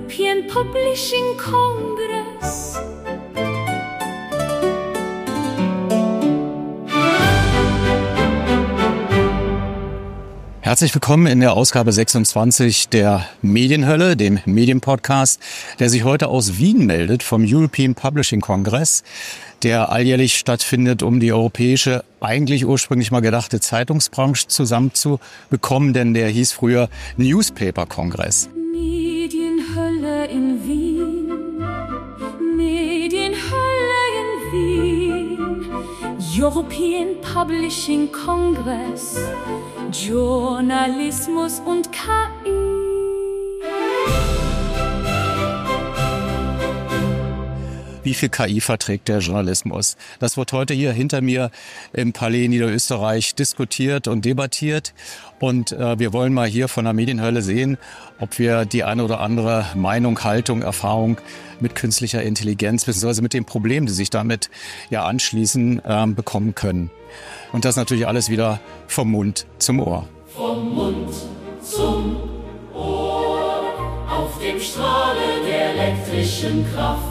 European Publishing Congress. Herzlich willkommen in der Ausgabe 26 der Medienhölle, dem Medienpodcast, der sich heute aus Wien meldet vom European Publishing Congress, der alljährlich stattfindet, um die europäische, eigentlich ursprünglich mal gedachte Zeitungsbranche zusammenzubekommen, denn der hieß früher Newspaper Kongress. Medienhölle in Wien, Medienhölle in Wien, European Publishing Congress, Journalismus und KI. Wie viel KI verträgt der Journalismus? Das wird heute hier hinter mir im Palais Niederösterreich diskutiert und debattiert. Und wir wollen mal hier von der Medienhölle sehen, ob wir die eine oder andere Meinung, Haltung, Erfahrung mit künstlicher Intelligenz bzw. mit den Problemen, die sich damit ja anschließen, bekommen können. Und das natürlich alles wieder vom Mund zum Ohr. Vom Mund zum Ohr, auf dem Strahle der elektrischen Kraft.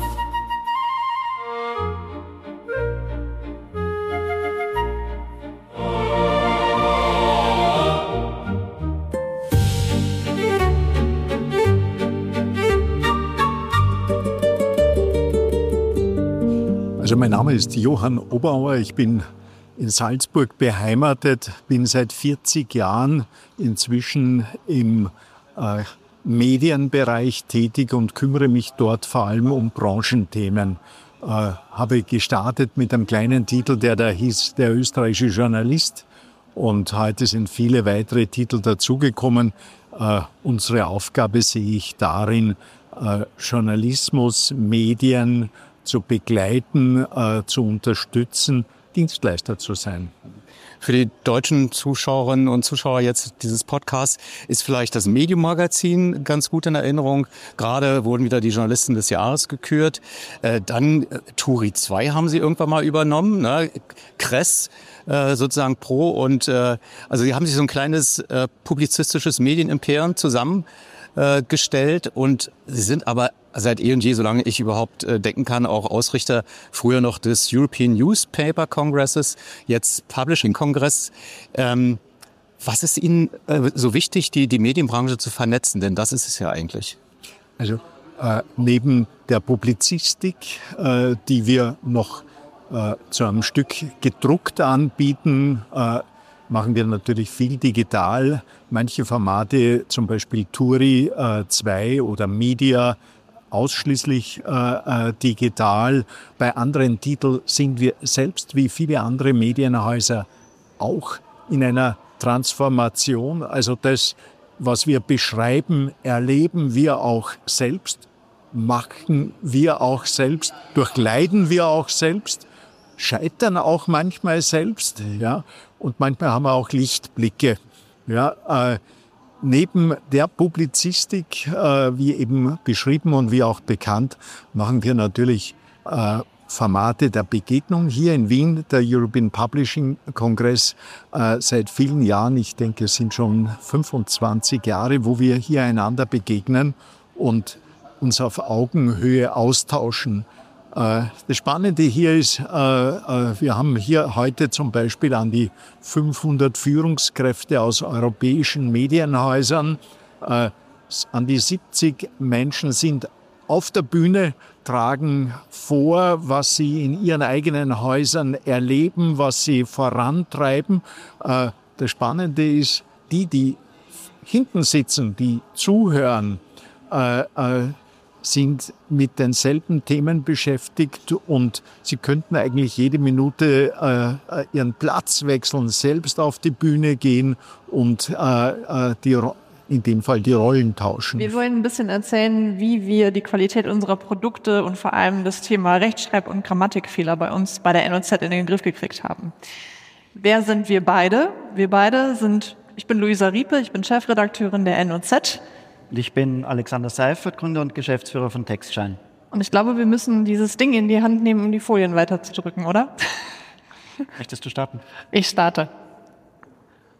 Also mein Name ist Johann Oberauer, ich bin in Salzburg beheimatet, bin seit 40 Jahren inzwischen im Medienbereich tätig und kümmere mich dort vor allem um Branchenthemen. Habe gestartet mit einem kleinen Titel, der da hieß Der österreichische Journalist, und heute sind viele weitere Titel dazugekommen. Unsere Aufgabe sehe ich darin, Journalismus, Medien zu begleiten, zu unterstützen, Dienstleister zu sein. Für die deutschen Zuschauerinnen und Zuschauer jetzt dieses Podcasts ist vielleicht das Medium-Magazin ganz gut in Erinnerung. Gerade wurden wieder die Journalisten des Jahres gekürt. Dann Turi 2 haben Sie irgendwann mal übernommen, ne? Kress sozusagen Pro und also Sie haben sich so ein kleines publizistisches Medienimperium zusammengestellt und Sie sind aber seit eh und je, solange ich überhaupt denken kann, auch Ausrichter früher noch des European Newspaper Congresses, jetzt Publishing Congress. Was ist Ihnen so wichtig, die Medienbranche zu vernetzen? Denn das ist es ja eigentlich. Also neben der Publizistik, die wir noch zu einem Stück gedruckt anbieten, machen wir natürlich viel digital. Manche Formate, zum Beispiel Turi 2 oder Media, ausschließlich digital. Bei anderen Titeln sind wir selbst wie viele andere Medienhäuser auch in einer Transformation. Also das, was wir beschreiben, erleben wir auch selbst, machen wir auch selbst, durchleiden wir auch selbst, scheitern auch manchmal selbst, ja, und manchmal haben wir auch Lichtblicke, ja. Neben der Publizistik, wie eben beschrieben und wie auch bekannt, machen wir natürlich Formate der Begegnung hier in Wien, der European Publishing Congress, seit vielen Jahren. Ich denke, es sind schon 25 Jahre, wo wir hier einander begegnen und uns auf Augenhöhe austauschen. Das Spannende hier ist, wir haben hier heute zum Beispiel an die 500 Führungskräfte aus europäischen Medienhäusern. An die 70 Menschen sind auf der Bühne, tragen vor, was sie in ihren eigenen Häusern erleben, was sie vorantreiben. Das Spannende ist, die hinten sitzen, die zuhören, sind mit denselben Themen beschäftigt und sie könnten eigentlich jede Minute ihren Platz wechseln, selbst auf die Bühne gehen und in dem Fall die Rollen tauschen. Wir wollen ein bisschen erzählen, wie wir die Qualität unserer Produkte und vor allem das Thema Rechtschreib- und Grammatikfehler bei uns bei der NOZ in den Griff gekriegt haben. Wer sind wir beide? Ich bin Luisa Riepe, ich bin Chefredakteurin der NOZ. Und ich bin Alexander Seifert, Gründer und Geschäftsführer von Textschein. Und ich glaube, wir müssen dieses Ding in die Hand nehmen, um die Folien weiterzudrücken, oder? Möchtest du starten? Ich starte.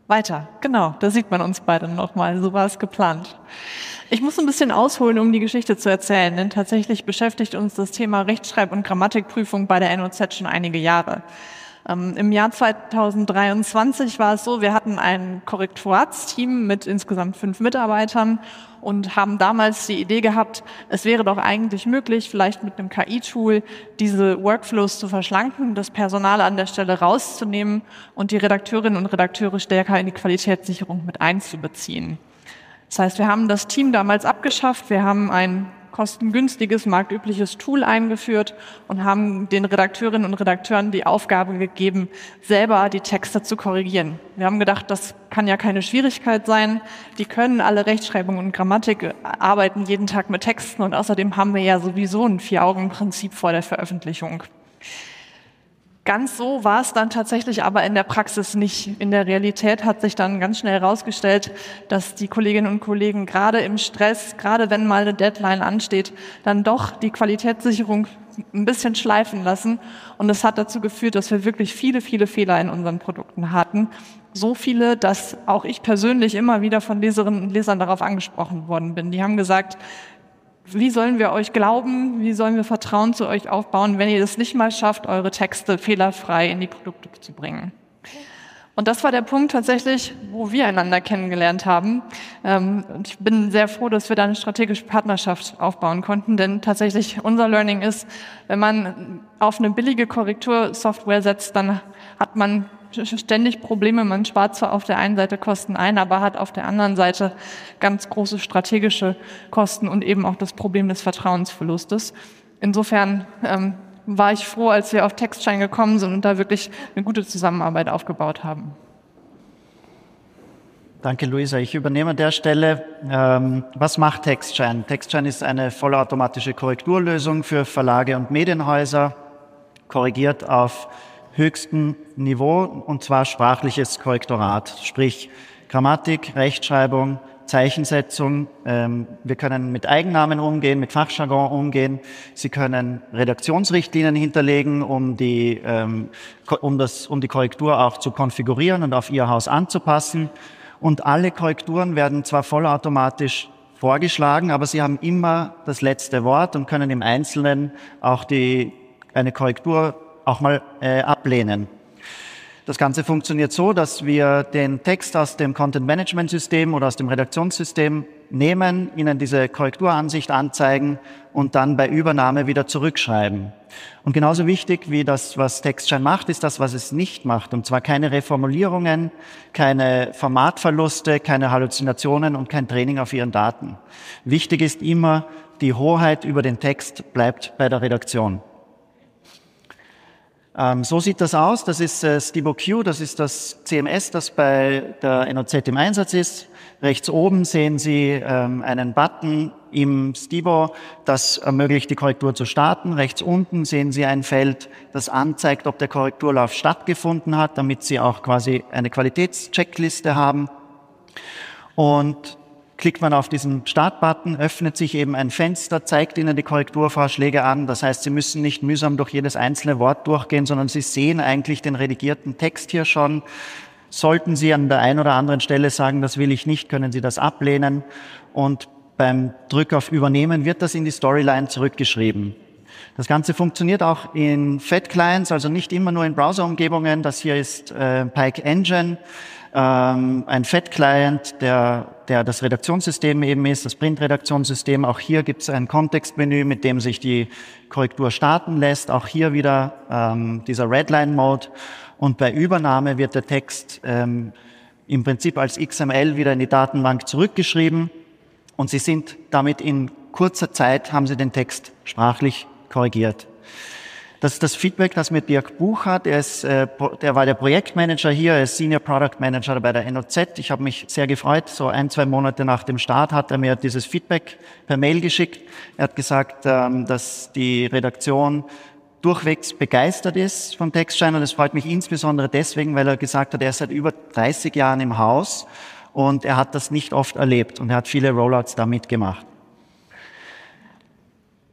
Weiter, genau, da sieht man uns beide nochmal, so war es geplant. Ich muss ein bisschen ausholen, um die Geschichte zu erzählen, denn tatsächlich beschäftigt uns das Thema Rechtschreib- und Grammatikprüfung bei der NOZ schon einige Jahre. Im Jahr 2023 war es so, wir hatten ein Korrektoratsteam mit insgesamt 5 Mitarbeitern und haben damals die Idee gehabt, es wäre doch eigentlich möglich, vielleicht mit einem KI-Tool diese Workflows zu verschlanken, das Personal an der Stelle rauszunehmen und die Redakteurinnen und Redakteure stärker in die Qualitätssicherung mit einzubeziehen. Das heißt, wir haben das Team damals abgeschafft, wir haben ein kostengünstiges, marktübliches Tool eingeführt und haben den Redakteurinnen und Redakteuren die Aufgabe gegeben, selber die Texte zu korrigieren. Wir haben gedacht, das kann ja keine Schwierigkeit sein. Die können alle Rechtschreibung und Grammatik, arbeiten jeden Tag mit Texten und außerdem haben wir ja sowieso ein 4-Augen-Prinzip vor der Veröffentlichung. Ganz so war es dann tatsächlich aber in der Praxis nicht. In der Realität hat sich dann ganz schnell herausgestellt, dass die Kolleginnen und Kollegen gerade im Stress, gerade wenn mal eine Deadline ansteht, dann doch die Qualitätssicherung ein bisschen schleifen lassen. Und das hat dazu geführt, dass wir wirklich viele, viele Fehler in unseren Produkten hatten. So viele, dass auch ich persönlich immer wieder von Leserinnen und Lesern darauf angesprochen worden bin. Die haben gesagt, wie sollen wir euch glauben, wie sollen wir Vertrauen zu euch aufbauen, wenn ihr es nicht mal schafft, eure Texte fehlerfrei in die Produkte zu bringen. Und das war der Punkt tatsächlich, wo wir einander kennengelernt haben. Und ich bin sehr froh, dass wir da eine strategische Partnerschaft aufbauen konnten, denn tatsächlich unser Learning ist, wenn man auf eine billige Korrektursoftware setzt, dann hat man ständig Probleme. Man spart zwar auf der einen Seite Kosten ein, aber hat auf der anderen Seite ganz große strategische Kosten und eben auch das Problem des Vertrauensverlustes. Insofern war ich froh, als wir auf Textshine gekommen sind und da wirklich eine gute Zusammenarbeit aufgebaut haben. Danke, Luisa. Ich übernehme an der Stelle. Was macht Textshine? Textshine ist eine vollautomatische Korrekturlösung für Verlage und Medienhäuser, korrigiert auf höchstem Niveau, und zwar sprachliches Korrektorat, sprich Grammatik, Rechtschreibung, Zeichensetzung. Wir können mit Eigennamen umgehen, mit Fachjargon umgehen. Sie können Redaktionsrichtlinien hinterlegen, um die Korrektur auch zu konfigurieren und auf Ihr Haus anzupassen. Und alle Korrekturen werden zwar vollautomatisch vorgeschlagen, aber Sie haben immer das letzte Wort und können im Einzelnen auch eine Korrektur auch mal ablehnen. Das Ganze funktioniert so, dass wir den Text aus dem Content-Management-System oder aus dem Redaktionssystem nehmen, Ihnen diese Korrekturansicht anzeigen und dann bei Übernahme wieder zurückschreiben. Und genauso wichtig wie das, was Textshine macht, ist das, was es nicht macht. Und zwar keine Reformulierungen, keine Formatverluste, keine Halluzinationen und kein Training auf Ihren Daten. Wichtig ist immer, die Hoheit über den Text bleibt bei der Redaktion. So sieht das aus. Das ist StiboQ, das ist das CMS, das bei der NOZ im Einsatz ist. Rechts oben sehen Sie einen Button im Stibo, das ermöglicht, die Korrektur zu starten. Rechts unten sehen Sie ein Feld, das anzeigt, ob der Korrekturlauf stattgefunden hat, damit Sie auch quasi eine Qualitätscheckliste haben. Und klickt man auf diesen Start-Button, öffnet sich eben ein Fenster, zeigt Ihnen die Korrekturvorschläge an. Das heißt, Sie müssen nicht mühsam durch jedes einzelne Wort durchgehen, sondern Sie sehen eigentlich den redigierten Text hier schon. Sollten Sie an der einen oder anderen Stelle sagen, das will ich nicht, können Sie das ablehnen. Und beim Drück auf Übernehmen wird das in die Storyline zurückgeschrieben. Das Ganze funktioniert auch in Fat-Clients, also nicht immer nur in Browser-Umgebungen. Das hier ist Pike Engine. Ein Fat-Client, der das Redaktionssystem eben ist, das Print-Redaktionssystem. Auch hier gibt es ein Kontextmenü, mit dem sich die Korrektur starten lässt. Auch hier wieder dieser Redline-Mode. Und bei Übernahme wird der Text im Prinzip als XML wieder in die Datenbank zurückgeschrieben. Und Sie sind damit in kurzer Zeit, haben Sie den Text sprachlich korrigiert. Das ist das Feedback, das mir Dirk Buch hat. Der war der Projektmanager hier, er ist Senior Product Manager bei der NOZ. Ich habe mich sehr gefreut. So 1-2 Monate nach dem Start hat er mir dieses Feedback per Mail geschickt. Er hat gesagt, dass die Redaktion durchwegs begeistert ist von Textshine. Und das freut mich insbesondere deswegen, weil er gesagt hat, er ist seit über 30 Jahren im Haus und er hat das nicht oft erlebt und er hat viele Rollouts da mitgemacht.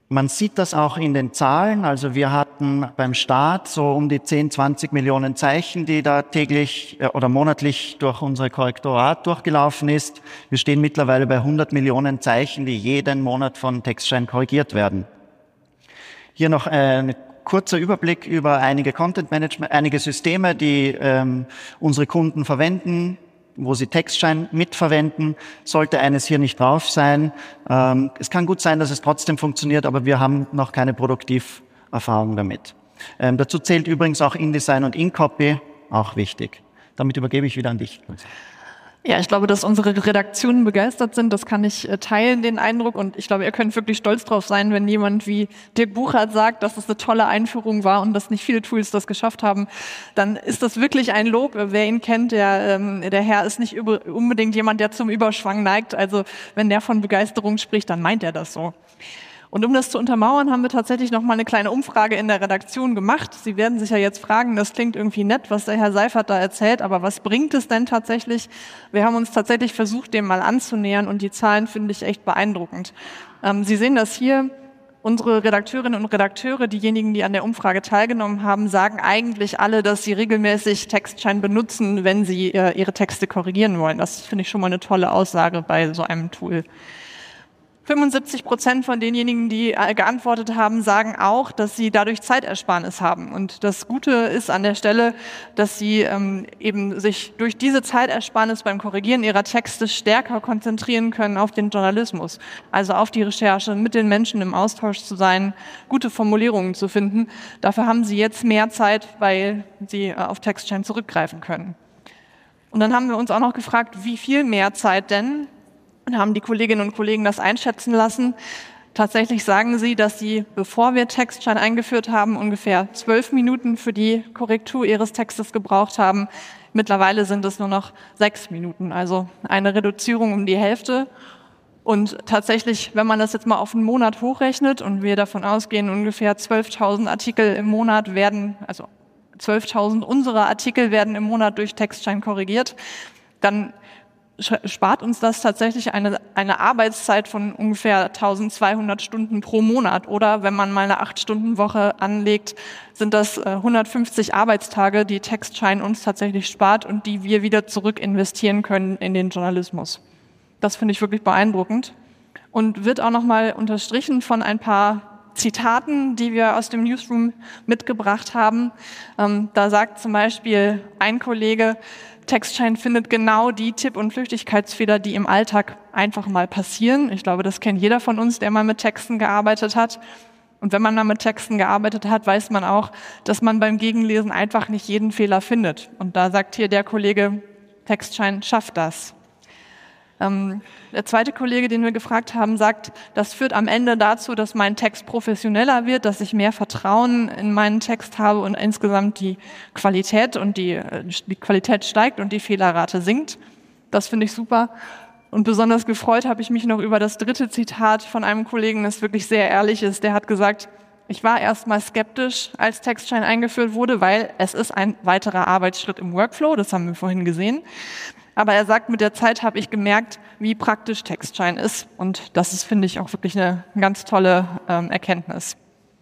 Man sieht das auch in den Zahlen. Also wir hatten beim Start so um die 10, 20 Millionen Zeichen, die da täglich oder monatlich durch unsere Korrektorat durchgelaufen ist. Wir stehen mittlerweile bei 100 Millionen Zeichen, die jeden Monat von Textschein korrigiert werden. Hier noch ein kurzer Überblick über einige einige Systeme, die unsere Kunden verwenden, wo sie Textschein mitverwenden. Sollte eines hier nicht drauf sein. Es kann gut sein, dass es trotzdem funktioniert, aber wir haben noch keine Produktiverfahrung damit. Dazu zählt übrigens auch InDesign und InCopy, auch wichtig. Damit übergebe ich wieder an dich. Ja, ich glaube, dass unsere Redaktionen begeistert sind. Das kann ich teilen, den Eindruck. Und ich glaube, ihr könnt wirklich stolz drauf sein, wenn jemand wie Dirk Buchert sagt, dass es eine tolle Einführung war und dass nicht viele Tools das geschafft haben. Dann ist das wirklich ein Lob. Wer ihn kennt, der Herr ist nicht unbedingt jemand, der zum Überschwang neigt. Also wenn der von Begeisterung spricht, dann meint er das so. Und um das zu untermauern, haben wir tatsächlich noch mal eine kleine Umfrage in der Redaktion gemacht. Sie werden sich ja jetzt fragen, das klingt irgendwie nett, was der Herr Seifert da erzählt, aber was bringt es denn tatsächlich? Wir haben uns tatsächlich versucht, dem mal anzunähern und die Zahlen finde ich echt beeindruckend. Sie sehen das hier. Unsere Redakteurinnen und Redakteure, diejenigen, die an der Umfrage teilgenommen haben, sagen eigentlich alle, dass sie regelmäßig Textschein benutzen, wenn sie ihre Texte korrigieren wollen. Das finde ich schon mal eine tolle Aussage bei so einem Tool. 75% von denjenigen, die geantwortet haben, sagen auch, dass sie dadurch Zeitersparnis haben. Und das Gute ist an der Stelle, dass sie eben sich durch diese Zeitersparnis beim Korrigieren ihrer Texte stärker konzentrieren können auf den Journalismus, also auf die Recherche, mit den Menschen im Austausch zu sein, gute Formulierungen zu finden. Dafür haben sie jetzt mehr Zeit, weil sie auf Textschein zurückgreifen können. Und dann haben wir uns auch noch gefragt, wie viel mehr Zeit denn? Und haben die Kolleginnen und Kollegen das einschätzen lassen. Tatsächlich sagen sie, dass sie, bevor wir Textschein eingeführt haben, ungefähr 12 Minuten für die Korrektur ihres Textes gebraucht haben. Mittlerweile sind es nur noch 6 Minuten, also eine Reduzierung um die Hälfte. Und tatsächlich, wenn man das jetzt mal auf einen Monat hochrechnet und wir davon ausgehen, ungefähr 12.000 Artikel im Monat werden, also 12.000 unserer Artikel werden im Monat durch Textschein korrigiert, dann spart uns das tatsächlich eine Arbeitszeit von ungefähr 1.200 Stunden pro Monat. Oder wenn man mal eine 8-Stunden-Woche anlegt, sind das 150 Arbeitstage, die Textschein uns tatsächlich spart und die wir wieder zurück investieren können in den Journalismus. Das finde ich wirklich beeindruckend und wird auch nochmal unterstrichen von ein paar Zitaten, die wir aus dem Newsroom mitgebracht haben. Da sagt zum Beispiel ein Kollege, Textschein findet genau die Tipp- und Flüchtigkeitsfehler, die im Alltag einfach mal passieren. Ich glaube, das kennt jeder von uns, der mal mit Texten gearbeitet hat. Und wenn man mal mit Texten gearbeitet hat, weiß man auch, dass man beim Gegenlesen einfach nicht jeden Fehler findet. Und da sagt hier der Kollege, Textschein schafft das. Der zweite Kollege, den wir gefragt haben, sagt, das führt am Ende dazu, dass mein Text professioneller wird, dass ich mehr Vertrauen in meinen Text habe und insgesamt die Qualität und die Qualität steigt und die Fehlerrate sinkt. Das finde ich super. Und besonders gefreut habe ich mich noch über das dritte Zitat von einem Kollegen, das wirklich sehr ehrlich ist. Der hat gesagt, ich war erstmal skeptisch, als Textschein eingeführt wurde, weil es ist ein weiterer Arbeitsschritt im Workflow, das haben wir vorhin gesehen. Aber er sagt, mit der Zeit habe ich gemerkt, wie praktisch Textschein ist. Und das ist, finde ich, auch wirklich eine ganz tolle Erkenntnis.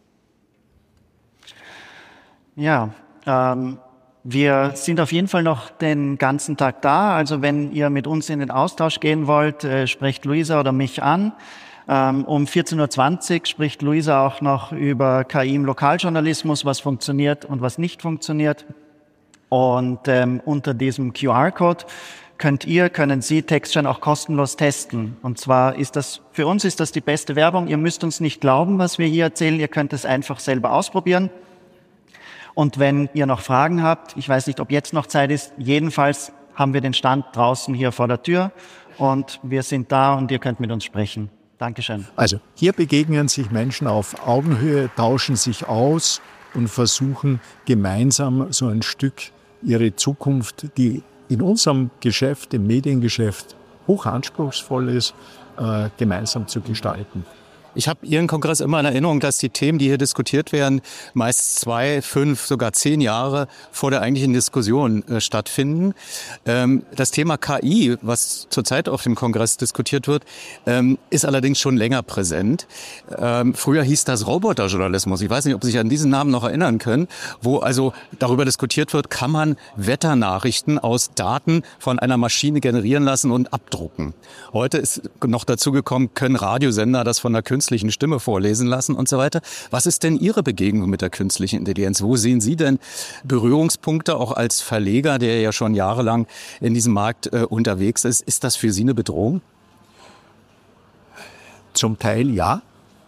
Ja, wir sind auf jeden Fall noch den ganzen Tag da. Also wenn ihr mit uns in den Austausch gehen wollt, sprecht Luisa oder mich an. Um 14.20 Uhr spricht Luisa auch noch über KI im Lokaljournalismus, was funktioniert und was nicht funktioniert. Und unter diesem QR-Code können Sie Textschein auch kostenlos testen. Und zwar für uns ist das die beste Werbung. Ihr müsst uns nicht glauben, was wir hier erzählen. Ihr könnt es einfach selber ausprobieren. Und wenn ihr noch Fragen habt, ich weiß nicht, ob jetzt noch Zeit ist, jedenfalls haben wir den Stand draußen hier vor der Tür und wir sind da und ihr könnt mit uns sprechen. Dankeschön. Also hier begegnen sich Menschen auf Augenhöhe, tauschen sich aus und versuchen gemeinsam so ein Stück ihre Zukunft, die in unserem Geschäft, im Mediengeschäft, hoch anspruchsvoll ist, gemeinsam zu gestalten. Ich habe Ihren Kongress immer in Erinnerung, dass die Themen, die hier diskutiert werden, meist 2, 5, sogar 10 Jahre vor der eigentlichen Diskussion stattfinden. Das Thema KI, was zurzeit auf dem Kongress diskutiert wird, ist allerdings schon länger präsent. Früher hieß das Roboterjournalismus. Ich weiß nicht, ob Sie sich an diesen Namen noch erinnern können, wo also darüber diskutiert wird, kann man Wetternachrichten aus Daten von einer Maschine generieren lassen und abdrucken. Heute ist noch dazu gekommen, können Radiosender das von der künstlichen Stimme vorlesen lassen und so weiter. Was ist denn Ihre Begegnung mit der künstlichen Intelligenz? Wo sehen Sie denn Berührungspunkte, auch als Verleger, der ja schon jahrelang in diesem Markt unterwegs ist? Ist das für Sie eine Bedrohung? Zum Teil ja.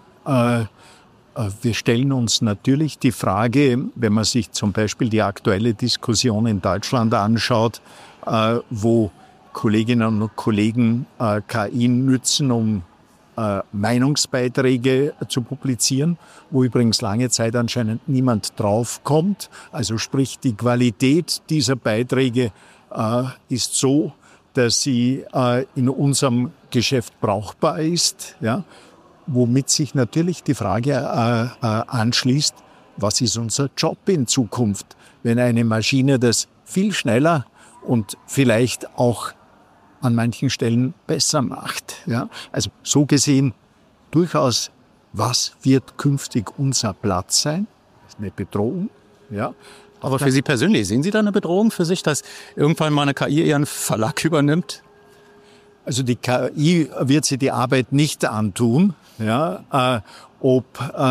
Wir stellen uns natürlich die Frage, wenn man sich zum Beispiel die aktuelle Diskussion in Deutschland anschaut, wo Kolleginnen und Kollegen KI nützen, um Meinungsbeiträge zu publizieren, wo übrigens lange Zeit anscheinend niemand draufkommt. Also sprich, die Qualität dieser Beiträge ist so, dass sie in unserem Geschäft brauchbar ist, ja, womit sich natürlich die Frage anschließt, was ist unser Job in Zukunft, wenn eine Maschine das viel schneller und vielleicht auch an manchen Stellen besser macht. Ja? Also so gesehen durchaus, was wird künftig unser Platz sein? Das ist eine Bedrohung. Ja? Aber für Sie persönlich, sehen Sie da eine Bedrohung für sich, dass irgendwann mal eine KI Ihren Verlag übernimmt? Also die KI wird sie die Arbeit nicht antun. Ja? Ob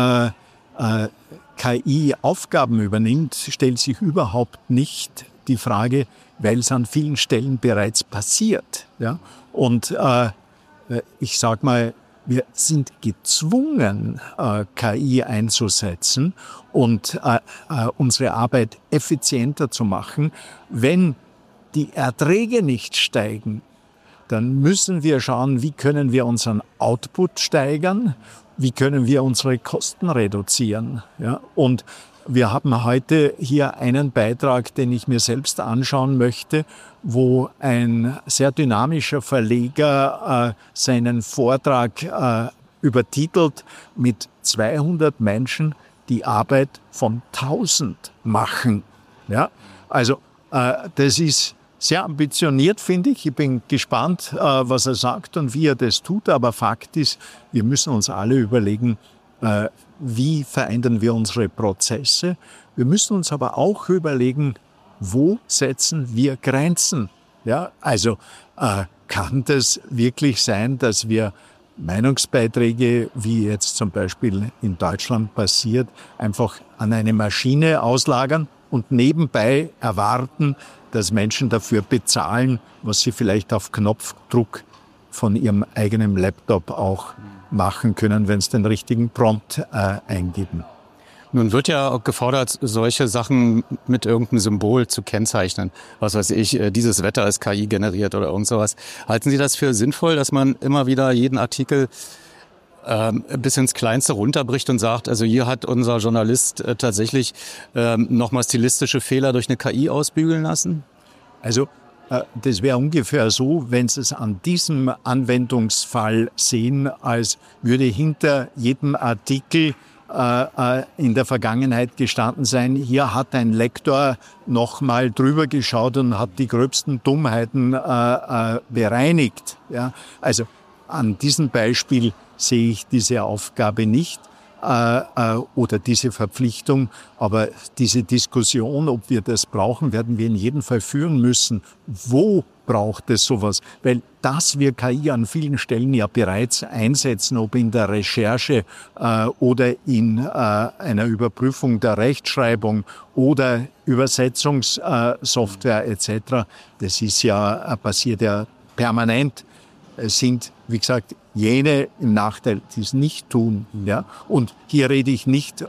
KI Aufgaben übernimmt, stellt sich überhaupt nicht die Frage, weil es an vielen Stellen bereits passiert. Ja? Und ich sage mal, wir sind gezwungen, KI einzusetzen und unsere Arbeit effizienter zu machen. Wenn die Erträge nicht steigen, dann müssen wir schauen, wie können wir unseren Output steigern, wie können wir unsere Kosten reduzieren. Ja? Und wir haben heute hier einen Beitrag, den ich mir selbst anschauen möchte, wo ein sehr dynamischer Verleger seinen Vortrag übertitelt mit 200 Menschen, die Arbeit von 1000 machen. Ja? Also das ist sehr ambitioniert, finde ich. Ich bin gespannt, was er sagt und wie er das tut. Aber Fakt ist, wir müssen uns alle überlegen, wie verändern wir unsere Prozesse. Wir müssen uns aber auch überlegen, wo setzen wir Grenzen? Ja, also kann das wirklich sein, dass wir Meinungsbeiträge, wie jetzt zum Beispiel in Deutschland passiert, einfach an eine Maschine auslagern und nebenbei erwarten, dass Menschen dafür bezahlen, was sie vielleicht auf Knopfdruck von ihrem eigenen Laptop auch machen können, wenn sie den richtigen Prompt eingeben. Nun wird ja gefordert, solche Sachen mit irgendeinem Symbol zu kennzeichnen. Was weiß ich, dieses Wetter ist KI generiert oder irgend sowas. Halten Sie das für sinnvoll, dass man immer wieder jeden Artikel bis ins Kleinste runterbricht und sagt, also hier hat unser Journalist tatsächlich nochmal stilistische Fehler durch eine KI ausbügeln lassen? Also das wäre ungefähr so, wenn Sie es an diesem Anwendungsfall sehen, als würde hinter jedem Artikel in der Vergangenheit gestanden sein, hier hat ein Lektor nochmal drüber geschaut und hat die gröbsten Dummheiten bereinigt. Ja? Also an diesem Beispiel sehe ich diese Aufgabe nicht oder diese Verpflichtung. Aber diese Diskussion, ob wir das brauchen, werden wir in jedem Fall führen müssen. Wo braucht es sowas? Weil dass wir KI an vielen Stellen ja bereits einsetzen, ob in der Recherche oder in einer Überprüfung der Rechtschreibung oder Übersetzungssoftware etc., das ist ja, passiert ja permanent. Es sind, wie gesagt, jene im Nachteil, die es nicht tun. Ja? Und hier rede ich nicht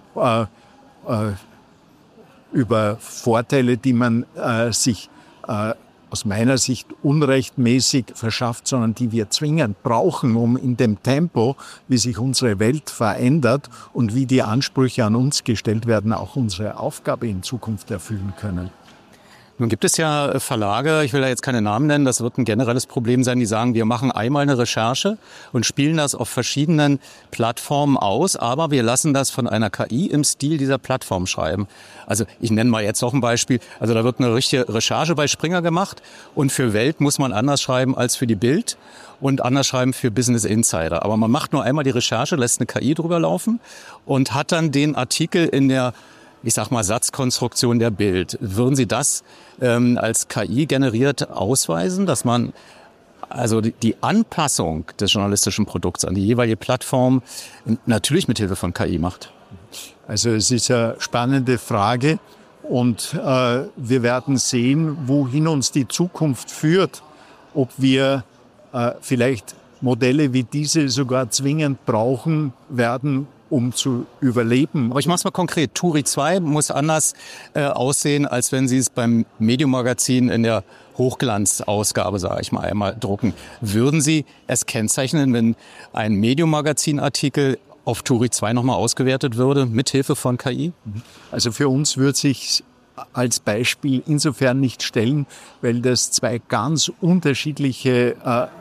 über Vorteile, die man sich aus meiner Sicht unrechtmäßig verschafft, sondern die wir zwingend brauchen, um in dem Tempo, wie sich unsere Welt verändert und wie die Ansprüche an uns gestellt werden, auch unsere Aufgabe in Zukunft erfüllen können. Nun gibt es ja Verlage, ich will da jetzt keine Namen nennen, das wird ein generelles Problem sein, die sagen, wir machen einmal eine Recherche und spielen das auf verschiedenen Plattformen aus, aber wir lassen das von einer KI im Stil dieser Plattform schreiben. Also ich nenne mal jetzt noch ein Beispiel, also da wird eine richtige Recherche bei Springer gemacht und für Welt muss man anders schreiben als für die Bild und anders schreiben für Business Insider. Aber man macht nur einmal die Recherche, lässt eine KI drüber laufen und hat dann den Artikel in der, ich sag mal, Satzkonstruktion der Bild. Würden Sie das als KI generiert ausweisen, dass man also die Anpassung des journalistischen Produkts an die jeweilige Plattform natürlich mit Hilfe von KI macht? Also es ist eine spannende Frage und wir werden sehen, wohin uns die Zukunft führt, ob wir vielleicht Modelle wie diese sogar zwingend brauchen werden, um zu überleben. Aber ich mache es mal konkret. Turi 2 muss anders aussehen, als wenn Sie es beim Medium-Magazin in der Hochglanzausgabe, sage ich mal, einmal drucken. Würden Sie es kennzeichnen, wenn ein Medium-Magazin-Artikel auf Turi 2 nochmal ausgewertet würde, mit Hilfe von KI? Also für uns würde sich als Beispiel insofern nicht stellen, weil das zwei ganz unterschiedliche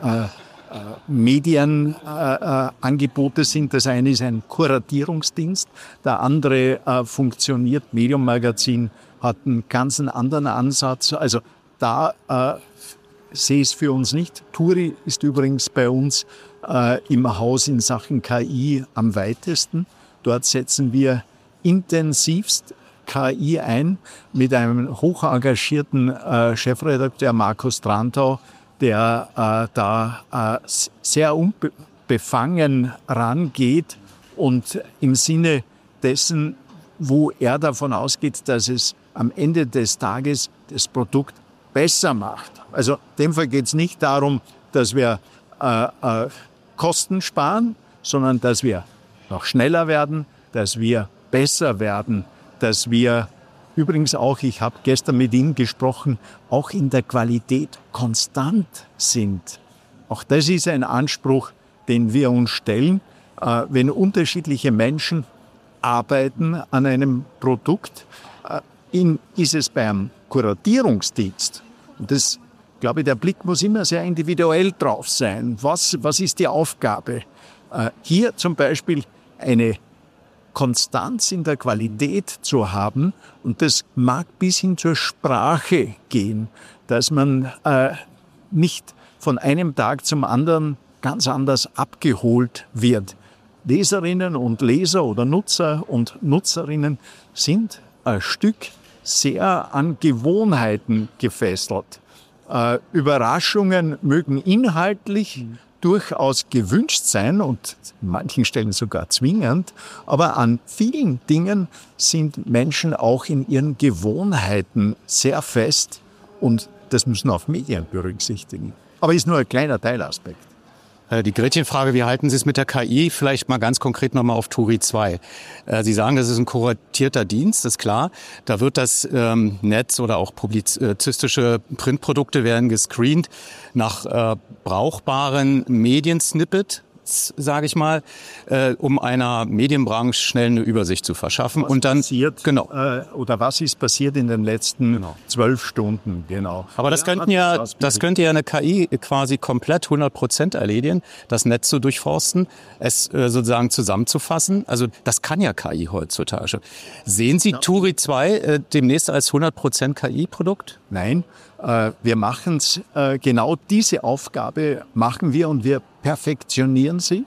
Medienangebote sind. Das eine ist ein Kuratierungsdienst, der andere funktioniert. Medium Magazin hat einen ganz anderen Ansatz. Also da sehe ich es für uns nicht. Turi ist übrigens bei uns im Haus in Sachen KI am weitesten. Dort setzen wir intensivst KI ein mit einem hoch engagierten Chefredakteur Markus Trantau, der da sehr unbefangen rangeht und im Sinne dessen, wo er davon ausgeht, dass es am Ende des Tages das Produkt besser macht. Also in dem Fall geht es nicht darum, dass wir Kosten sparen, sondern dass wir noch schneller werden, dass wir besser werden, dass wir übrigens auch, ich habe gestern mit ihm gesprochen, auch in der Qualität konstant sind. Auch das ist ein Anspruch, den wir uns stellen. Wenn unterschiedliche Menschen arbeiten an einem Produkt, ist es beim Kuratierungsdienst, und das, glaube ich, der Blick muss immer sehr individuell drauf sein. Was ist die Aufgabe? Hier zum Beispiel eine Konstanz in der Qualität zu haben, und das mag bis hin zur Sprache gehen, dass man nicht von einem Tag zum anderen ganz anders abgeholt wird. Leserinnen und Leser oder Nutzer und Nutzerinnen sind ein Stück sehr an Gewohnheiten gefesselt. Überraschungen mögen inhaltlich durchaus gewünscht sein und an manchen Stellen sogar zwingend, aber an vielen Dingen sind Menschen auch in ihren Gewohnheiten sehr fest und das müssen auch Medien berücksichtigen. Aber ist nur ein kleiner Teilaspekt. Die Gretchenfrage, wie halten Sie es mit der KI? Vielleicht mal ganz konkret nochmal auf Turi 2. Sie sagen, das ist ein kuratierter Dienst, ist klar. Da wird das Netz oder auch publizistische Printprodukte werden gescreent nach brauchbaren Mediensnippet, sage ich mal, um einer Medienbranche schnell eine Übersicht zu verschaffen. Was und dann passiert, genau. Oder was ist passiert in den letzten 12 Stunden, genau. Aber das könnte ja eine KI quasi komplett 100% erledigen, das Netz zu durchforsten, es sozusagen zusammenzufassen. Also das kann ja KI heutzutage. Sehen Sie Turi 2 demnächst als 100% KI-Produkt? Nein, wir machen es, genau diese Aufgabe machen wir und wir perfektionieren sie,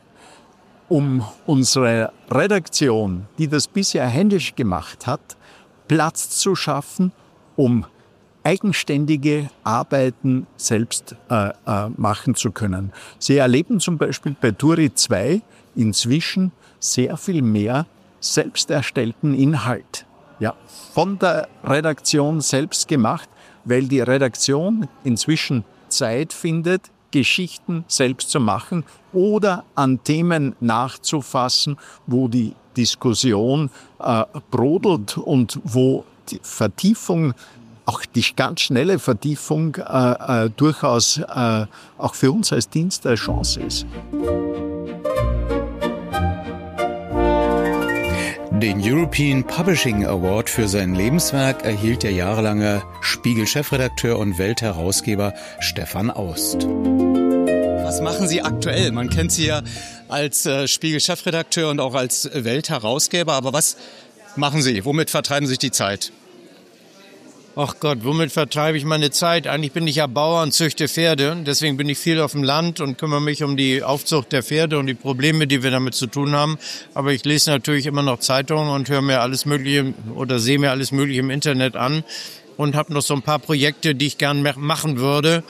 um unsere Redaktion, die das bisher händisch gemacht hat, Platz zu schaffen, um eigenständige Arbeiten selbst machen zu können. Sie erleben zum Beispiel bei Turi 2 inzwischen sehr viel mehr selbst erstellten Inhalt. Ja, von der Redaktion selbst gemacht, weil die Redaktion inzwischen Zeit findet, Geschichten selbst zu machen oder an Themen nachzufassen, wo die Diskussion brodelt und wo die Vertiefung, auch die ganz schnelle Vertiefung, durchaus auch für uns als Dienst eine Chance ist. Den European Publishing Award für sein Lebenswerk erhielt der jahrelange Spiegel-Chefredakteur und Weltherausgeber Stefan Aust. Was machen Sie aktuell? Man kennt Sie ja als Spiegel-Chefredakteur und auch als Weltherausgeber, aber was machen Sie? Womit vertreiben Sie sich die Zeit? Ach Gott, womit vertreibe ich meine Zeit? Eigentlich bin ich ja Bauer und züchte Pferde. Deswegen bin ich viel auf dem Land und kümmere mich um die Aufzucht der Pferde und die Probleme, die wir damit zu tun haben. Aber ich lese natürlich immer noch Zeitungen und höre mir alles Mögliche oder sehe mir alles Mögliche im Internet an und habe noch so ein paar Projekte, die ich gern machen würde.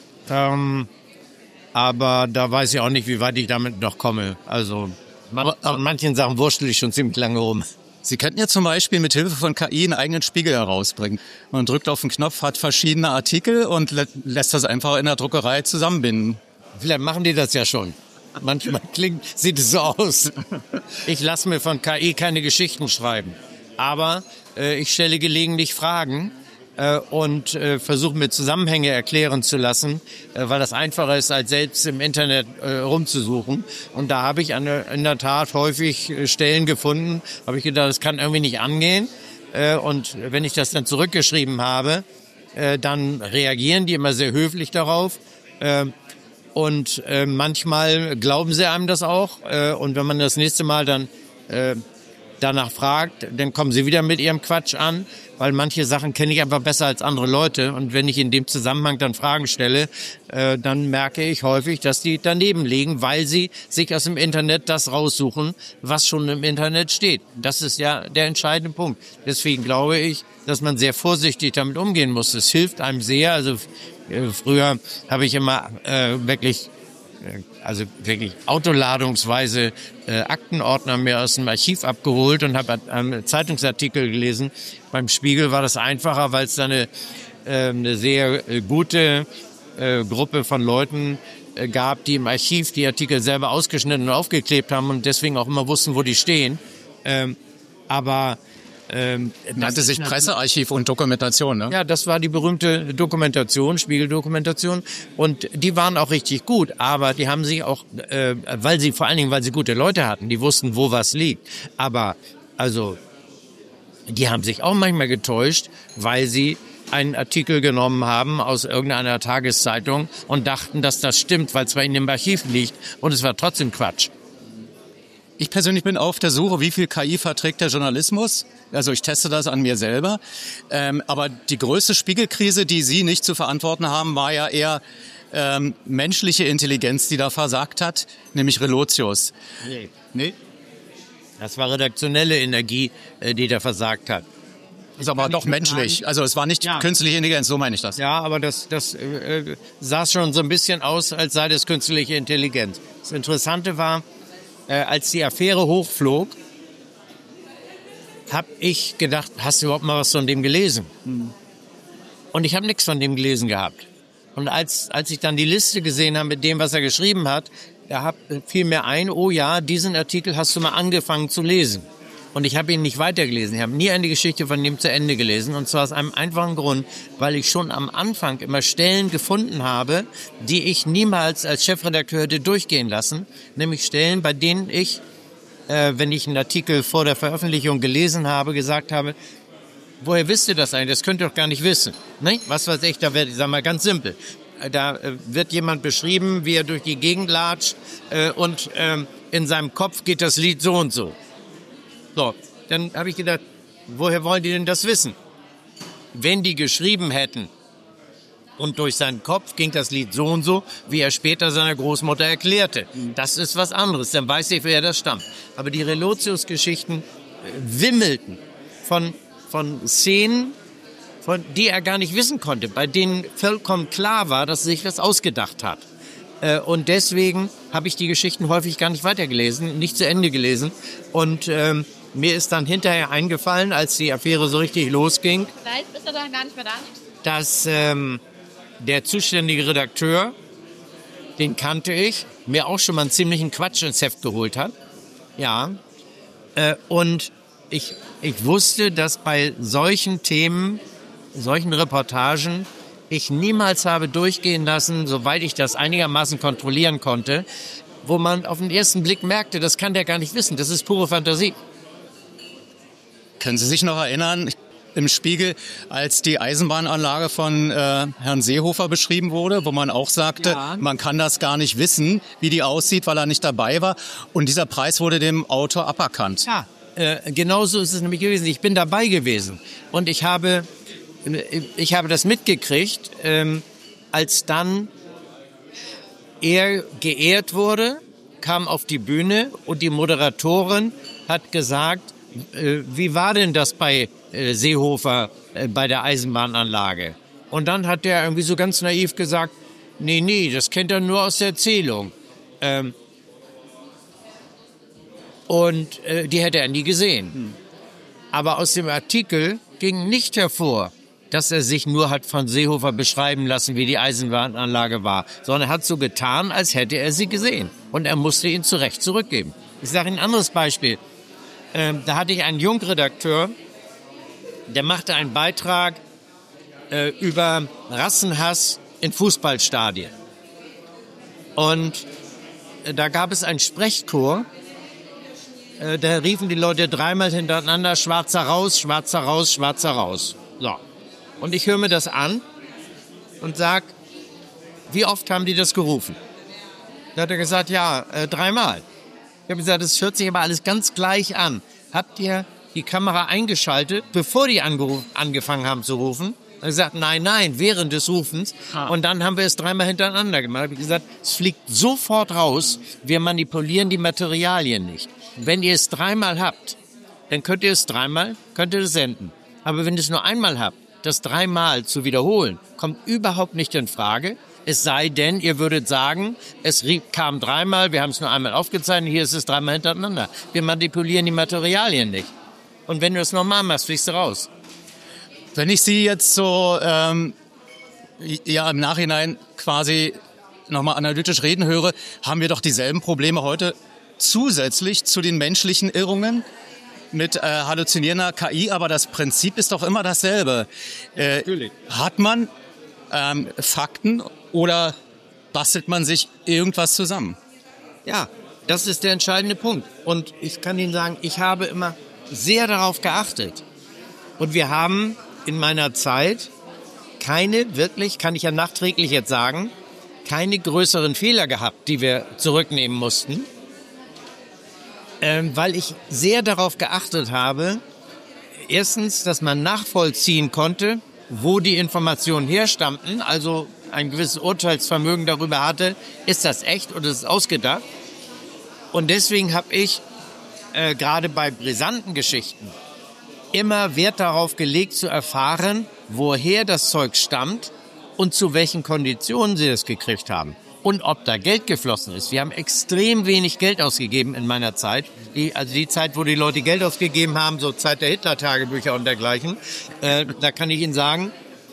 Aber da weiß ich auch nicht, wie weit ich damit noch komme. Also an manchen Sachen wurstel ich schon ziemlich lange rum. Sie könnten ja zum Beispiel mit Hilfe von KI einen eigenen Spiegel herausbringen. Man drückt auf den Knopf, hat verschiedene Artikel und lässt das einfach in der Druckerei zusammenbinden. Vielleicht machen die das ja schon. Manchmal sieht es so aus. Ich lasse mir von KI keine Geschichten schreiben. Aber ich stelle gelegentlich Fragen und versuche mir Zusammenhänge erklären zu lassen, weil das einfacher ist, als selbst im Internet rumzusuchen. Und da habe ich in der Tat häufig Stellen gefunden, habe ich gedacht, das kann irgendwie nicht angehen. Und wenn ich das dann zurückgeschrieben habe, dann reagieren die immer sehr höflich darauf. Und manchmal glauben sie einem das auch. Und wenn man das nächste Mal dann danach fragt, dann kommen sie wieder mit ihrem Quatsch an, weil manche Sachen kenne ich einfach besser als andere Leute. Und wenn ich in dem Zusammenhang dann Fragen stelle, dann merke ich häufig, dass die daneben liegen, weil sie sich aus dem Internet das raussuchen, was schon im Internet steht. Das ist ja der entscheidende Punkt. Deswegen glaube ich, dass man sehr vorsichtig damit umgehen muss. Es hilft einem sehr. Also früher habe ich immer wirklich autoladungsweise Aktenordner mir aus dem Archiv abgeholt und habe einen Zeitungsartikel gelesen. Beim Spiegel war das einfacher, weil es da eine sehr gute Gruppe von Leuten gab, die im Archiv die Artikel selber ausgeschnitten und aufgeklebt haben und deswegen auch immer wussten, wo die stehen. Nannte sich Pressearchiv und Dokumentation, ne? Ja, das war die berühmte Dokumentation, Spiegeldokumentation. Und die waren auch richtig gut, aber die haben sich auch, weil sie gute Leute hatten, die wussten, wo was liegt. Aber, also, die haben sich auch manchmal getäuscht, weil sie einen Artikel genommen haben aus irgendeiner Tageszeitung und dachten, dass das stimmt, weil es bei ihnen im Archiv liegt. Und es war trotzdem Quatsch. Ich persönlich bin auf der Suche, wie viel KI verträgt der Journalismus. Also ich teste das an mir selber. Aber die größte Spiegelkrise, die Sie nicht zu verantworten haben, war ja eher menschliche Intelligenz, die da versagt hat, nämlich Relotius. Nee? Das war redaktionelle Energie, die da versagt hat. Ist aber doch menschlich. Also es war nicht künstliche Intelligenz, so meine ich das. Ja, aber das sah schon so ein bisschen aus, als sei das künstliche Intelligenz. Das Interessante war, als die Affäre hochflog, habe ich gedacht, hast du überhaupt mal was von dem gelesen? Und ich habe nichts von dem gelesen gehabt. Und als ich dann die Liste gesehen habe mit dem, was er geschrieben hat, da fiel mir ein, oh ja, diesen Artikel hast du mal angefangen zu lesen. Und ich habe ihn nicht weitergelesen. Ich habe nie eine Geschichte von dem zu Ende gelesen. Und zwar aus einem einfachen Grund, weil ich schon am Anfang immer Stellen gefunden habe, die ich niemals als Chefredakteur hätte durchgehen lassen. Nämlich Stellen, bei denen ich, wenn ich einen Artikel vor der Veröffentlichung gelesen habe, gesagt habe, woher wisst ihr das eigentlich? Das könnt ihr doch gar nicht wissen. Ne? Was weiß ich, ich sag mal ganz simpel. Da wird jemand beschrieben, wie er durch die Gegend latscht und in seinem Kopf geht das Lied so und so. So, dann habe ich gedacht, woher wollen die denn das wissen? Wenn die geschrieben hätten und durch seinen Kopf ging das Lied so und so, wie er später seiner Großmutter erklärte. Das ist was anderes, dann weiß ich, wer das stammt. Aber die Relotius-Geschichten wimmelten von Szenen, von die er gar nicht wissen konnte, bei denen vollkommen klar war, dass er sich das ausgedacht hat. Und deswegen habe ich die Geschichten häufig gar nicht weitergelesen, nicht zu Ende gelesen. Und mir ist dann hinterher eingefallen, als die Affäre so richtig losging, Vielleicht bist du doch gar nicht mehr da. dass der zuständige Redakteur, den kannte ich, mir auch schon mal einen ziemlichen Quatsch ins Heft geholt hat. Ja. Und ich wusste, dass bei solchen Themen, solchen Reportagen, ich niemals habe durchgehen lassen, soweit ich das einigermaßen kontrollieren konnte, wo man auf den ersten Blick merkte, das kann der gar nicht wissen, das ist pure Fantasie. Können Sie sich noch erinnern, im Spiegel, als die Eisenbahnanlage von Herrn Seehofer beschrieben wurde, wo man auch sagte, man kann das gar nicht wissen, wie die aussieht, weil er nicht dabei war. Und dieser Preis wurde dem Autor aberkannt. Ja, genauso ist es nämlich gewesen. Ich bin dabei gewesen und ich habe das mitgekriegt, als dann er geehrt wurde, kam auf die Bühne und die Moderatorin hat gesagt, wie war denn das bei Seehofer bei der Eisenbahnanlage? Und dann hat der irgendwie so ganz naiv gesagt, nee, das kennt er nur aus der Erzählung. Und die hätte er nie gesehen. Aber aus dem Artikel ging nicht hervor, dass er sich nur hat von Seehofer beschreiben lassen, wie die Eisenbahnanlage war, sondern er hat so getan, als hätte er sie gesehen. Und er musste ihn zu Recht zurückgeben. Ich sage Ihnen ein anderes Beispiel. Da hatte ich einen Jungredakteur, der machte einen Beitrag über Rassenhass in Fußballstadien. Und da gab es einen Sprechchor, da riefen die Leute dreimal hintereinander, schwarzer raus, schwarzer raus, schwarzer raus. So. Und ich höre mir das an und sag, wie oft haben die das gerufen? Da hat er gesagt, ja, 3-mal. Ich habe gesagt, das hört sich aber alles ganz gleich an. Habt ihr die Kamera eingeschaltet, bevor die angefangen haben zu rufen? Er hat gesagt, nein, während des Rufens. Und dann haben wir es 3-mal hintereinander gemacht. Ich habe gesagt, es fliegt sofort raus, wir manipulieren die Materialien nicht. Wenn ihr es 3-mal habt, dann könnt ihr es 3-mal, könnt ihr es senden. Aber wenn ihr es nur einmal habt, das 3-mal zu wiederholen, kommt überhaupt nicht in Frage. Es sei denn, ihr würdet sagen, es kam 3-mal, wir haben es nur einmal aufgezeichnet, hier ist es 3-mal hintereinander. Wir manipulieren die Materialien nicht. Und wenn du es normal machst, fliegst du raus. Wenn ich Sie jetzt so im Nachhinein quasi nochmal analytisch reden höre, haben wir doch dieselben Probleme heute zusätzlich zu den menschlichen Irrungen mit halluzinierender KI, aber das Prinzip ist doch immer dasselbe. Hat man Fakten oder bastelt man sich irgendwas zusammen? Ja, das ist der entscheidende Punkt. Und ich kann Ihnen sagen, ich habe immer sehr darauf geachtet. Und wir haben in meiner Zeit keine, wirklich, kann ich ja nachträglich jetzt sagen, keine größeren Fehler gehabt, die wir zurücknehmen mussten. Weil ich sehr darauf geachtet habe, erstens, dass man nachvollziehen konnte, wo die Informationen herstammten, also ein gewisses Urteilsvermögen darüber hatte, ist das echt oder ist es ausgedacht. Und deswegen habe ich gerade bei brisanten Geschichten immer Wert darauf gelegt, zu erfahren, woher das Zeug stammt und zu welchen Konditionen sie es gekriegt haben. Und ob da Geld geflossen ist. Wir haben extrem wenig Geld ausgegeben in meiner Zeit. Also die Zeit, wo die Leute Geld ausgegeben haben, so Zeit der Hitler-Tagebücher und dergleichen. Da kann ich Ihnen sagen...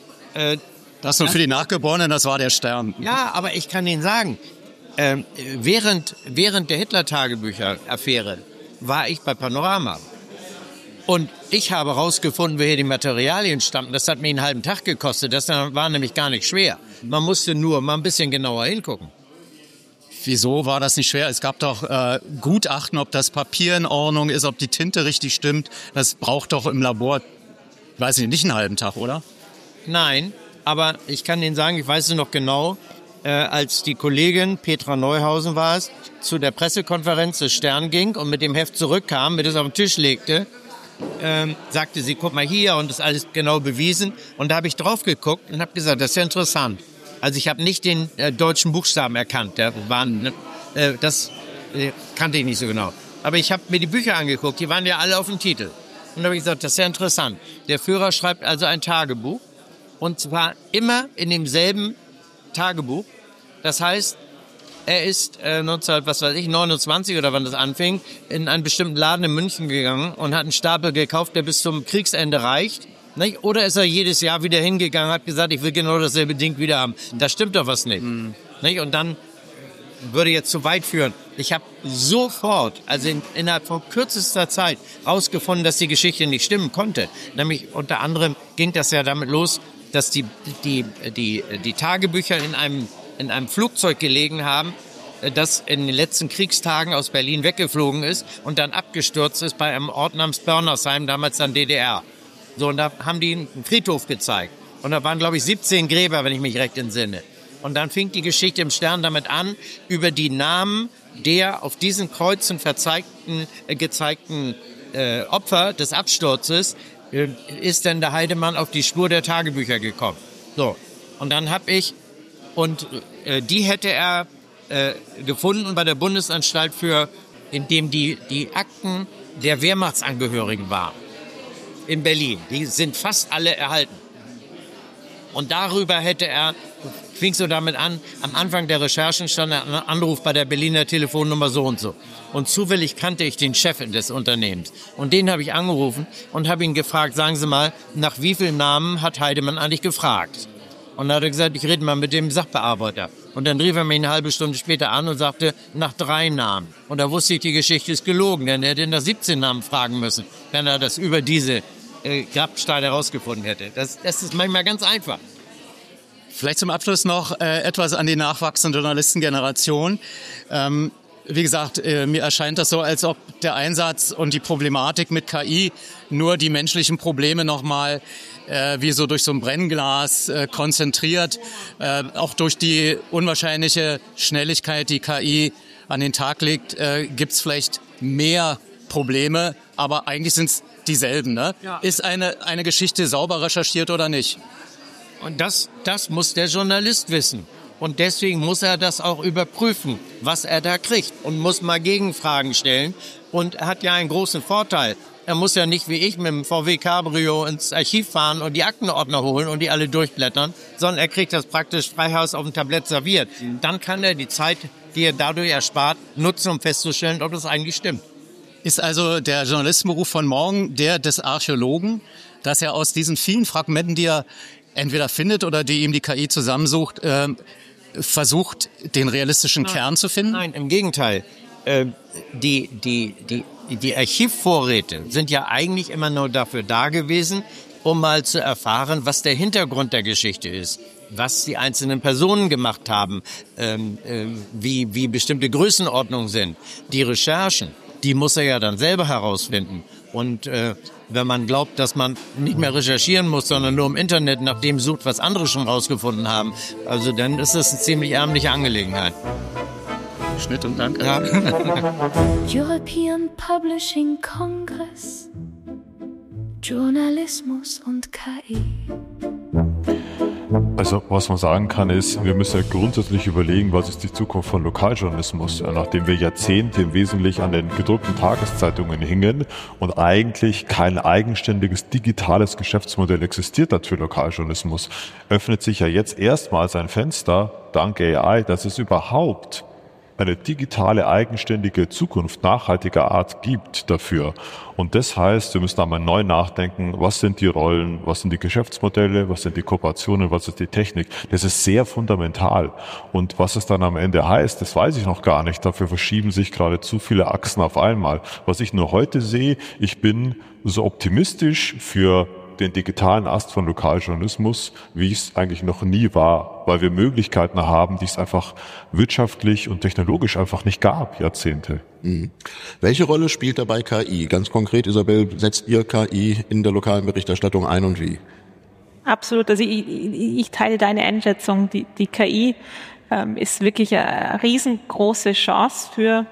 das nur für die Nachgeborenen, das war der Stern. Ja, aber ich kann Ihnen sagen, während der Hitler-Tagebücher-Affäre war ich bei Panorama. Und ich habe herausgefunden, woher die Materialien stammten. Das hat mir einen halben Tag gekostet. Das war nämlich gar nicht schwer. Man musste nur mal ein bisschen genauer hingucken. Wieso war das nicht schwer? Es gab doch Gutachten, ob das Papier in Ordnung ist, ob die Tinte richtig stimmt. Das braucht doch im Labor, weiß ich nicht, einen halben Tag, oder? Nein, aber ich kann Ihnen sagen, ich weiß es noch genau, als die Kollegin Petra Neuhausen war es, zu der Pressekonferenz des Stern ging und mit dem Heft zurückkam, mir das auf den Tisch legte, sagte sie, guck mal hier, und das ist alles genau bewiesen. Und da habe ich drauf geguckt und habe gesagt, das ist ja interessant. Also ich habe nicht den deutschen Buchstaben erkannt, das kannte ich nicht so genau. Aber ich habe mir die Bücher angeguckt, die waren ja alle auf dem Titel. Und da habe ich gesagt, das ist ja interessant. Der Führer schreibt also ein Tagebuch, und zwar immer in demselben Tagebuch. Das heißt, er ist 1929 oder wann das anfing, in einen bestimmten Laden in München gegangen und hat einen Stapel gekauft, der bis zum Kriegsende reicht. Nicht? Oder ist er jedes Jahr wieder hingegangen und hat gesagt, ich will genau dasselbe Ding wieder haben. Da stimmt doch was nicht. Nicht? Und dann würde jetzt zu weit führen. Ich habe sofort, also innerhalb von kürzester Zeit, rausgefunden, dass die Geschichte nicht stimmen konnte. Nämlich unter anderem ging das ja damit los, dass die Tagebücher in einem Flugzeug gelegen haben, das in den letzten Kriegstagen aus Berlin weggeflogen ist und dann abgestürzt ist bei einem Ort namens Börnersheim, damals dann DDR. So, und da haben die einen Friedhof gezeigt. Und da waren, glaube ich, 17 Gräber, wenn ich mich recht entsinne. Und dann fing die Geschichte im Stern damit an, über die Namen der auf diesen Kreuzen gezeigten Opfer des Absturzes ist denn der Heidemann auf die Spur der Tagebücher gekommen. So, und dann die hätte er gefunden bei der Bundesanstalt in dem die Akten der Wehrmachtsangehörigen waren. In Berlin. Die sind fast alle erhalten. Und darüber fing so damit an, am Anfang der Recherchen stand ein Anruf bei der Berliner Telefonnummer so und so. Und zufällig kannte ich den Chef des Unternehmens. Und den habe ich angerufen und habe ihn gefragt, sagen Sie mal, nach wie vielen Namen hat Heidemann eigentlich gefragt? Und dann hat er gesagt, ich rede mal mit dem Sachbearbeiter. Und dann rief er mich eine halbe Stunde später an und sagte, nach 3 Namen. Und da wusste ich, die Geschichte ist gelogen, denn er hätte nach 17 Namen fragen müssen, wenn er das über diese Grabsteine herausgefunden hätte. Das ist manchmal ganz einfach. Vielleicht zum Abschluss noch etwas an die nachwachsende Journalistengeneration. Wie gesagt, mir erscheint das so, als ob der Einsatz und die Problematik mit KI nur die menschlichen Probleme nochmal wie so durch so ein Brennglas konzentriert. Auch durch die unwahrscheinliche Schnelligkeit, die KI an den Tag legt, gibt's vielleicht mehr Probleme, aber eigentlich sind es dieselben. Ne? Ja. Ist eine Geschichte sauber recherchiert oder nicht? Und das muss der Journalist wissen. Und deswegen muss er das auch überprüfen, was er da kriegt. Und muss mal Gegenfragen stellen. Und er hat ja einen großen Vorteil. Er muss ja nicht wie ich mit dem VW Cabrio ins Archiv fahren und die Aktenordner holen und die alle durchblättern, sondern er kriegt das praktisch Freihaus auf dem Tablett serviert. Dann kann er die Zeit, die er dadurch erspart, nutzen, um festzustellen, ob das eigentlich stimmt. Ist also der Journalistenberuf von morgen der des Archäologen, dass er aus diesen vielen Fragmenten, die er entweder findet oder die ihm die KI zusammensucht, versucht, den realistischen Kern zu finden? Nein, im Gegenteil. Die Archivvorräte sind ja eigentlich immer nur dafür da gewesen, um mal zu erfahren, was der Hintergrund der Geschichte ist, was die einzelnen Personen gemacht haben, wie bestimmte Größenordnungen sind. Die Recherchen, die muss er ja dann selber herausfinden. Und wenn man glaubt, dass man nicht mehr recherchieren muss, sondern nur im Internet nach dem sucht, was andere schon rausgefunden haben, also dann ist das eine ziemlich ärmliche Angelegenheit. Schnitt und Dank. Ja. European Publishing Congress, Journalismus und KI. Also was man sagen kann ist, wir müssen ja grundsätzlich überlegen, was ist die Zukunft von Lokaljournalismus, nachdem wir Jahrzehnte im Wesentlichen an den gedruckten Tageszeitungen hingen und eigentlich kein eigenständiges digitales Geschäftsmodell existiert hat für Lokaljournalismus, öffnet sich ja jetzt erstmals ein Fenster, dank AI, dass es überhaupt eine digitale, eigenständige Zukunft nachhaltiger Art gibt dafür. Und das heißt, wir müssen einmal neu nachdenken, was sind die Rollen, was sind die Geschäftsmodelle, was sind die Kooperationen, was ist die Technik. Das ist sehr fundamental. Und was es dann am Ende heißt, das weiß ich noch gar nicht. Dafür verschieben sich gerade zu viele Achsen auf einmal. Was ich nur heute sehe, ich bin so optimistisch für den digitalen Ast von Lokaljournalismus, wie ich es eigentlich noch nie war, weil wir Möglichkeiten haben, die es einfach wirtschaftlich und technologisch einfach nicht gab, Jahrzehnte. Mhm. Welche Rolle spielt dabei KI? Ganz konkret, Isabel, setzt ihr KI in der lokalen Berichterstattung ein und wie? Absolut, also ich teile deine Einschätzung. Die KI ist wirklich eine riesengroße Chance für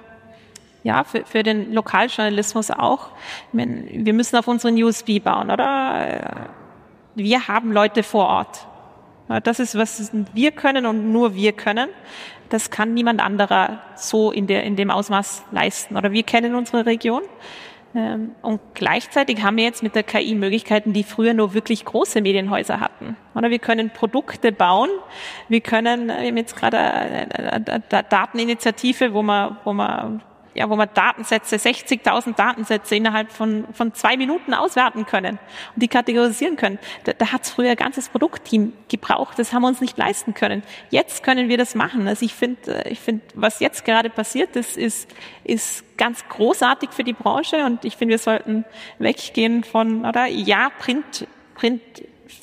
den Lokaljournalismus auch. Ich meine, wir müssen auf unseren USB bauen, oder? Wir haben Leute vor Ort. Das ist, was wir können und nur wir können. Das kann niemand anderer so in dem Ausmaß leisten. Oder wir kennen unsere Region. Und gleichzeitig haben wir jetzt mit der KI Möglichkeiten, die früher nur wirklich große Medienhäuser hatten. Oder wir können Produkte bauen. Wir haben jetzt gerade eine Dateninitiative, wo man Datensätze, 60.000 Datensätze innerhalb von 2 Minuten auswerten können und die kategorisieren können. Da hat es früher ein ganzes Produktteam gebraucht, das haben wir uns nicht leisten können. Jetzt können wir das machen. Also ich finde, was jetzt gerade passiert, das ist ganz großartig für die Branche und ich finde, wir sollten weggehen von, Print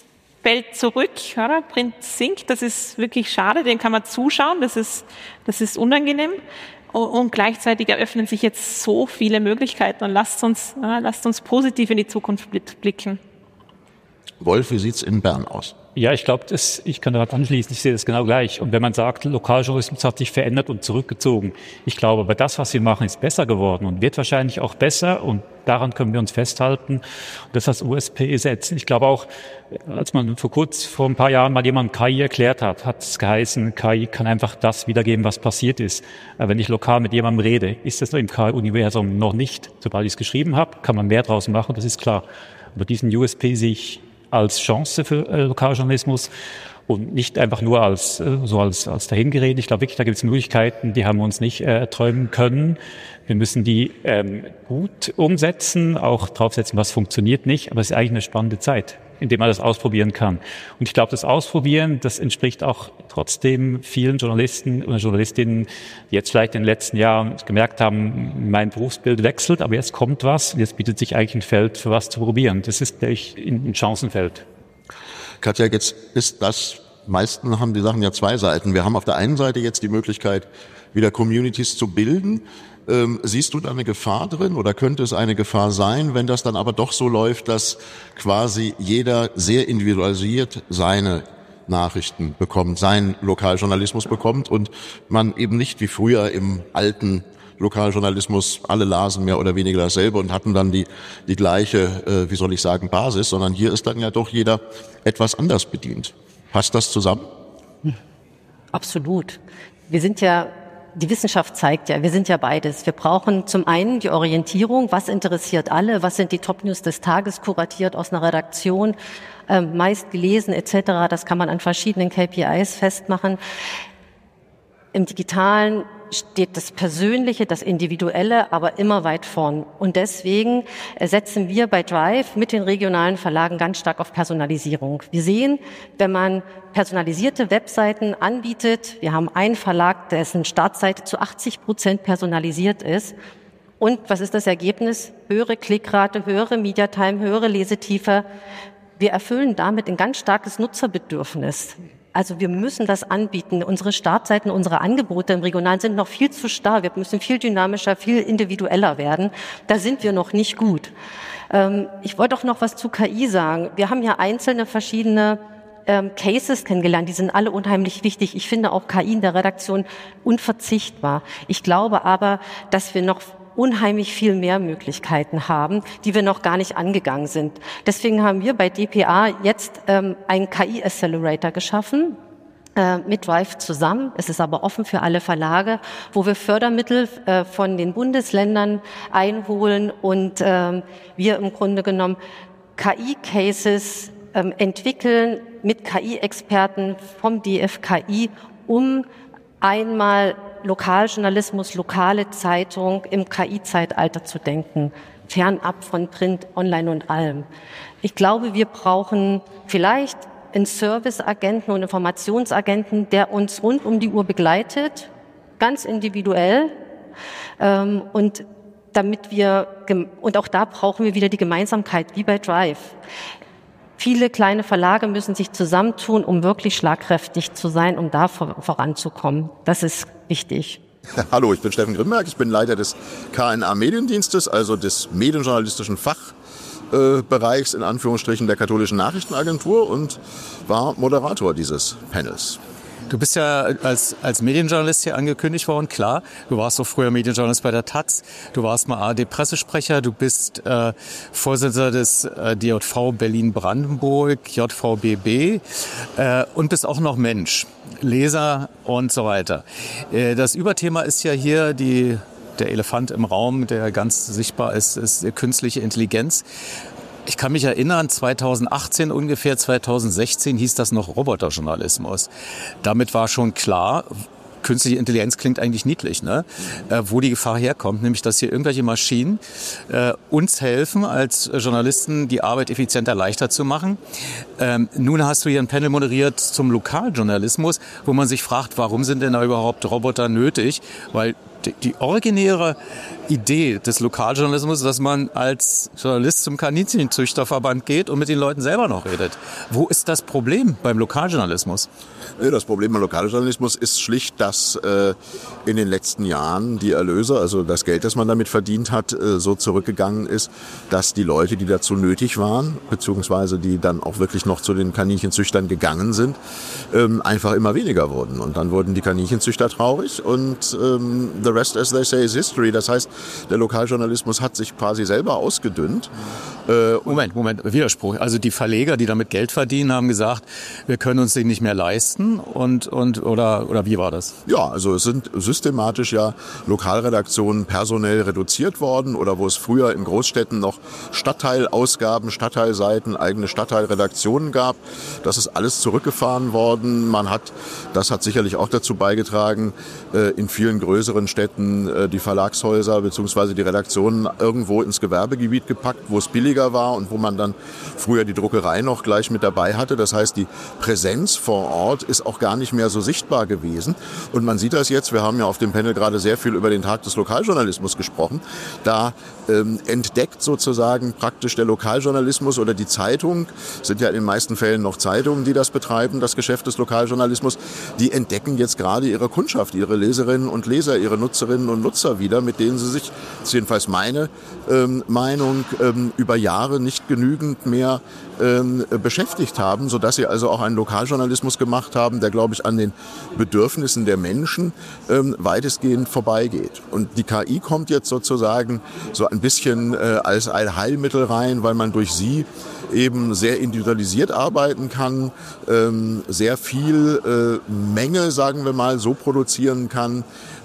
fällt zurück, oder? Print sinkt, das ist wirklich schade, den kann man zuschauen, das ist unangenehm. Und gleichzeitig eröffnen sich jetzt so viele Möglichkeiten und lasst uns positiv in die Zukunft blicken. Wolf, wie sieht's in Bern aus? Ja, ich glaube, ich kann daran anschließen, ich sehe das genau gleich. Und wenn man sagt, Lokaljournalismus hat sich verändert und zurückgezogen, ich glaube, aber das, was wir machen, ist besser geworden und wird wahrscheinlich auch besser und daran können wir uns festhalten und das als USP setzen. Ich glaube auch, als man vor ein paar Jahren mal jemand KI erklärt hat es geheißen, KI kann einfach das wiedergeben, was passiert ist. Aber wenn ich lokal mit jemandem rede, ist das im KI-Universum noch nicht. Sobald ich es geschrieben habe, kann man mehr draus machen, das ist klar. Aber diesen USP sehe ich als Chance für Lokaljournalismus und nicht einfach nur als Dahingerede. Ich glaube wirklich, da gibt es Möglichkeiten, die haben wir uns nicht träumen können. Wir müssen die gut umsetzen, auch draufsetzen, was funktioniert nicht. Aber es ist eigentlich eine spannende Zeit, in der man das ausprobieren kann. Und ich glaube, das Ausprobieren, das entspricht auch trotzdem vielen Journalisten oder Journalistinnen, die jetzt vielleicht in den letzten Jahren gemerkt haben, mein Berufsbild wechselt, aber jetzt kommt was und jetzt bietet sich eigentlich ein Feld für was zu probieren. Das ist gleich ein Chancenfeld. Katja, jetzt ist das, meisten haben die Sachen ja zwei Seiten. Wir haben auf der einen Seite jetzt die Möglichkeit, wieder Communities zu bilden. Siehst du da eine Gefahr drin oder könnte es eine Gefahr sein, wenn das dann aber doch so läuft, dass quasi jeder sehr individualisiert seine Nachrichten bekommt, seinen Lokaljournalismus bekommt und man eben nicht wie früher im alten Lokaljournalismus, alle lasen mehr oder weniger dasselbe und hatten dann die gleiche, Basis, sondern hier ist dann ja doch jeder etwas anders bedient. Passt das zusammen? Absolut. Die Wissenschaft zeigt ja, wir sind ja beides. Wir brauchen zum einen die Orientierung, was interessiert alle, was sind die Top-News des Tages, kuratiert aus einer Redaktion, meist gelesen etc. Das kann man an verschiedenen KPIs festmachen. Im Digitalen steht das Persönliche, das Individuelle, aber immer weit vorn. Und deswegen setzen wir bei Drive mit den regionalen Verlagen ganz stark auf Personalisierung. Wir sehen, wenn man personalisierte Webseiten anbietet, wir haben einen Verlag, dessen Startseite zu 80% personalisiert ist. Und was ist das Ergebnis? Höhere Klickrate, höhere Mediatime, höhere Lesetiefe. Wir erfüllen damit ein ganz starkes Nutzerbedürfnis. Also wir müssen das anbieten. Unsere Startseiten, unsere Angebote im Regionalen sind noch viel zu starr. Wir müssen viel dynamischer, viel individueller werden. Da sind wir noch nicht gut. Ich wollte auch noch was zu KI sagen. Wir haben ja einzelne verschiedene Cases kennengelernt. Die sind alle unheimlich wichtig. Ich finde auch KI in der Redaktion unverzichtbar. Ich glaube aber, dass wir noch unheimlich viel mehr Möglichkeiten haben, die wir noch gar nicht angegangen sind. Deswegen haben wir bei dpa jetzt einen KI-Accelerator geschaffen, mit Drive zusammen. Es ist aber offen für alle Verlage, wo wir Fördermittel von den Bundesländern einholen und wir im Grunde genommen KI-Cases entwickeln mit KI-Experten vom DFKI, um einmal Lokaljournalismus, lokale Zeitung im KI-Zeitalter zu denken, fernab von Print, Online und allem. Ich glaube, wir brauchen vielleicht einen Serviceagenten und Informationsagenten, der uns rund um die Uhr begleitet, ganz individuell. Und auch da brauchen wir wieder die Gemeinsamkeit, wie bei Drive. Viele kleine Verlage müssen sich zusammentun, um wirklich schlagkräftig zu sein, um da voranzukommen. Das ist wichtig. Hallo, ich bin Steffen Grimberg, ich bin Leiter des KNA Mediendienstes, also des medienjournalistischen Fachbereichs in Anführungsstrichen der Katholischen Nachrichtenagentur und war Moderator dieses Panels. Du bist ja als Medienjournalist hier angekündigt worden, klar. Du warst auch früher Medienjournalist bei der taz. Du warst mal ARD-Pressesprecher. Du bist Vorsitzender des DJV Berlin-Brandenburg, JVBB und bist auch noch Mensch, Leser und so weiter. Das Überthema ist ja hier der Elefant im Raum, der ganz sichtbar ist künstliche Intelligenz. Ich kann mich erinnern, 2018 ungefähr, 2016 hieß das noch Roboterjournalismus. Damit war schon klar, künstliche Intelligenz klingt eigentlich niedlich, ne? Wo die Gefahr herkommt, nämlich dass hier irgendwelche Maschinen uns helfen, als Journalisten die Arbeit effizienter, leichter zu machen. Nun hast du hier ein Panel moderiert zum Lokaljournalismus, wo man sich fragt, warum sind denn da überhaupt Roboter nötig? Weil die originäre Idee des Lokaljournalismus, dass man als Journalist zum Kaninchenzüchterverband geht und mit den Leuten selber noch redet. Wo ist das Problem beim Lokaljournalismus? Das Problem beim Lokaljournalismus ist schlicht, dass in den letzten Jahren die Erlöse, also das Geld, das man damit verdient hat, so zurückgegangen ist, dass die Leute, die dazu nötig waren, beziehungsweise die dann auch wirklich noch zu den Kaninchenzüchtern gegangen sind, einfach immer weniger wurden. Und dann wurden die Kaninchenzüchter traurig und the rest, as they say, is history. Das heißt, der Lokaljournalismus hat sich quasi selber ausgedünnt. Moment, Widerspruch. Also die Verleger, die damit Geld verdienen, haben gesagt, wir können uns den nicht mehr leisten oder wie war das? Ja, also es sind systematisch ja Lokalredaktionen personell reduziert worden oder wo es früher in Großstädten noch Stadtteilausgaben, Stadtteilseiten, eigene Stadtteilredaktionen gab. Das ist alles zurückgefahren worden. Das hat sicherlich auch dazu beigetragen, in vielen größeren Städten die Verlagshäuser bzw. die Redaktionen irgendwo ins Gewerbegebiet gepackt, wo es billiger war und wo man dann früher die Druckerei noch gleich mit dabei hatte. Das heißt, die Präsenz vor Ort ist auch gar nicht mehr so sichtbar gewesen. Und man sieht das jetzt, wir haben ja auf dem Panel gerade sehr viel über den Tag des Lokaljournalismus gesprochen. Da entdeckt sozusagen praktisch der Lokaljournalismus oder die Zeitung, sind ja in den meisten Fällen noch Zeitungen, die das betreiben, das Geschäft des Lokaljournalismus, die entdecken jetzt gerade ihre Kundschaft, ihre Leserinnen und Leser, ihre Nutzerinnen und Nutzer wieder, mit denen sie sich, das ist jedenfalls meine Meinung, über Jahre nicht genügend mehr beschäftigt haben, sodass sie also auch einen Lokaljournalismus gemacht haben, der, glaube ich, an den Bedürfnissen der Menschen weitestgehend vorbeigeht. Und die KI kommt jetzt sozusagen so ein bisschen als Allheilmittel rein, weil man durch sie eben sehr individualisiert arbeiten kann, sehr viel Menge, sagen wir mal, so produzieren kann,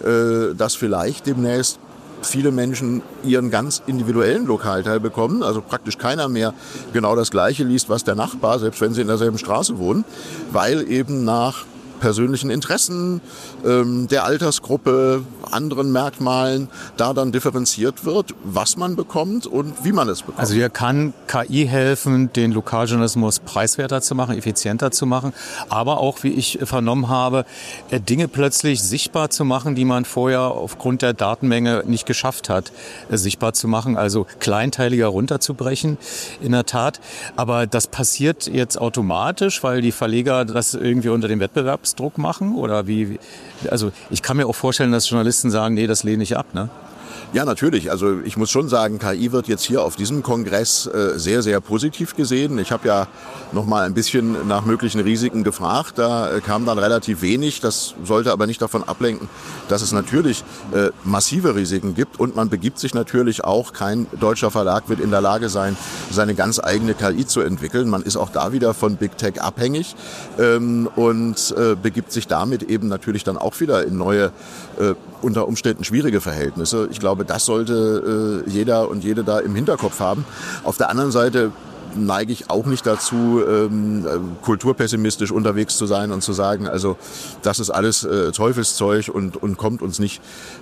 dass vielleicht demnächst viele Menschen ihren ganz individuellen Lokalteil bekommen, also praktisch keiner mehr genau das Gleiche liest, was der Nachbar, selbst wenn sie in derselben Straße wohnen, weil eben nach persönlichen Interessen, der Altersgruppe, anderen Merkmalen da dann differenziert wird, was man bekommt und wie man es bekommt. Also hier kann KI helfen, den Lokaljournalismus preiswerter zu machen, effizienter zu machen, aber auch, wie ich vernommen habe, Dinge plötzlich sichtbar zu machen, die man vorher aufgrund der Datenmenge nicht geschafft hat, sichtbar zu machen, also kleinteiliger runterzubrechen, in der Tat. Aber das passiert jetzt automatisch, weil die Verleger das irgendwie unter dem Wettbewerbsdruck machen oder wie? Also ich kann mir auch vorstellen, dass Journalisten sagen, nee, das lehne ich ab, ne? Ja, natürlich. Also ich muss schon sagen, KI wird jetzt hier auf diesem Kongress sehr, sehr positiv gesehen. Ich habe ja noch mal ein bisschen nach möglichen Risiken gefragt. Da kam dann relativ wenig. Das sollte aber nicht davon ablenken, dass es natürlich massive Risiken gibt. Und man begibt sich natürlich auch, kein deutscher Verlag wird in der Lage sein, seine ganz eigene KI zu entwickeln. Man ist auch da wieder von Big Tech abhängig und begibt sich damit eben natürlich dann auch wieder in neue, unter Umständen schwierige Verhältnisse. Ich glaube, das sollte jeder und jede da im Hinterkopf haben. Auf der anderen Seite neige ich auch nicht dazu, kulturpessimistisch unterwegs zu sein und zu sagen, also das ist alles Teufelszeug und kommt uns nicht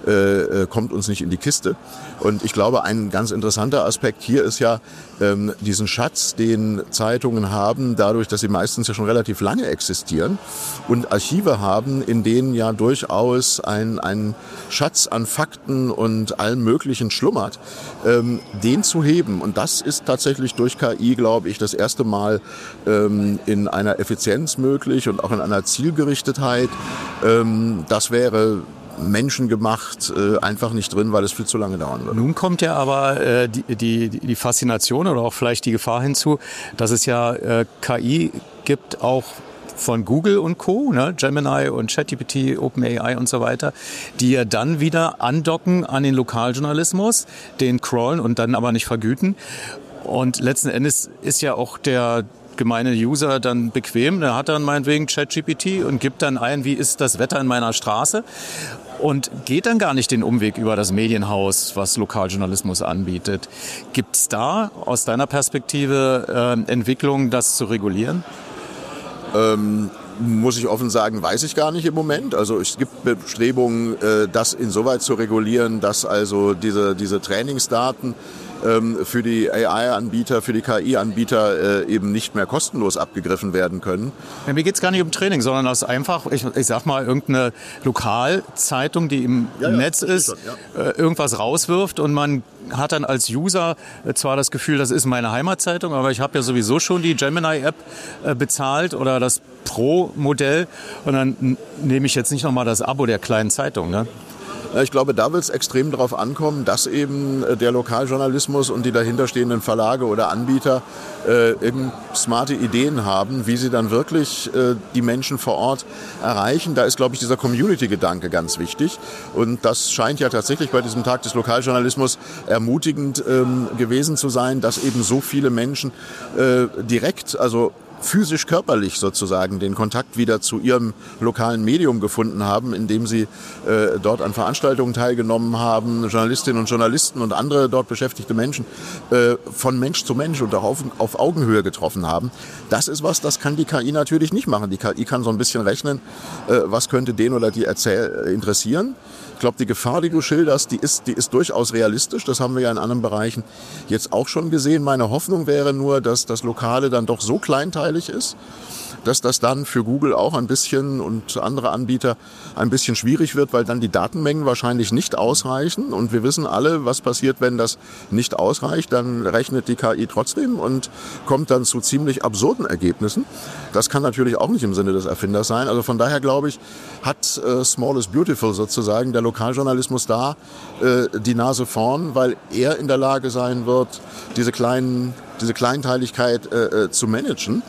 in die Kiste. Und ich glaube, ein ganz interessanter Aspekt hier ist ja diesen Schatz, den Zeitungen haben, dadurch, dass sie meistens ja schon relativ lange existieren und Archive haben, in denen ja durchaus ein Schatz an Fakten und allem Möglichen schlummert, den zu heben. Und das ist tatsächlich durch KI, glaube ich, das erste Mal in einer Effizienz möglich und auch in einer Zielgerichtetheit. Das wäre menschengemacht einfach nicht drin, weil es viel zu lange dauern würde. Nun kommt ja aber die Faszination oder auch vielleicht die Gefahr hinzu, dass es ja KI gibt, auch von Google und Co., ne? Gemini und ChatGPT, OpenAI und so weiter, die ja dann wieder andocken an den Lokaljournalismus, den crawlen und dann aber nicht vergüten. Und letzten Endes ist ja auch der gemeine User dann bequem. Der hat dann meinetwegen ChatGPT und gibt dann ein, wie ist das Wetter in meiner Straße? Und geht dann gar nicht den Umweg über das Medienhaus, was Lokaljournalismus anbietet. Gibt es da aus deiner Perspektive Entwicklungen, das zu regulieren? Muss ich offen sagen, weiß ich gar nicht im Moment. Also es gibt Bestrebungen, das insoweit zu regulieren, dass also diese Trainingsdaten für die AI-Anbieter, für die KI-Anbieter eben nicht mehr kostenlos abgegriffen werden können. Ja, mir geht es gar nicht um Training, sondern dass einfach, ich sag mal, irgendeine Lokalzeitung, die im Netz ist, irgendwas rauswirft und man hat dann als User zwar das Gefühl, das ist meine Heimatzeitung, aber ich habe ja sowieso schon die Gemini-App bezahlt oder das Pro-Modell und dann nehme ich jetzt nicht nochmal das Abo der kleinen Zeitung, ne? Ich glaube, da wird es extrem darauf ankommen, dass eben der Lokaljournalismus und die dahinterstehenden Verlage oder Anbieter eben smarte Ideen haben, wie sie dann wirklich die Menschen vor Ort erreichen. Da ist, glaube ich, dieser Community-Gedanke ganz wichtig. Und das scheint ja tatsächlich bei diesem Tag des Lokaljournalismus ermutigend gewesen zu sein, dass eben so viele Menschen direkt, also physisch, körperlich sozusagen den Kontakt wieder zu ihrem lokalen Medium gefunden haben, indem sie dort an Veranstaltungen teilgenommen haben, Journalistinnen und Journalisten und andere dort beschäftigte Menschen von Mensch zu Mensch und auch auf Augenhöhe getroffen haben. Das ist was, das kann die KI natürlich nicht machen. Die KI kann so ein bisschen rechnen, was könnte den oder die interessieren. Ich glaube, die Gefahr, die du schilderst, die ist durchaus realistisch. Das haben wir ja in anderen Bereichen jetzt auch schon gesehen. Meine Hoffnung wäre nur, dass das Lokale dann doch so kleinteilig ist, dass das dann für Google auch ein bisschen und andere Anbieter ein bisschen schwierig wird, weil dann die Datenmengen wahrscheinlich nicht ausreichen. Und wir wissen alle, was passiert, wenn das nicht ausreicht. Dann rechnet die KI trotzdem und kommt dann zu ziemlich absurden Ergebnissen. Das kann natürlich auch nicht im Sinne des Erfinders sein. Also von daher glaube ich, hat Small is Beautiful sozusagen der Lokaljournalismus da die Nase vorn, weil er in der Lage sein wird, diese Kleinteiligkeit zu managen.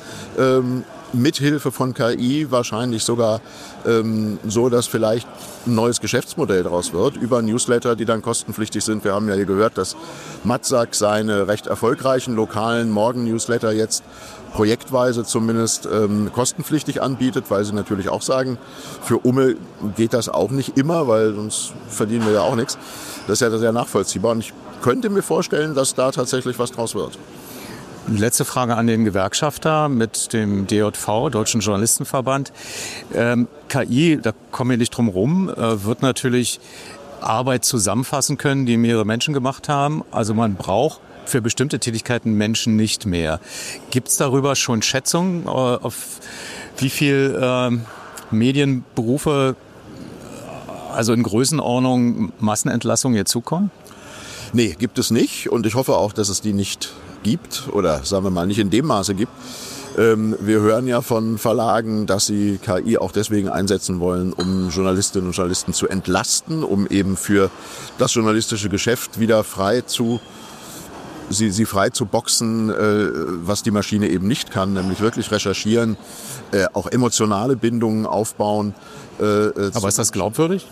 Mithilfe von KI wahrscheinlich sogar so, dass vielleicht ein neues Geschäftsmodell daraus wird, über Newsletter, die dann kostenpflichtig sind. Wir haben ja hier gehört, dass Matzak seine recht erfolgreichen lokalen Morgen-Newsletter jetzt projektweise zumindest kostenpflichtig anbietet, weil sie natürlich auch sagen, für Umme geht das auch nicht immer, weil sonst verdienen wir ja auch nichts. Das ist ja sehr nachvollziehbar und ich könnte mir vorstellen, dass da tatsächlich was draus wird. Letzte Frage an den Gewerkschafter mit dem DJV, Deutschen Journalistenverband. KI, da kommen wir nicht drum rum, wird natürlich Arbeit zusammenfassen können, die mehrere Menschen gemacht haben. Also man braucht für bestimmte Tätigkeiten Menschen nicht mehr. Gibt es darüber schon Schätzungen, auf wie viel Medienberufe, also in Größenordnung Massenentlassungen hier zukommen? Nee, gibt es nicht und ich hoffe auch, dass es die nicht gibt oder sagen wir mal nicht in dem Maße gibt. Wir hören ja von Verlagen, dass sie KI auch deswegen einsetzen wollen, um Journalistinnen und Journalisten zu entlasten, um eben für das journalistische Geschäft wieder sie frei zu boxen, was die Maschine eben nicht kann, nämlich wirklich recherchieren, auch emotionale Bindungen aufbauen. Aber ist das glaubwürdig?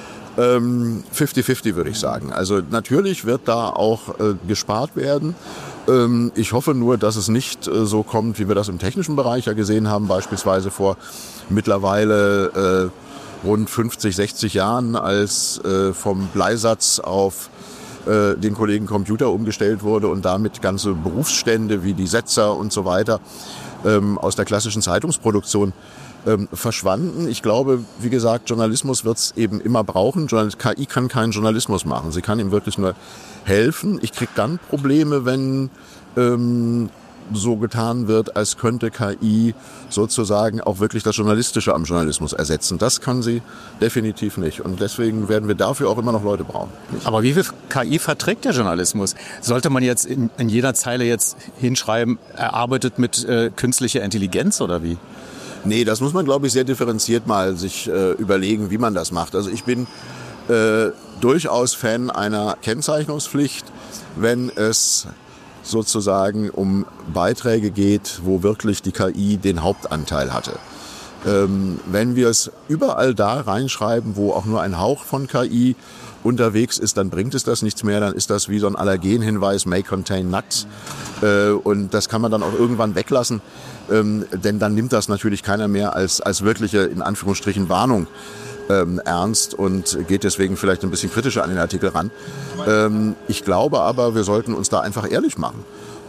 50-50 würde ich sagen. Also natürlich wird da auch gespart werden. Ich hoffe nur, dass es nicht so kommt, wie wir das im technischen Bereich ja gesehen haben, beispielsweise vor mittlerweile rund 50, 60 Jahren, als vom Bleisatz auf den Kollegen Computer umgestellt wurde und damit ganze Berufsstände wie die Setzer und so weiter aus der klassischen Zeitungsproduktion verschwanden. Ich glaube, wie gesagt, Journalismus wird es eben immer brauchen. KI kann keinen Journalismus machen. Sie kann ihm wirklich nur helfen. Ich kriege dann Probleme, wenn so getan wird, als könnte KI sozusagen auch wirklich das Journalistische am Journalismus ersetzen. Das kann sie definitiv nicht. Und deswegen werden wir dafür auch immer noch Leute brauchen. Aber wie viel KI verträgt der Journalismus? Sollte man jetzt in jeder Zeile jetzt hinschreiben, er arbeitet mit künstlicher Intelligenz oder wie? Nee, das muss man, glaube ich, sehr differenziert mal sich überlegen, wie man das macht. Also ich bin durchaus Fan einer Kennzeichnungspflicht, wenn es sozusagen um Beiträge geht, wo wirklich die KI den Hauptanteil hatte. Wenn wir es überall da reinschreiben, wo auch nur ein Hauch von KI unterwegs ist, dann bringt es das nichts mehr, dann ist das wie so ein Allergenhinweis, may contain nuts. Und das kann man dann auch irgendwann weglassen, denn dann nimmt das natürlich keiner mehr als wirkliche, in Anführungsstrichen, Warnung ernst und geht deswegen vielleicht ein bisschen kritischer an den Artikel ran. Ich glaube aber, wir sollten uns da einfach ehrlich machen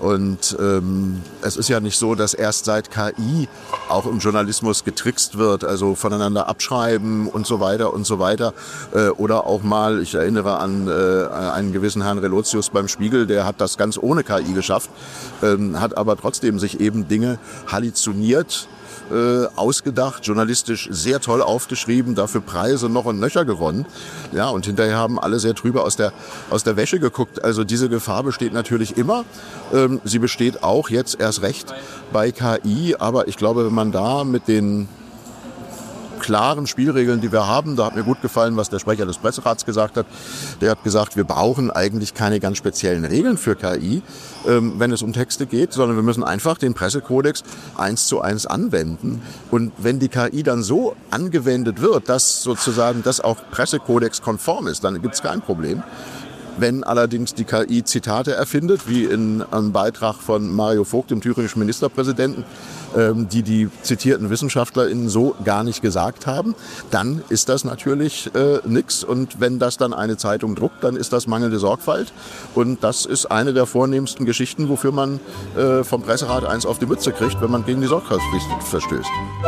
Und es ist ja nicht so, dass erst seit KI auch im Journalismus getrickst wird, also voneinander abschreiben und so weiter und so weiter. Oder auch mal, ich erinnere an einen gewissen Herrn Relotius beim Spiegel, der hat das ganz ohne KI geschafft, hat aber trotzdem sich eben Dinge halluziniert, ausgedacht, journalistisch sehr toll aufgeschrieben, dafür Preise noch und nöcher gewonnen. Ja, und hinterher haben alle sehr trübe aus der Wäsche geguckt. Also diese Gefahr besteht natürlich immer. Sie besteht auch jetzt erst recht bei KI. Aber ich glaube, wenn man da mit den klaren Spielregeln, die wir haben, da hat mir gut gefallen, was der Sprecher des Presserats gesagt hat. Der hat gesagt, wir brauchen eigentlich keine ganz speziellen Regeln für KI, wenn es um Texte geht, sondern wir müssen einfach den Pressekodex 1:1 anwenden. Und wenn die KI dann so angewendet wird, dass sozusagen das auch pressekodex-konform ist, dann gibt es kein Problem. Wenn allerdings die KI Zitate erfindet, wie in einem Beitrag von Mario Vogt, dem thüringischen Ministerpräsidenten, die zitierten WissenschaftlerInnen so gar nicht gesagt haben, dann ist das natürlich nix. Und wenn das dann eine Zeitung druckt, dann ist das mangelnde Sorgfalt. Und das ist eine der vornehmsten Geschichten, wofür man vom Presserat eins auf die Mütze kriegt, wenn man gegen die Sorgfaltspflicht verstößt.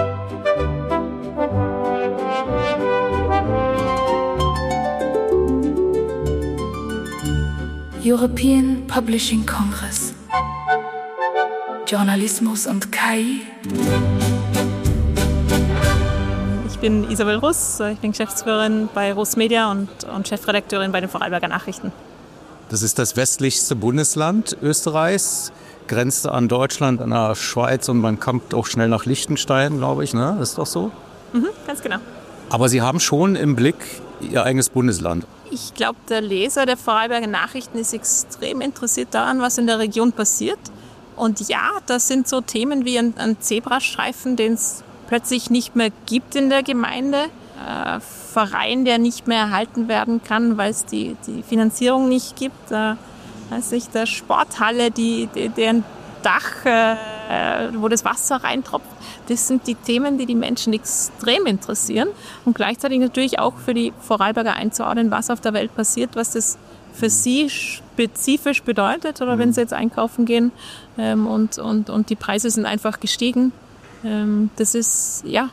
European Publishing Congress. Journalismus und KI. Ich bin Isabel Russ, ich bin Geschäftsführerin bei Russ Media und Chefredakteurin bei den Vorarlberger Nachrichten. Das ist das westlichste Bundesland Österreichs, grenzt an Deutschland, an der Schweiz und man kommt auch schnell nach Liechtenstein, glaube ich, ne? Ist doch so? Ganz genau. Aber Sie haben schon im Blick Ihr eigenes Bundesland. Ich glaube, der Leser der Vorarlberger Nachrichten ist extrem interessiert daran, was in der Region passiert. Und ja, das sind so Themen wie ein Zebrastreifen, den es plötzlich nicht mehr gibt in der Gemeinde. Verein, der nicht mehr erhalten werden kann, weil es die Finanzierung nicht gibt. Der Sporthalle, deren Dach, wo das Wasser reintropft. Das sind die Themen, die die Menschen extrem interessieren und gleichzeitig natürlich auch für die Vorarlberger einzuordnen, was auf der Welt passiert, was das für sie spezifisch bedeutet oder wenn sie jetzt einkaufen gehen und die Preise sind einfach gestiegen. Das ist ja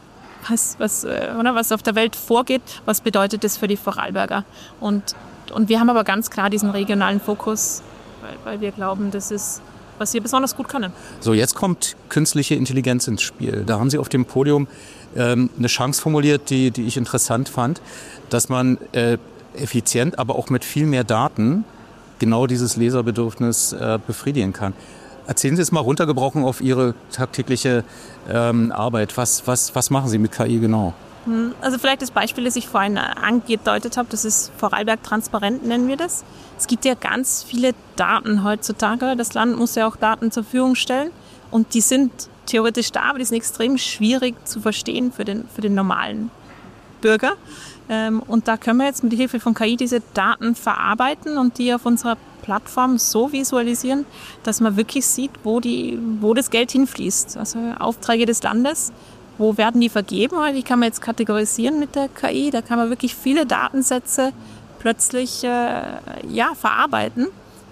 was auf der Welt vorgeht, was bedeutet das für die Vorarlberger und wir haben aber ganz klar diesen regionalen Fokus, weil wir glauben, das ist was wir besonders gut können. So, jetzt kommt künstliche Intelligenz ins Spiel. Da haben Sie auf dem Podium eine Chance formuliert, die ich interessant fand, dass man effizient, aber auch mit viel mehr Daten genau dieses Leserbedürfnis befriedigen kann. Erzählen Sie es mal runtergebrochen auf Ihre tagtägliche Arbeit. Was machen Sie mit KI genau? Also vielleicht das Beispiel, das ich vorhin angedeutet habe, das ist Vorarlberg transparent, nennen wir das. Es gibt ja ganz viele Daten heutzutage. Das Land muss ja auch Daten zur Verfügung stellen und die sind theoretisch da, aber die sind extrem schwierig zu verstehen für den normalen Bürger. Und da können wir jetzt mit Hilfe von KI diese Daten verarbeiten und die auf unserer Plattform so visualisieren, dass man wirklich sieht, wo das Geld hinfließt. Also Aufträge des Landes. Wo werden die vergeben? Die kann man jetzt kategorisieren mit der KI. Da kann man wirklich viele Datensätze plötzlich verarbeiten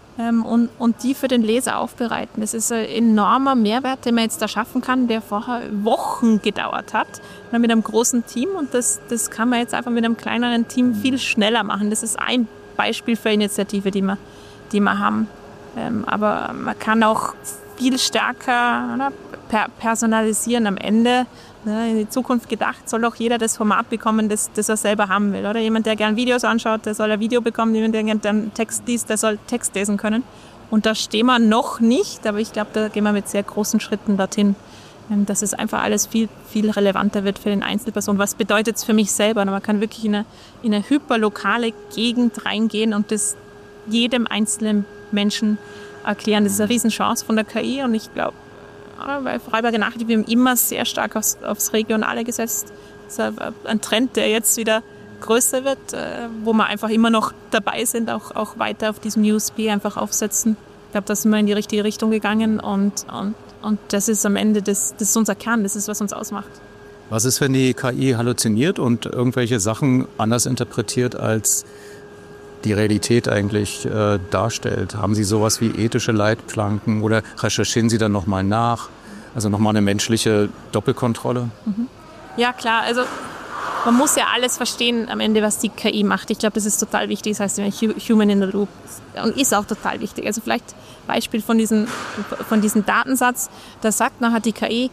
und die für den Leser aufbereiten. Das ist ein enormer Mehrwert, den man jetzt da schaffen kann, der vorher Wochen gedauert hat mit einem großen Team. Und das kann man jetzt einfach mit einem kleineren Team viel schneller machen. Das ist ein Beispiel für Initiative, die wir haben. Aber man kann auch viel stärker personalisieren am Ende. In die Zukunft gedacht, soll auch jeder das Format bekommen, das er selber haben will. Oder jemand, der gern Videos anschaut, der soll ein Video bekommen. Jemand, der gern einen Text liest, der soll Text lesen können. Und da stehen wir noch nicht, aber ich glaube, da gehen wir mit sehr großen Schritten dorthin, dass es einfach alles viel, viel relevanter wird für den Einzelperson. Was bedeutet es für mich selber? Man kann wirklich in eine hyperlokale Gegend reingehen und das jedem einzelnen Menschen erklären. Das ist eine Riesenchance von der KI und ich glaube, bei Vorarlberger Nachrichten, wir haben immer sehr stark aufs Regionale gesetzt. Das ist ein Trend, der jetzt wieder größer wird, wo wir einfach immer noch dabei sind, auch weiter auf diesem USP einfach aufsetzen. Ich glaube, da sind wir in die richtige Richtung gegangen und das ist am Ende, das ist unser Kern, das ist, was uns ausmacht. Was ist, wenn die KI halluziniert und irgendwelche Sachen anders interpretiert, als die Realität eigentlich darstellt? Haben Sie sowas wie ethische Leitplanken oder recherchieren Sie dann nochmal nach? Also nochmal eine menschliche Doppelkontrolle? Ja, klar. Also man muss ja alles verstehen am Ende, was die KI macht. Ich glaube, das ist total wichtig. Das heißt, Human in the Loop. Und ist auch total wichtig. Also vielleicht Beispiel von diesem Datensatz. Da sagt nachher die KI,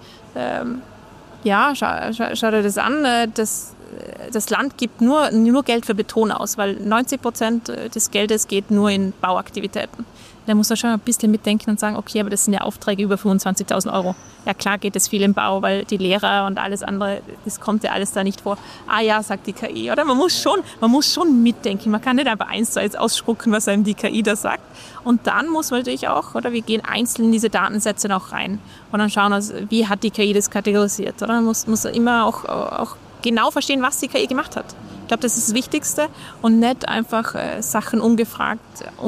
schau dir das an, das Land gibt nur Geld für Beton aus, weil 90% des Geldes geht nur in Bauaktivitäten. Da muss man schon ein bisschen mitdenken und sagen, okay, aber das sind ja Aufträge über 25.000 Euro. Ja klar geht es viel im Bau, weil die Lehrer und alles andere, das kommt ja alles da nicht vor. Ah ja, sagt die KI. Oder man muss schon mitdenken. Man kann nicht einfach 1:1 ausspucken, was einem die KI da sagt. Und dann muss man natürlich auch, oder wir gehen einzeln in diese Datensätze noch rein und dann schauen wir, wie hat die KI das kategorisiert. Oder man muss immer auch genau verstehen, was die KI gemacht hat. Ich glaube, das ist das Wichtigste und nicht einfach Sachen ungefragt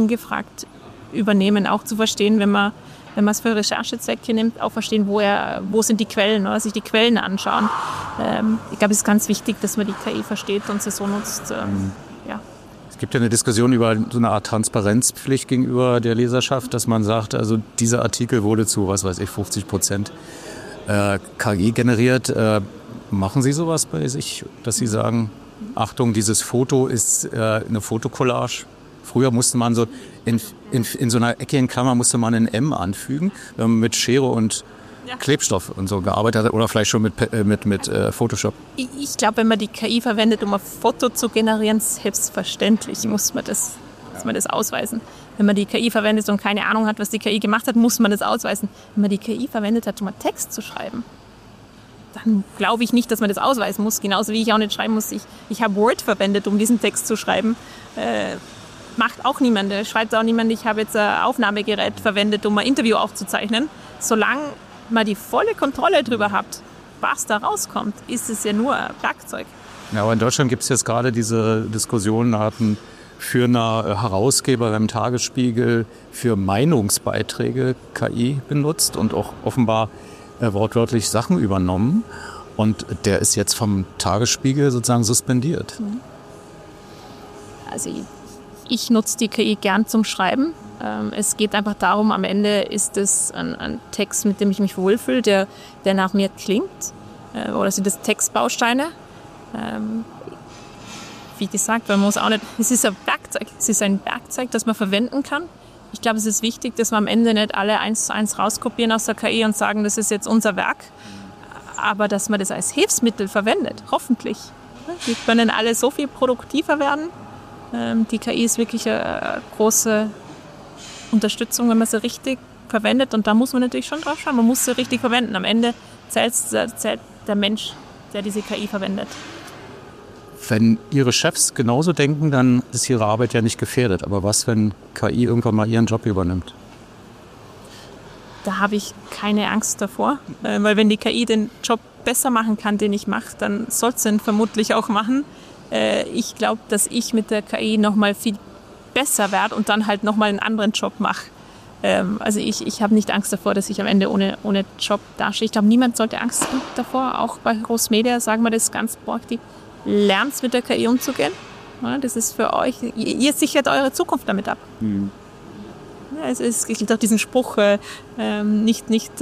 übernehmen, auch zu verstehen, wenn man es für Recherchezwecke nimmt, auch verstehen, wo sind die Quellen, oder sich die Quellen anschauen. Ich glaube, es ist ganz wichtig, dass man die KI versteht und sie so nutzt. Es gibt ja eine Diskussion über so eine Art Transparenzpflicht gegenüber der Leserschaft, dass man sagt, also dieser Artikel wurde zu, 50% KI generiert. Machen Sie sowas bei sich, dass Sie sagen, Achtung, dieses Foto ist eine Fotokollage? Früher musste man so in so einer eckigen Klammer musste man ein M anfügen, wenn man mit Schere und Klebstoff und so gearbeitet hat oder vielleicht schon mit Photoshop. Ich glaube, wenn man die KI verwendet, um ein Foto zu generieren, selbstverständlich muss man das ausweisen. Wenn man die KI verwendet und keine Ahnung hat, was die KI gemacht hat, muss man das ausweisen. Wenn man die KI verwendet hat, um einen Text zu schreiben, dann glaube ich nicht, dass man das ausweisen muss. Genauso wie ich auch nicht schreiben muss. Ich habe Word verwendet, um diesen Text zu schreiben. Macht auch niemand. Schreibt auch niemand. Ich habe jetzt ein Aufnahmegerät verwendet, um ein Interview aufzuzeichnen. Solange man die volle Kontrolle darüber hat, was da rauskommt, ist es ja nur ein Werkzeug. Ja, aber in Deutschland gibt es jetzt gerade diese Diskussion, da hat ein führender Herausgeber beim Tagesspiegel für Meinungsbeiträge KI benutzt und auch offenbar wortwörtlich Sachen übernommen. Und der ist jetzt vom Tagesspiegel sozusagen suspendiert. Also ich nutze die KI gern zum Schreiben. Es geht einfach darum, am Ende ist es ein Text, mit dem ich mich wohlfühle, der nach mir klingt. Oder sind das Textbausteine? Wie gesagt, man muss auch nicht, es ist ein Werkzeug. Es ist ein Werkzeug, das man verwenden kann. Ich glaube, es ist wichtig, dass wir am Ende nicht alle 1:1 rauskopieren aus der KI und sagen, das ist jetzt unser Werk. Aber dass man das als Hilfsmittel verwendet, hoffentlich. Wir können alle so viel produktiver werden. Die KI ist wirklich eine große Unterstützung, wenn man sie richtig verwendet. Und da muss man natürlich schon drauf schauen. Man muss sie richtig verwenden. Am Ende zählt der Mensch, der diese KI verwendet. Wenn Ihre Chefs genauso denken, dann ist Ihre Arbeit ja nicht gefährdet. Aber was, wenn KI irgendwann mal Ihren Job übernimmt? Da habe ich keine Angst davor. Weil wenn die KI den Job besser machen kann, den ich mache, dann soll sie ihn vermutlich auch machen. Ich glaube, dass ich mit der KI noch mal viel besser werde und dann halt noch mal einen anderen Job mache. Also ich habe nicht Angst davor, dass ich am Ende ohne Job dastehe. Ich glaube, niemand sollte Angst haben davor. Auch bei Großmedia sagen wir das ganz proaktiv. Lernt mit der KI umzugehen. Ja, das ist für euch, ihr sichert eure Zukunft damit ab. Mhm. Ja, es gilt auch diesen Spruch, nicht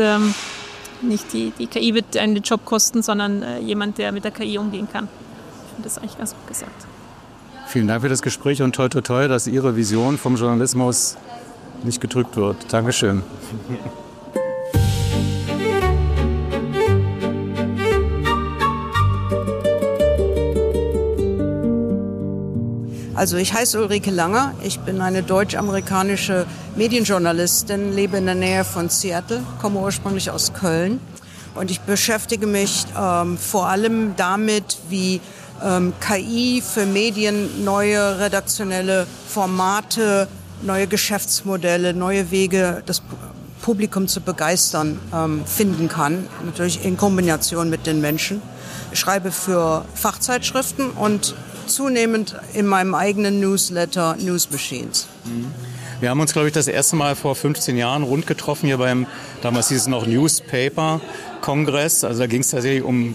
die KI wird einen den Job kosten, sondern jemand, der mit der KI umgehen kann. Ich finde das eigentlich ganz gut gesagt. Vielen Dank für das Gespräch und toi toi toi, dass Ihre Vision vom Journalismus nicht gedrückt wird. Dankeschön. Also ich heiße Ulrike Langer, ich bin eine deutsch-amerikanische Medienjournalistin, lebe in der Nähe von Seattle, komme ursprünglich aus Köln und ich beschäftige mich vor allem damit, wie KI für Medien neue redaktionelle Formate, neue Geschäftsmodelle, neue Wege, das Publikum zu begeistern, finden kann, natürlich in Kombination mit den Menschen. Ich schreibe für Fachzeitschriften und zunehmend in meinem eigenen Newsletter News Machines. Wir haben uns, glaube ich, das erste Mal vor 15 Jahren rund getroffen, hier beim, damals hieß es noch Newspaper-Kongress. Also da ging es tatsächlich um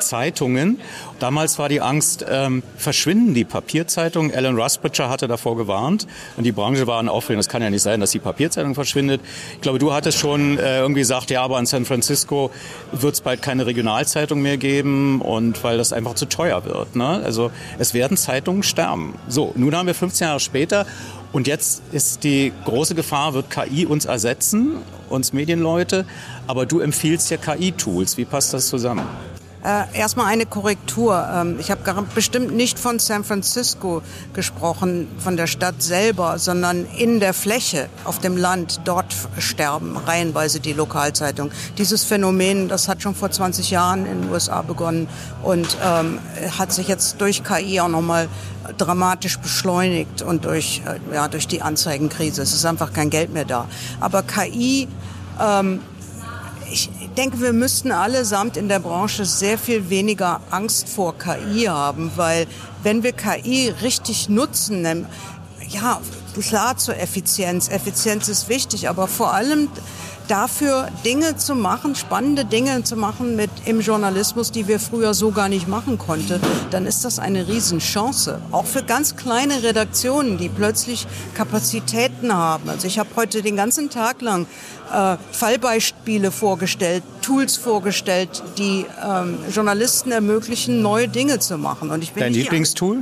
Zeitungen. Damals war die Angst, verschwinden die Papierzeitungen. Alan Rusbridger hatte davor gewarnt und die Branche war in Aufregung. Es kann ja nicht sein, dass die Papierzeitung verschwindet. Ich glaube, du hattest schon irgendwie gesagt, ja, aber in San Francisco wird es bald keine Regionalzeitung mehr geben und weil das einfach zu teuer wird. Ne? Also es werden Zeitungen sterben. So, nun haben wir 15 Jahre später und jetzt ist die große Gefahr, wird KI uns ersetzen, uns Medienleute, aber du empfiehlst ja KI-Tools. Wie passt das zusammen? Erstmal eine Korrektur. Ich habe bestimmt nicht von San Francisco gesprochen, von der Stadt selber, sondern in der Fläche, auf dem Land. Dort sterben reihenweise die Lokalzeitungen. Dieses Phänomen, das hat schon vor 20 Jahren in den USA begonnen und hat sich jetzt durch KI auch nochmal dramatisch beschleunigt und durch die Anzeigenkrise. Es ist einfach kein Geld mehr da. Aber KI... Ich denke, wir müssten allesamt in der Branche sehr viel weniger Angst vor KI haben, weil wenn wir KI richtig nutzen, ja, klar zur Effizienz. Effizienz ist wichtig, aber vor allem dafür Dinge zu machen, spannende Dinge zu machen im Journalismus, die wir früher so gar nicht machen konnten, dann ist das eine Riesenchance. Auch für ganz kleine Redaktionen, die plötzlich Kapazitäten haben. Also ich habe heute den ganzen Tag lang Fallbeispiele vorgestellt, Tools vorgestellt, die Journalisten ermöglichen, neue Dinge zu machen. Und ich bin Dein Lieblingstool?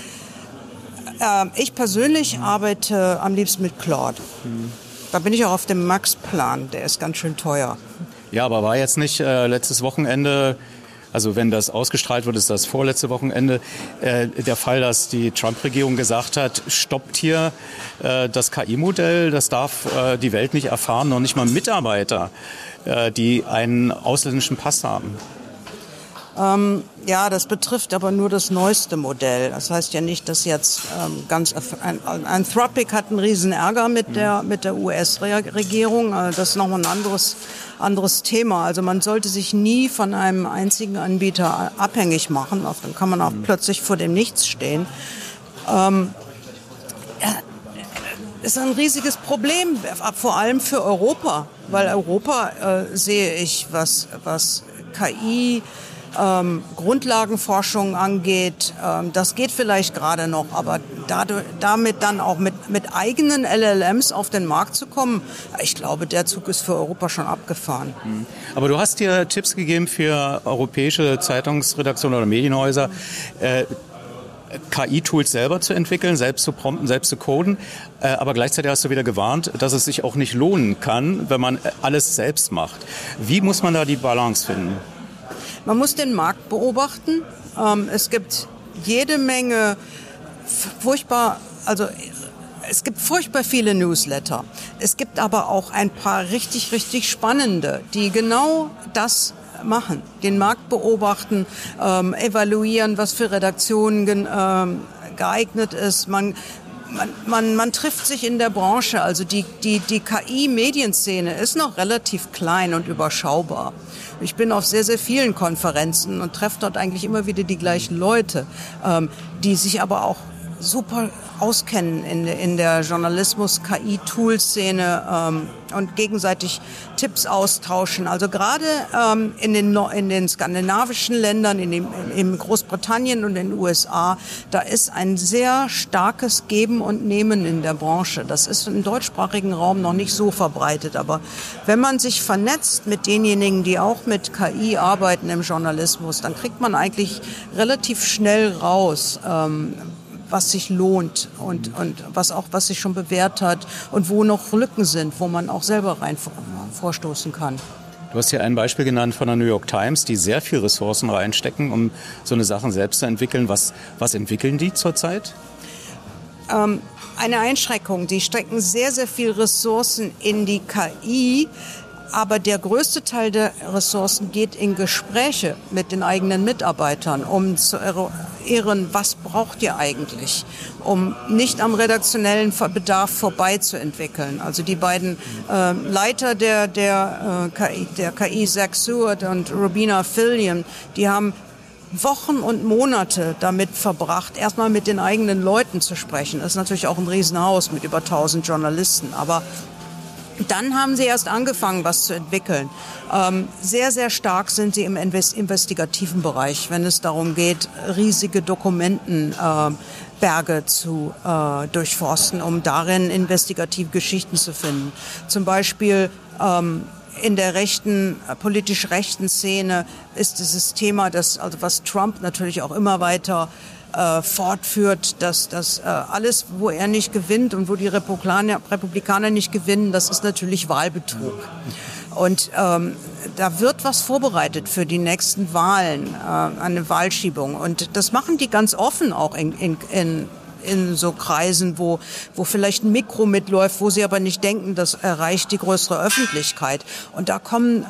Ich persönlich arbeite am liebsten mit Claude. Da bin ich auch auf dem Max-Plan, der ist ganz schön teuer. Ja, aber war jetzt nicht letztes Wochenende, also wenn das ausgestrahlt wird, ist das vorletzte Wochenende, der Fall, dass die Trump-Regierung gesagt hat, stoppt hier das KI-Modell, das darf die Welt nicht erfahren, noch nicht mal Mitarbeiter, die einen ausländischen Pass haben. Ja, das betrifft aber nur das neueste Modell. Das heißt ja nicht, dass jetzt Anthropic hat einen riesen Ärger mit der US-Regierung. Das ist nochmal ein anderes Thema. Also man sollte sich nie von einem einzigen Anbieter abhängig machen. Dann kann man auch plötzlich vor dem Nichts stehen. Ist ein riesiges Problem, vor allem für Europa, weil Europa sehe ich, was KI Grundlagenforschung angeht, das geht vielleicht gerade noch, aber damit dann auch mit eigenen LLMs auf den Markt zu kommen, ich glaube, der Zug ist für Europa schon abgefahren. Aber du hast dir Tipps gegeben für europäische Zeitungsredaktionen oder Medienhäuser, KI-Tools selber zu entwickeln, selbst zu prompten, selbst zu coden. Aber gleichzeitig hast du wieder gewarnt, dass es sich auch nicht lohnen kann, wenn man alles selbst macht. Wie muss man da die Balance finden? Man muss den Markt beobachten. Es gibt jede Menge es gibt furchtbar viele Newsletter. Es gibt aber auch ein paar richtig, richtig spannende, die genau das machen. Den Markt beobachten, evaluieren, was für Redaktionen geeignet ist. Man trifft sich in der Branche. Also die KI-Medienszene ist noch relativ klein und überschaubar. Ich bin auf sehr, sehr vielen Konferenzen und treffe dort eigentlich immer wieder die gleichen Leute, die sich aber auch super auskennen in der Journalismus-KI-Tool-Szene und gegenseitig Tipps austauschen. Also gerade in den skandinavischen Ländern, in Großbritannien und in den USA, da ist ein sehr starkes Geben und Nehmen in der Branche. Das ist im deutschsprachigen Raum noch nicht so verbreitet. Aber wenn man sich vernetzt mit denjenigen, die auch mit KI arbeiten im Journalismus, dann kriegt man eigentlich relativ schnell raus, was sich lohnt und was sich schon bewährt hat und wo noch Lücken sind, wo man auch selber rein vorstoßen kann. Du hast hier ein Beispiel genannt von der New York Times, die sehr viel Ressourcen reinstecken, um so eine Sachen selbst zu entwickeln. Was entwickeln die zurzeit? Eine Einschränkung. Die stecken sehr, sehr viel Ressourcen in die KI. Aber der größte Teil der Ressourcen geht in Gespräche mit den eigenen Mitarbeitern, um zu eruieren, was braucht ihr eigentlich, um nicht am redaktionellen Bedarf vorbeizuentwickeln. Also die beiden Leiter der KI, Zach Seward und Robina Fillion, die haben Wochen und Monate damit verbracht, erstmal mit den eigenen Leuten zu sprechen. Das ist natürlich auch ein Riesenhaus mit über 1000 Journalisten, aber Dann haben sie erst angefangen, was zu entwickeln. Sehr, sehr stark sind sie im investigativen Bereich, wenn es darum geht, riesige Dokumentenberge zu durchforsten, um darin investigative Geschichten zu finden. Zum Beispiel in der politisch rechten Szene ist dieses Thema, was Trump natürlich auch immer weiter fortführt, dass alles, wo er nicht gewinnt und wo die Republikaner nicht gewinnen, das ist natürlich Wahlbetrug. Und da wird was vorbereitet für die nächsten Wahlen, eine Wahlschiebung. Und das machen die ganz offen auch in so Kreisen, wo vielleicht ein Mikro mitläuft, wo sie aber nicht denken, das erreicht die größere Öffentlichkeit. Und da kommen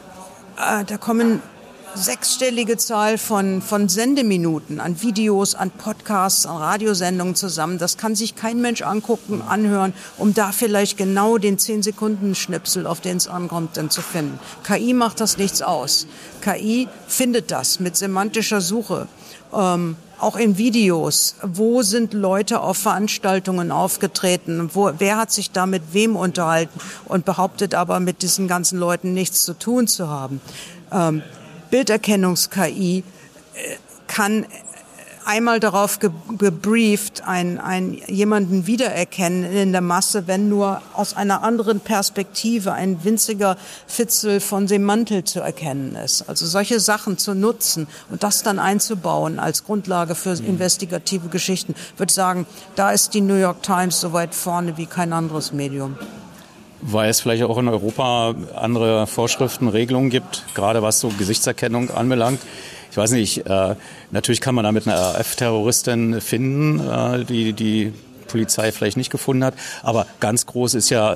sechsstellige Zahl von Sendeminuten an Videos, an Podcasts, an Radiosendungen zusammen. Das kann sich kein Mensch angucken, anhören, um da vielleicht genau den 10-Sekunden-Schnipsel, auf den es ankommt, dann zu finden. KI macht das nichts aus. KI findet das mit semantischer Suche. Auch in Videos. Wo sind Leute auf Veranstaltungen aufgetreten? Wer hat sich da mit wem unterhalten und behauptet aber, mit diesen ganzen Leuten nichts zu tun zu haben? Bilderkennungs-KI kann einmal darauf gebrieft, jemanden wiedererkennen in der Masse, wenn nur aus einer anderen Perspektive ein winziger Fitzel von dem Mantel zu erkennen ist. Also solche Sachen zu nutzen und das dann einzubauen als Grundlage für investigative Geschichten, würde sagen, da ist die New York Times so weit vorne wie kein anderes Medium. Weil es vielleicht auch in Europa andere Vorschriften, Regelungen gibt, gerade was so Gesichtserkennung anbelangt. Ich weiß nicht, natürlich kann man damit eine RAF-Terroristin finden, die Polizei vielleicht nicht gefunden hat. Aber ganz groß ist ja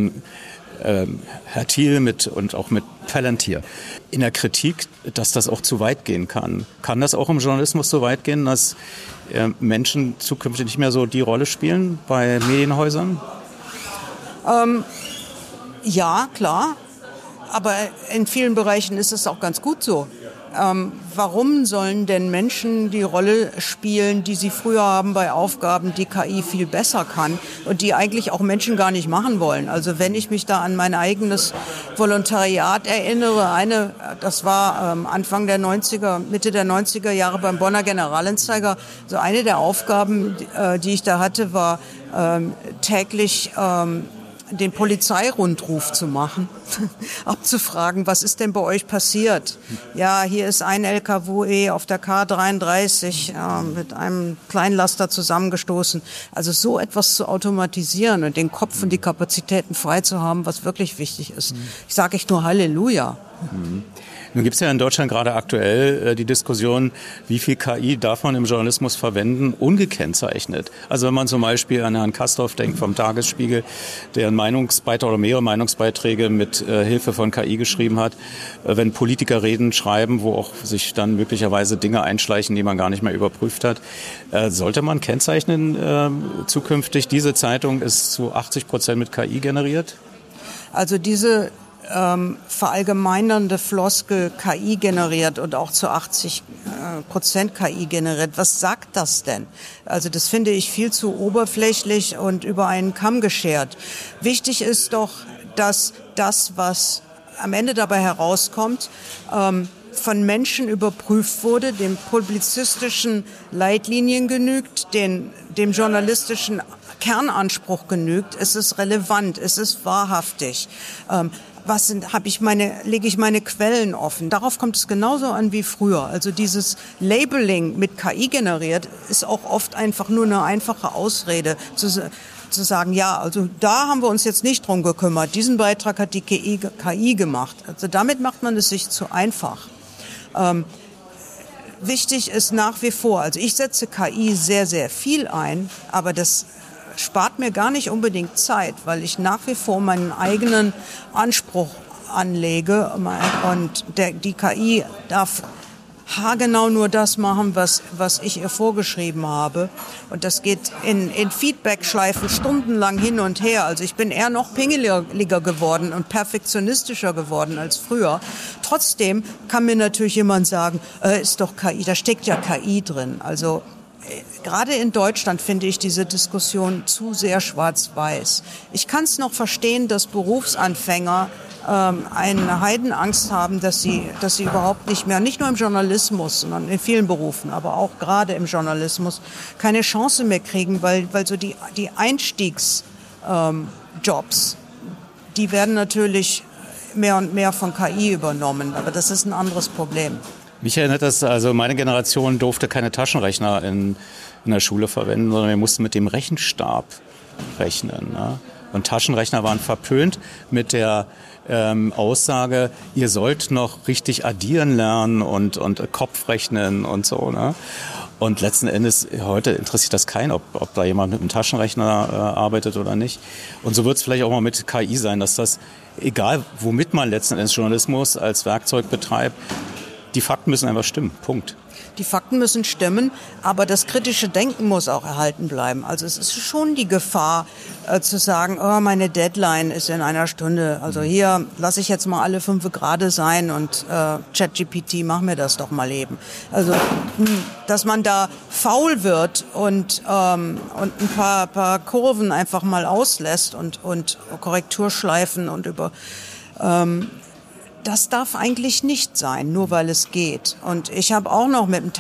Herr Thiel und auch mit Palantir. In der Kritik, dass das auch zu weit gehen kann. Kann das auch im Journalismus so weit gehen, dass Menschen zukünftig nicht mehr so die Rolle spielen bei Medienhäusern? Ja, klar. Aber in vielen Bereichen ist es auch ganz gut so. Warum sollen denn Menschen die Rolle spielen, die sie früher haben bei Aufgaben, die KI viel besser kann und die eigentlich auch Menschen gar nicht machen wollen? Also wenn ich mich da an mein eigenes Volontariat erinnere, das war Anfang der 90er, Mitte der 90er Jahre beim Bonner Generalanzeiger, so eine der Aufgaben, die ich da hatte, war täglich den Polizeirundruf zu machen, abzufragen, was ist denn bei euch passiert? Ja, hier ist ein LKW auf der K33 mit einem Kleinlaster zusammengestoßen. Also so etwas zu automatisieren und den Kopf und die Kapazitäten frei zu haben, was wirklich wichtig ist. Ich sage echt nur Halleluja. Nun gibt es ja in Deutschland gerade aktuell die Diskussion, wie viel KI darf man im Journalismus verwenden, ungekennzeichnet. Also wenn man zum Beispiel an Herrn Kastorf denkt vom Tagesspiegel, der einen Meinungsbeitrag oder mehrere Meinungsbeiträge mit Hilfe von KI geschrieben hat, wenn Politiker reden, schreiben, wo auch sich dann möglicherweise Dinge einschleichen, die man gar nicht mehr überprüft hat. Sollte man kennzeichnen zukünftig, diese Zeitung ist zu 80% mit KI generiert? Also diese verallgemeinernde Floskel KI generiert und auch zu 80% KI generiert. Was sagt das denn? Also das finde ich viel zu oberflächlich und über einen Kamm geschert. Wichtig ist doch, dass das, was am Ende dabei herauskommt, von Menschen überprüft wurde, dem publizistischen Leitlinien genügt, dem journalistischen Kernanspruch genügt. Es ist relevant, es ist wahrhaftig. Lege ich meine Quellen offen? Darauf kommt es genauso an wie früher. Also dieses Labeling mit KI generiert ist auch oft einfach nur eine einfache Ausrede zu sagen, ja, also da haben wir uns jetzt nicht drum gekümmert. Diesen Beitrag hat die KI gemacht. Also damit macht man es sich zu einfach. Wichtig ist nach wie vor, also ich setze KI sehr, sehr viel ein, aber das spart mir gar nicht unbedingt Zeit, weil ich nach wie vor meinen eigenen Anspruch anlege und die KI darf haargenau nur das machen, was ich ihr vorgeschrieben habe. Und das geht in Feedback-Schleifen stundenlang hin und her. Also ich bin eher noch pingeliger geworden und perfektionistischer geworden als früher. Trotzdem kann mir natürlich jemand sagen, ist doch KI, da steckt ja KI drin. Also gerade in Deutschland finde ich diese Diskussion zu sehr schwarz-weiß. Ich kann es noch verstehen, dass Berufsanfänger eine Heidenangst haben, dass sie überhaupt nicht mehr, nicht nur im Journalismus, sondern in vielen Berufen, aber auch gerade im Journalismus, keine Chance mehr kriegen, weil so die Einstiegsjobs, die werden natürlich mehr und mehr von KI übernommen, aber das ist ein anderes Problem. Mich erinnert das, also meine Generation durfte keine Taschenrechner in der Schule verwenden, sondern wir mussten mit dem Rechenstab rechnen. Ne? Und Taschenrechner waren verpönt mit der Aussage, ihr sollt noch richtig addieren lernen und Kopfrechnen und so. Ne? Und letzten Endes, heute interessiert das keinen, ob da jemand mit einem Taschenrechner arbeitet oder nicht. Und so wird es vielleicht auch mal mit KI sein, dass das, egal womit man letzten Endes Journalismus als Werkzeug betreibt, die Fakten müssen einfach stimmen. Punkt. Die Fakten müssen stimmen, aber das kritische Denken muss auch erhalten bleiben. Also es ist schon die Gefahr zu sagen, oh, meine Deadline ist in einer Stunde. Also hier lasse ich jetzt mal alle 5 Grade sein und ChatGPT, mach mir das doch mal eben. Also dass man da faul wird und ein paar Kurven einfach mal auslässt und Korrekturschleifen und das darf eigentlich nicht sein, nur weil es geht. Und ich habe auch noch mit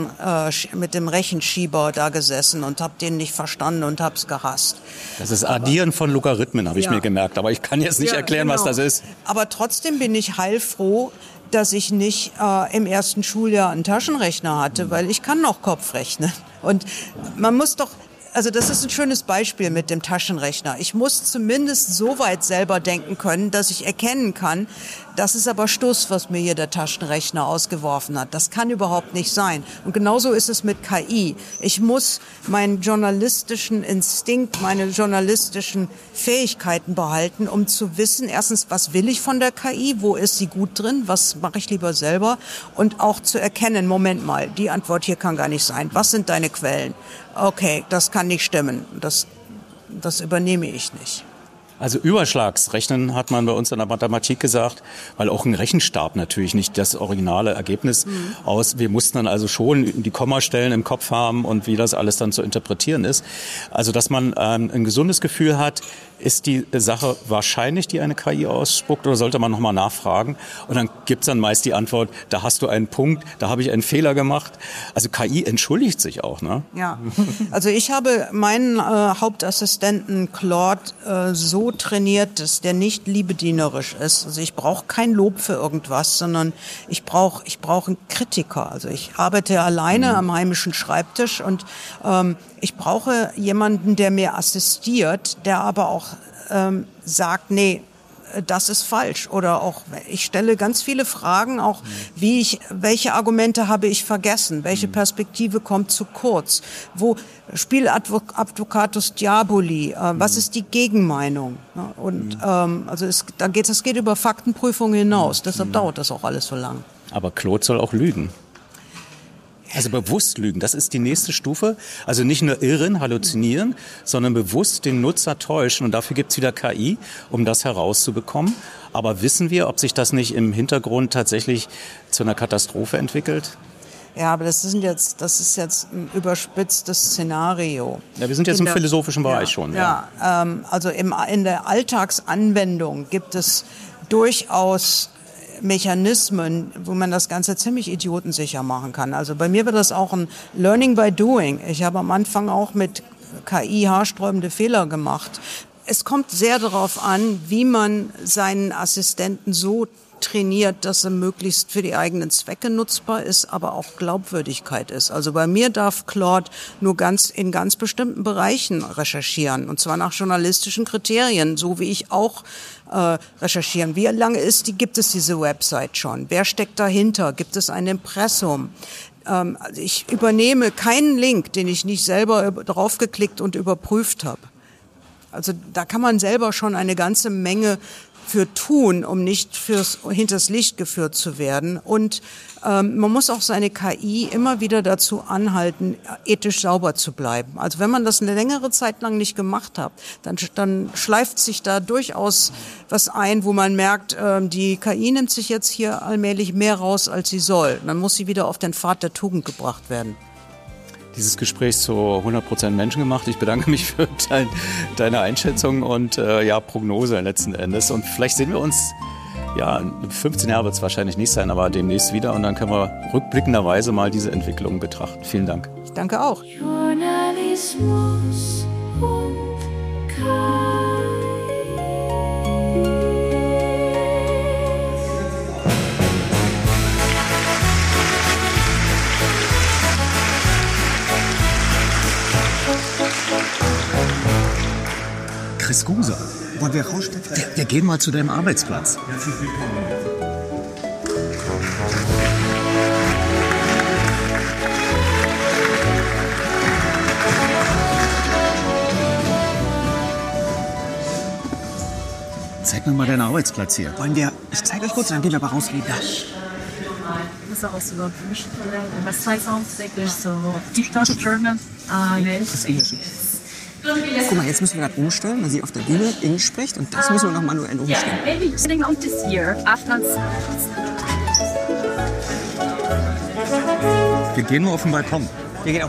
dem Rechenschieber da gesessen und habe den nicht verstanden und habe es gehasst. Das ist Addieren von Logarithmen, habe ich mir gemerkt. Aber ich kann jetzt nicht erklären, was das ist. Aber trotzdem bin ich heilfroh, dass ich nicht im ersten Schuljahr einen Taschenrechner hatte, weil ich kann noch Kopfrechnen. Und man muss doch... Also das ist ein schönes Beispiel mit dem Taschenrechner. Ich muss zumindest so weit selber denken können, dass ich erkennen kann, das ist aber Stuss, was mir hier der Taschenrechner ausgeworfen hat. Das kann überhaupt nicht sein. Und genauso ist es mit KI. Ich muss meinen journalistischen Instinkt, meine journalistischen Fähigkeiten behalten, um zu wissen, erstens, was will ich von der KI? Wo ist sie gut drin? Was mache ich lieber selber? Und auch zu erkennen, Moment mal, die Antwort hier kann gar nicht sein. Was sind deine Quellen? Okay, das kann nicht stimmen. Das übernehme ich nicht. Also Überschlagsrechnen hat man bei uns in der Mathematik gesagt, weil auch ein Rechenstab natürlich nicht das originale Ergebnis aus. Wir mussten dann also schon die Kommastellen im Kopf haben und wie das alles dann zu interpretieren ist. Also dass man ein gesundes Gefühl hat, ist die Sache wahrscheinlich, die eine KI ausspuckt, oder sollte man nochmal nachfragen? Und dann gibt's dann meist die Antwort, da hast du einen Punkt, da habe ich einen Fehler gemacht. Also KI entschuldigt sich auch, ne? Ja, also ich habe meinen Hauptassistenten Claude so trainiert, dass der nicht liebedienerisch ist. Also ich brauche kein Lob für irgendwas, sondern ich brauche einen Kritiker. Also ich arbeite alleine am heimischen Schreibtisch und ich brauche jemanden, der mir assistiert, der aber auch sagt, nee, das ist falsch. Oder auch, ich stelle ganz viele Fragen, auch welche Argumente habe ich vergessen? Welche Perspektive kommt zu kurz? Wo Spiel Advocatus Diaboli? Was ist die Gegenmeinung? Und es geht über Faktenprüfung hinaus. Deshalb dauert das auch alles so lang. Aber Claude soll auch lügen. Also bewusst lügen, das ist die nächste Stufe. Also nicht nur irren, halluzinieren, sondern bewusst den Nutzer täuschen. Und dafür gibt's wieder KI, um das herauszubekommen. Aber wissen wir, ob sich das nicht im Hintergrund tatsächlich zu einer Katastrophe entwickelt? Ja, aber das ist jetzt ein überspitztes Szenario. Ja, wir sind jetzt im philosophischen Bereich schon. Ja, also in der Alltagsanwendung gibt es durchaus Mechanismen, wo man das Ganze ziemlich idiotensicher machen kann. Also bei mir wird das auch ein Learning by Doing. Ich habe am Anfang auch mit KI haarsträubende Fehler gemacht. Es kommt sehr darauf an, wie man seinen Assistenten so trainiert, dass er möglichst für die eigenen Zwecke nutzbar ist, aber auch Glaubwürdigkeit ist. Also bei mir darf Claude nur in ganz bestimmten Bereichen recherchieren, und zwar nach journalistischen Kriterien, so wie ich auch recherchieren. Wie lange gibt es diese Website schon? Wer steckt dahinter? Gibt es ein Impressum? Ich übernehme keinen Link, den ich nicht selber draufgeklickt und überprüft habe. Also da kann man selber schon eine ganze Menge für tun, um nicht hinters Licht geführt zu werden. Und man muss auch seine KI immer wieder dazu anhalten, ethisch sauber zu bleiben. Also wenn man das eine längere Zeit lang nicht gemacht hat, dann schleift sich da durchaus was ein, wo man merkt, die KI nimmt sich jetzt hier allmählich mehr raus, als sie soll. Dann muss sie wieder auf den Pfad der Tugend gebracht werden. dieses Gespräch zu 100% menschengemacht. Ich bedanke mich für deine Einschätzung und Prognose letzten Endes. Und vielleicht sehen wir uns, 15 Jahre wird es wahrscheinlich nicht sein, aber demnächst wieder. Und dann können wir rückblickenderweise mal diese Entwicklung betrachten. Vielen Dank. Ich danke auch. Journalismus und Chris Guser. Wollen wir rausstellen? Wir gehen mal zu deinem Arbeitsplatz. Zeig mir mal deinen Arbeitsplatz hier. Wollen wir, ich zeige euch kurz, dann gehen wir aber rausreden. Ja. Was heißt auf Englisch so? TikTok, German, Das Englisch. Guck mal, jetzt müssen wir gerade umstellen, weil sie auf der Bühne Englisch spricht und das müssen wir noch manuell umstellen. Maybe sitting on this year after. Wir gehen nur auf den Balkon. Wir gehen auf.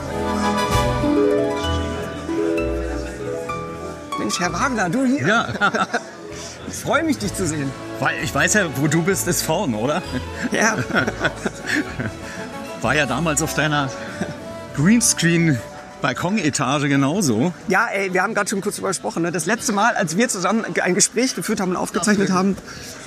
Mensch, Herr Wagner, du hier? Ja. Ich freue mich, dich zu sehen. Weil ich weiß ja, wo du bist, ist vorne, oder? Ja. War ja damals auf deiner Greenscreen-Balkonetage genauso. Ja, ey, wir haben gerade schon kurz darüber gesprochen. Ne? Das letzte Mal, als wir zusammen ein Gespräch geführt haben und aufgezeichnet haben,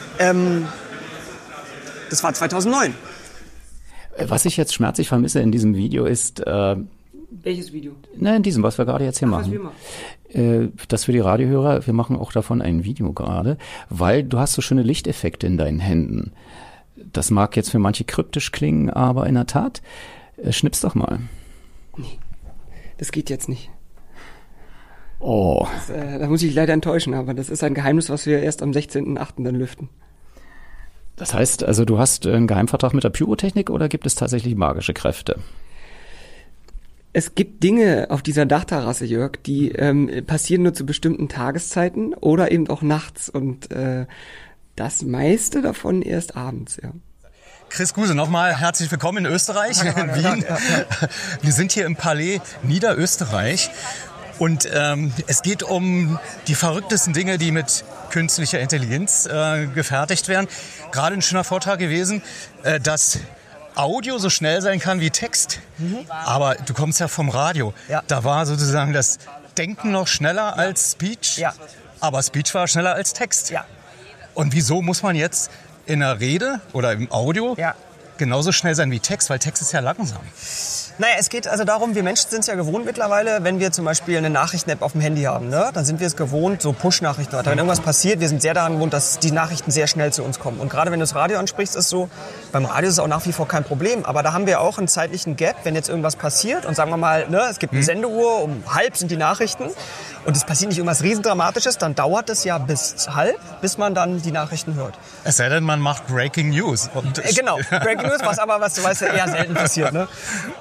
das war 2009. Was ich jetzt schmerzlich vermisse in diesem Video ist... Welches Video? In diesem, was wir gerade jetzt hier machen. Das für die Radiohörer, wir machen auch davon ein Video gerade, weil du hast so schöne Lichteffekte in deinen Händen. Das mag jetzt für manche kryptisch klingen, aber in der Tat, schnipp's doch mal. Nee, das geht jetzt nicht. Oh. Da muss ich leider enttäuschen, aber das ist ein Geheimnis, was wir erst am 16.08. dann lüften. Das heißt, also du hast einen Geheimvertrag mit der Pyrotechnik oder gibt es tatsächlich magische Kräfte? Es gibt Dinge auf dieser Dachterrasse, Jörg, die passieren nur zu bestimmten Tageszeiten oder eben auch nachts und das meiste davon erst abends, ja. Chris Guser, nochmal herzlich willkommen in Österreich, in Wien. Ja. Wir sind hier im Palais Niederösterreich und es geht um die verrücktesten Dinge, die mit künstlicher Intelligenz gefertigt werden. Gerade ein schöner Vortrag gewesen, dass Audio so schnell sein kann wie Text. Aber du kommst ja vom Radio. Ja. Da war sozusagen das Denken noch schneller als Speech. Ja. Aber Speech war schneller als Text. Ja. Und wieso muss man jetzt in der Rede oder im Audio genauso schnell sein wie Text? Weil Text ist ja langsam. Naja, es geht also darum, wir Menschen sind es ja gewohnt mittlerweile, wenn wir zum Beispiel eine Nachrichten-App auf dem Handy haben, ne? Dann sind wir es gewohnt, so Push-Nachrichten. Wenn irgendwas passiert, wir sind sehr daran gewohnt, dass die Nachrichten sehr schnell zu uns kommen. Und gerade wenn du das Radio ansprichst, ist es so, beim Radio ist es auch nach wie vor kein Problem. Aber da haben wir auch einen zeitlichen Gap, wenn jetzt irgendwas passiert und sagen wir mal, ne, es gibt eine Sendeuhr, um 12:30 sind die Nachrichten und es passiert nicht irgendwas Riesendramatisches, dann dauert es ja bis 12:30, bis man dann die Nachrichten hört. Es sei denn, man macht Breaking News. Und genau, Breaking News, was du weißt, ja eher selten passiert. Ne?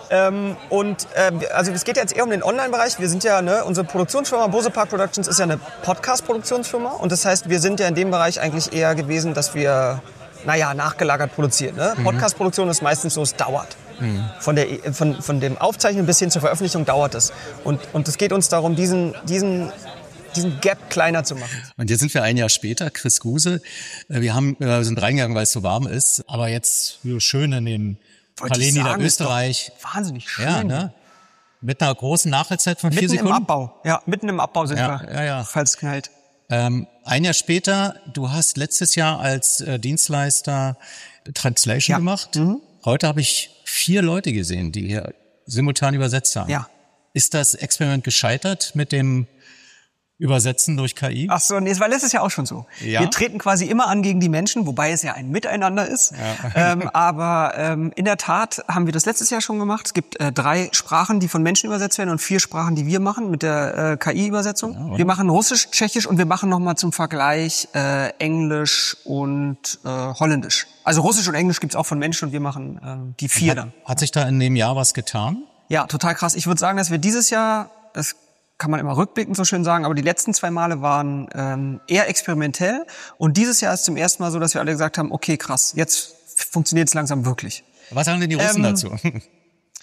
Also es geht jetzt eher um den Online-Bereich. Wir sind ja, unsere Produktionsfirma Bose Park Productions ist ja eine Podcast-Produktionsfirma. Und das heißt, wir sind ja in dem Bereich eigentlich eher gewesen, dass wir, nachgelagert produzieren. Ne? Podcast-Produktion ist meistens so, es dauert. Von dem Aufzeichnen bis hin zur Veröffentlichung dauert es. Und es geht uns darum, diesen Gap kleiner zu machen. Und jetzt sind wir ein Jahr später, Chris Guser. Wir sind reingegangen, weil es so warm ist. Aber jetzt schön in den Palais Niederösterreich. Wahnsinnig schön. Ja, ne? Mit einer großen Nachhaltzeit von 4 Sekunden. Mitten im Abbau sind wir, falls es knallt. Ein Jahr später, du hast letztes Jahr als Dienstleister Translation gemacht. Heute habe ich 4 Leute gesehen, die hier simultan übersetzt haben. Ja. Ist das Experiment gescheitert mit dem Übersetzen durch KI? Ach so, nee, es war letztes Jahr auch schon so. Ja? Wir treten quasi immer an gegen die Menschen, wobei es ja ein Miteinander ist. Ja. Aber in der Tat haben wir das letztes Jahr schon gemacht. Es gibt 3 Sprachen, die von Menschen übersetzt werden und 4 Sprachen, die wir machen mit der KI-Übersetzung. Ja, wir machen Russisch, Tschechisch und wir machen nochmal zum Vergleich Englisch und Holländisch. Also Russisch und Englisch gibt's auch von Menschen und wir machen die 4 dann. Hat sich da in dem Jahr was getan? Ja, total krass. Ich würde sagen, dass wir dieses Jahr, das kann man immer rückblickend so schön sagen, aber die letzten 2 Male waren eher experimentell. Und dieses Jahr ist zum ersten Mal so, dass wir alle gesagt haben, okay, krass, jetzt funktioniert es langsam wirklich. Was sagen denn die Russen dazu?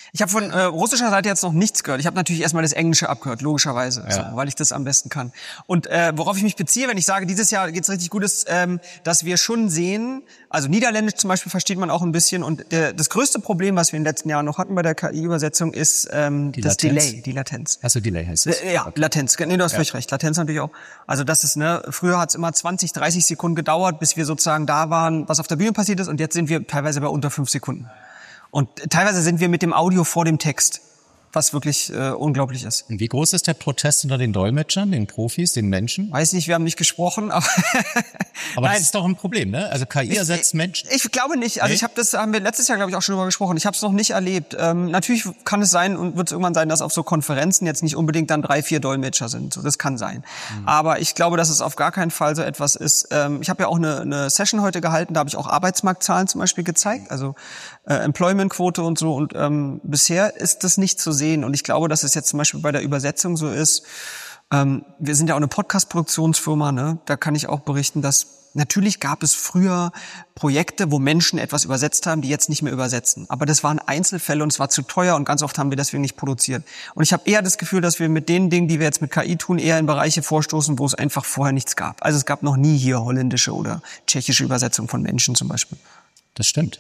Ich habe von russischer Seite jetzt noch nichts gehört. Ich habe natürlich erstmal das Englische abgehört, logischerweise, so, weil ich das am besten kann. Und worauf ich mich beziehe, wenn ich sage, dieses Jahr geht's richtig gut, ist, dass wir schon sehen, also Niederländisch zum Beispiel versteht man auch ein bisschen. Und das größte Problem, was wir in den letzten Jahren noch hatten bei der KI-Übersetzung, ist das Delay, die Latenz. Also Delay heißt es. Ja, okay. Latenz. Nee, du hast völlig recht. Latenz natürlich auch. Also das ist, früher hat's immer 20, 30 Sekunden gedauert, bis wir sozusagen da waren, was auf der Bühne passiert ist. Und jetzt sind wir teilweise bei unter 5 Sekunden. Und teilweise sind wir mit dem Audio vor dem Text, was wirklich unglaublich ist. Und wie groß ist der Protest unter den Dolmetschern, den Profis, den Menschen? Weiß nicht, wir haben nicht gesprochen, aber aber das ist doch ein Problem, ne? Also KI ersetzt Menschen. Ich glaube nicht. Also haben wir letztes Jahr, glaube ich, auch schon drüber gesprochen. Ich habe es noch nicht erlebt. Natürlich kann es sein und wird es irgendwann sein, dass auf so Konferenzen jetzt nicht unbedingt dann 3, 4 Dolmetscher sind. So, das kann sein. Aber ich glaube, dass es auf gar keinen Fall so etwas ist. Ich habe ja auch eine Session heute gehalten, da habe ich auch Arbeitsmarktzahlen zum Beispiel gezeigt, also Employment-Quote und so. Und bisher ist das nicht zu sehen. Und ich glaube, dass es jetzt zum Beispiel bei der Übersetzung so ist. Wir sind ja auch eine Podcast-Produktionsfirma, ne? Da kann ich auch berichten, dass natürlich gab es früher Projekte, wo Menschen etwas übersetzt haben, die jetzt nicht mehr übersetzen. Aber das waren Einzelfälle und es war zu teuer und ganz oft haben wir deswegen nicht produziert. Und ich habe eher das Gefühl, dass wir mit den Dingen, die wir jetzt mit KI tun, eher in Bereiche vorstoßen, wo es einfach vorher nichts gab. Also es gab noch nie hier holländische oder tschechische Übersetzung von Menschen zum Beispiel. Das stimmt.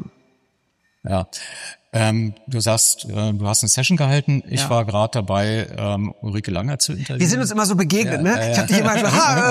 Ja. Du sagst, du hast eine Session gehalten. Ich war gerade dabei, Ulrike Langer zu interviewen. Wir sind uns immer so begegnet, ne? Ich habe dich immer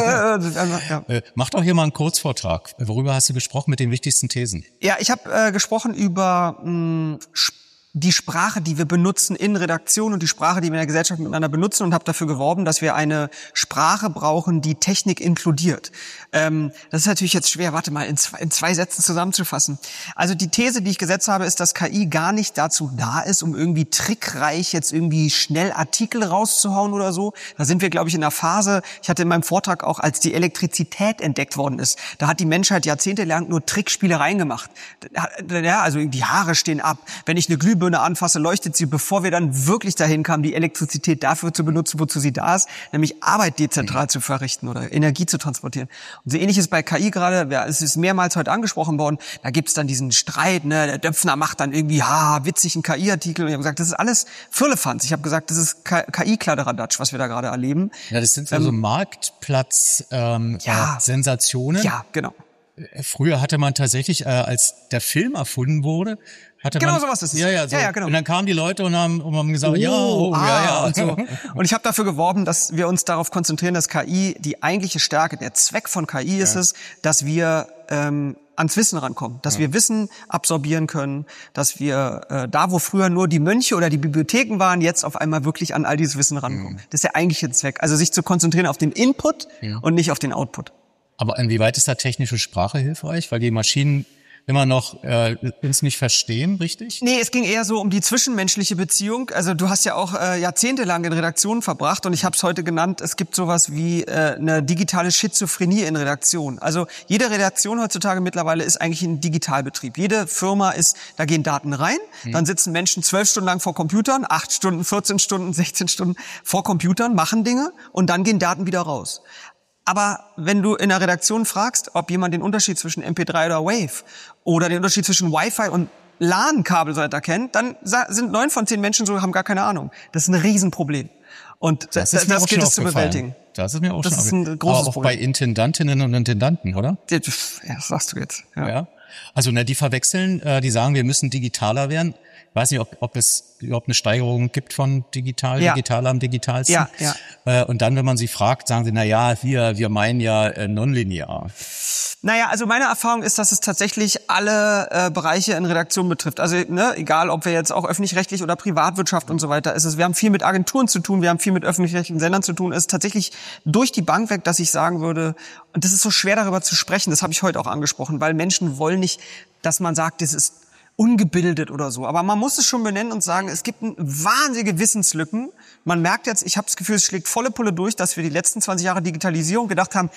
Mach doch hier mal einen Kurzvortrag. Worüber hast du gesprochen mit den wichtigsten Thesen? Ja, ich habe gesprochen über die Sprache, die wir benutzen in Redaktion und die Sprache, die wir in der Gesellschaft miteinander benutzen und habe dafür geworben, dass wir eine Sprache brauchen, die Technik inkludiert. Das ist natürlich jetzt schwer, in 2 Sätzen zusammenzufassen. Also die These, die ich gesetzt habe, ist, dass KI gar nicht dazu da ist, um irgendwie trickreich jetzt irgendwie schnell Artikel rauszuhauen oder so. Da sind wir, glaube ich, in einer Phase, ich hatte in meinem Vortrag auch, als die Elektrizität entdeckt worden ist, da hat die Menschheit jahrzehntelang nur Trickspielereien gemacht. Ja, also die Haare stehen ab. Wenn ich eine Glühbirne anfasse, leuchtet sie, bevor wir dann wirklich dahin kamen, die Elektrizität dafür zu benutzen, wozu sie da ist, nämlich Arbeit dezentral zu verrichten oder Energie zu transportieren. Und so ähnlich ist bei KI gerade, es ist mehrmals heute angesprochen worden, da gibt's dann diesen Streit, ne, der Döpfner macht dann irgendwie, witzig einen KI-Artikel. Und ich habe gesagt, das ist alles Firlefanz. Ich habe gesagt, das ist KI-Kladderadatsch, was wir da gerade erleben. Ja, das sind so Marktplatz-Sensationen. Ja, genau. Früher hatte man tatsächlich, als der Film erfunden wurde, genau sowas ist es. Ja, genau. Und dann kamen die Leute und haben gesagt, und so. Und ich habe dafür geworben, dass wir uns darauf konzentrieren, dass KI die eigentliche Stärke, der Zweck von KI ist es, dass wir ans Wissen rankommen, dass wir Wissen absorbieren können, dass wir da, wo früher nur die Mönche oder die Bibliotheken waren, jetzt auf einmal wirklich an all dieses Wissen rankommen. Das ist der eigentliche Zweck. Also sich zu konzentrieren auf den Input und nicht auf den Output. Aber inwieweit ist da technische Sprache hilfreich? Weil die Maschinen immer noch uns nicht verstehen, richtig? Nee, es ging eher so um die zwischenmenschliche Beziehung. Also du hast ja auch jahrzehntelang in Redaktionen verbracht und ich habe es heute genannt, es gibt sowas wie eine digitale Schizophrenie in Redaktion. Also jede Redaktion heutzutage mittlerweile ist eigentlich ein Digitalbetrieb. Jede Firma da gehen Daten rein, dann sitzen Menschen 12 Stunden lang vor Computern, 8 Stunden, 14 Stunden, 16 Stunden vor Computern, machen Dinge und dann gehen Daten wieder raus. Aber wenn du in der Redaktion fragst, ob jemand den Unterschied zwischen MP3 oder Wave oder den Unterschied zwischen Wi-Fi und LAN-Kabel so erkennt, dann sind 9 von 10 Menschen so, haben gar keine Ahnung. Das ist ein Riesenproblem. Und das gilt es zu bewältigen. Das ist mir auch schon aufgefallen. Das ist ein großes auch Problem. Bei Intendantinnen und Intendanten, oder? Ja, das sagst du jetzt. Ja. Also die verwechseln, die sagen, wir müssen digitaler werden. Ich weiß nicht, ob es überhaupt eine Steigerung gibt von digital am digitalsten. Ja. Und dann, wenn man sie fragt, sagen sie, wir meinen ja nonlinear. Naja, also meine Erfahrung ist, dass es tatsächlich alle Bereiche in Redaktion betrifft. Also egal, ob wir jetzt auch öffentlich-rechtlich oder Privatwirtschaft und so weiter ist. Wir haben viel mit Agenturen zu tun, wir haben viel mit öffentlich-rechtlichen Sendern zu tun. Es ist tatsächlich durch die Bank weg, dass ich sagen würde, und das ist so schwer darüber zu sprechen, das habe ich heute auch angesprochen, weil Menschen wollen nicht, dass man sagt, das ist ungebildet oder so. Aber man muss es schon benennen und sagen, es gibt wahnsinnige Wissenslücken. Man merkt jetzt, ich habe das Gefühl, es schlägt volle Pulle durch, dass wir die letzten 20 Jahre Digitalisierung gedacht haben,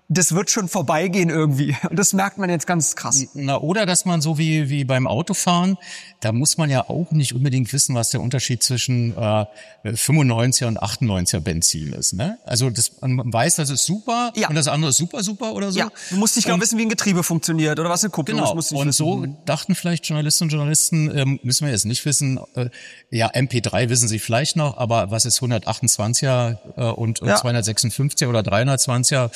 das wird schon vorbeigehen irgendwie. Und das merkt man jetzt ganz krass. Na, oder dass man so wie beim Autofahren, da muss man ja auch nicht unbedingt wissen, was der Unterschied zwischen 95er und 98er Benzin ist. Ne? Also man weiß, das ist super und das andere ist super oder so. Ja, du musst nicht genau wissen, wie ein Getriebe funktioniert oder was eine Kupplung ist. Genau, und so dachten vielleicht Journalistinnen und Journalisten, müssen wir jetzt nicht wissen, ja, MP3 wissen sie vielleicht noch, aber was ist 128er und 256er oder 320er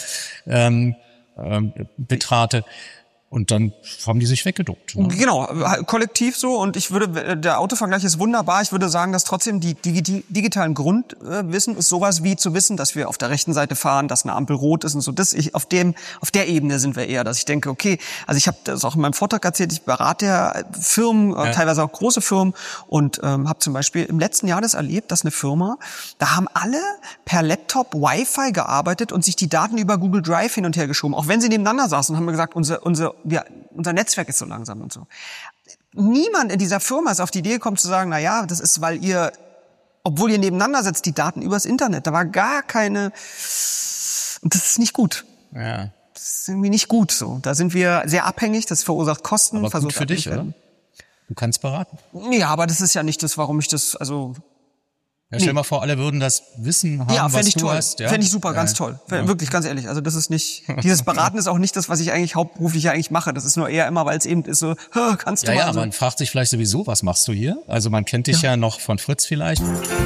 Bitrate? Und dann haben die sich weggeduckt. Ne? Genau, kollektiv so. Und der Autovergleich ist wunderbar. Ich würde sagen, dass trotzdem die digitalen Grundwissen ist sowas wie zu wissen, dass wir auf der rechten Seite fahren, dass eine Ampel rot ist und so. Auf der Ebene sind wir eher, dass ich denke, okay, also ich habe das auch in meinem Vortrag erzählt, ich berate ja Firmen, teilweise auch große Firmen und habe zum Beispiel im letzten Jahr das erlebt, dass eine Firma, da haben alle per Laptop Wi-Fi gearbeitet und sich die Daten über Google Drive hin und her geschoben. Auch wenn sie nebeneinander saßen, haben wir gesagt, unser Netzwerk ist so langsam und so. Niemand in dieser Firma ist auf die Idee gekommen zu sagen, na ja, das ist, weil ihr, obwohl ihr nebeneinander sitzt, die Daten übers Internet. Da war gar keine, und das ist nicht gut. Ja. Das ist irgendwie nicht gut so. Da sind wir sehr abhängig, das verursacht Kosten. Aber gut für dich, oder? Du kannst beraten. Ja, aber das ist ja nicht das, warum ich das, also... Ja, stell dir mal vor, alle würden das Wissen haben, was du hast. Ja, fände ich super, ganz toll. Wirklich, ganz ehrlich. Also das ist nicht, dieses Beraten ist auch nicht das, was ich eigentlich hauptberuflich eigentlich mache. Das ist nur eher immer, weil es eben ist so, kannst du mal. Ja, man fragt sich vielleicht sowieso, was machst du hier? Also man kennt dich ja noch von Fritz vielleicht.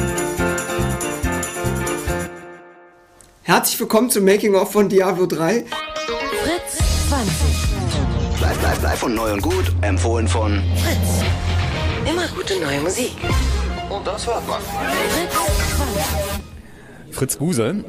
Herzlich willkommen zum Making-of von Diablo 3. Fritz 20. Live und neu und gut. Empfohlen von Fritz. Immer gute neue Musik. Und das hört man. Fritz Guse.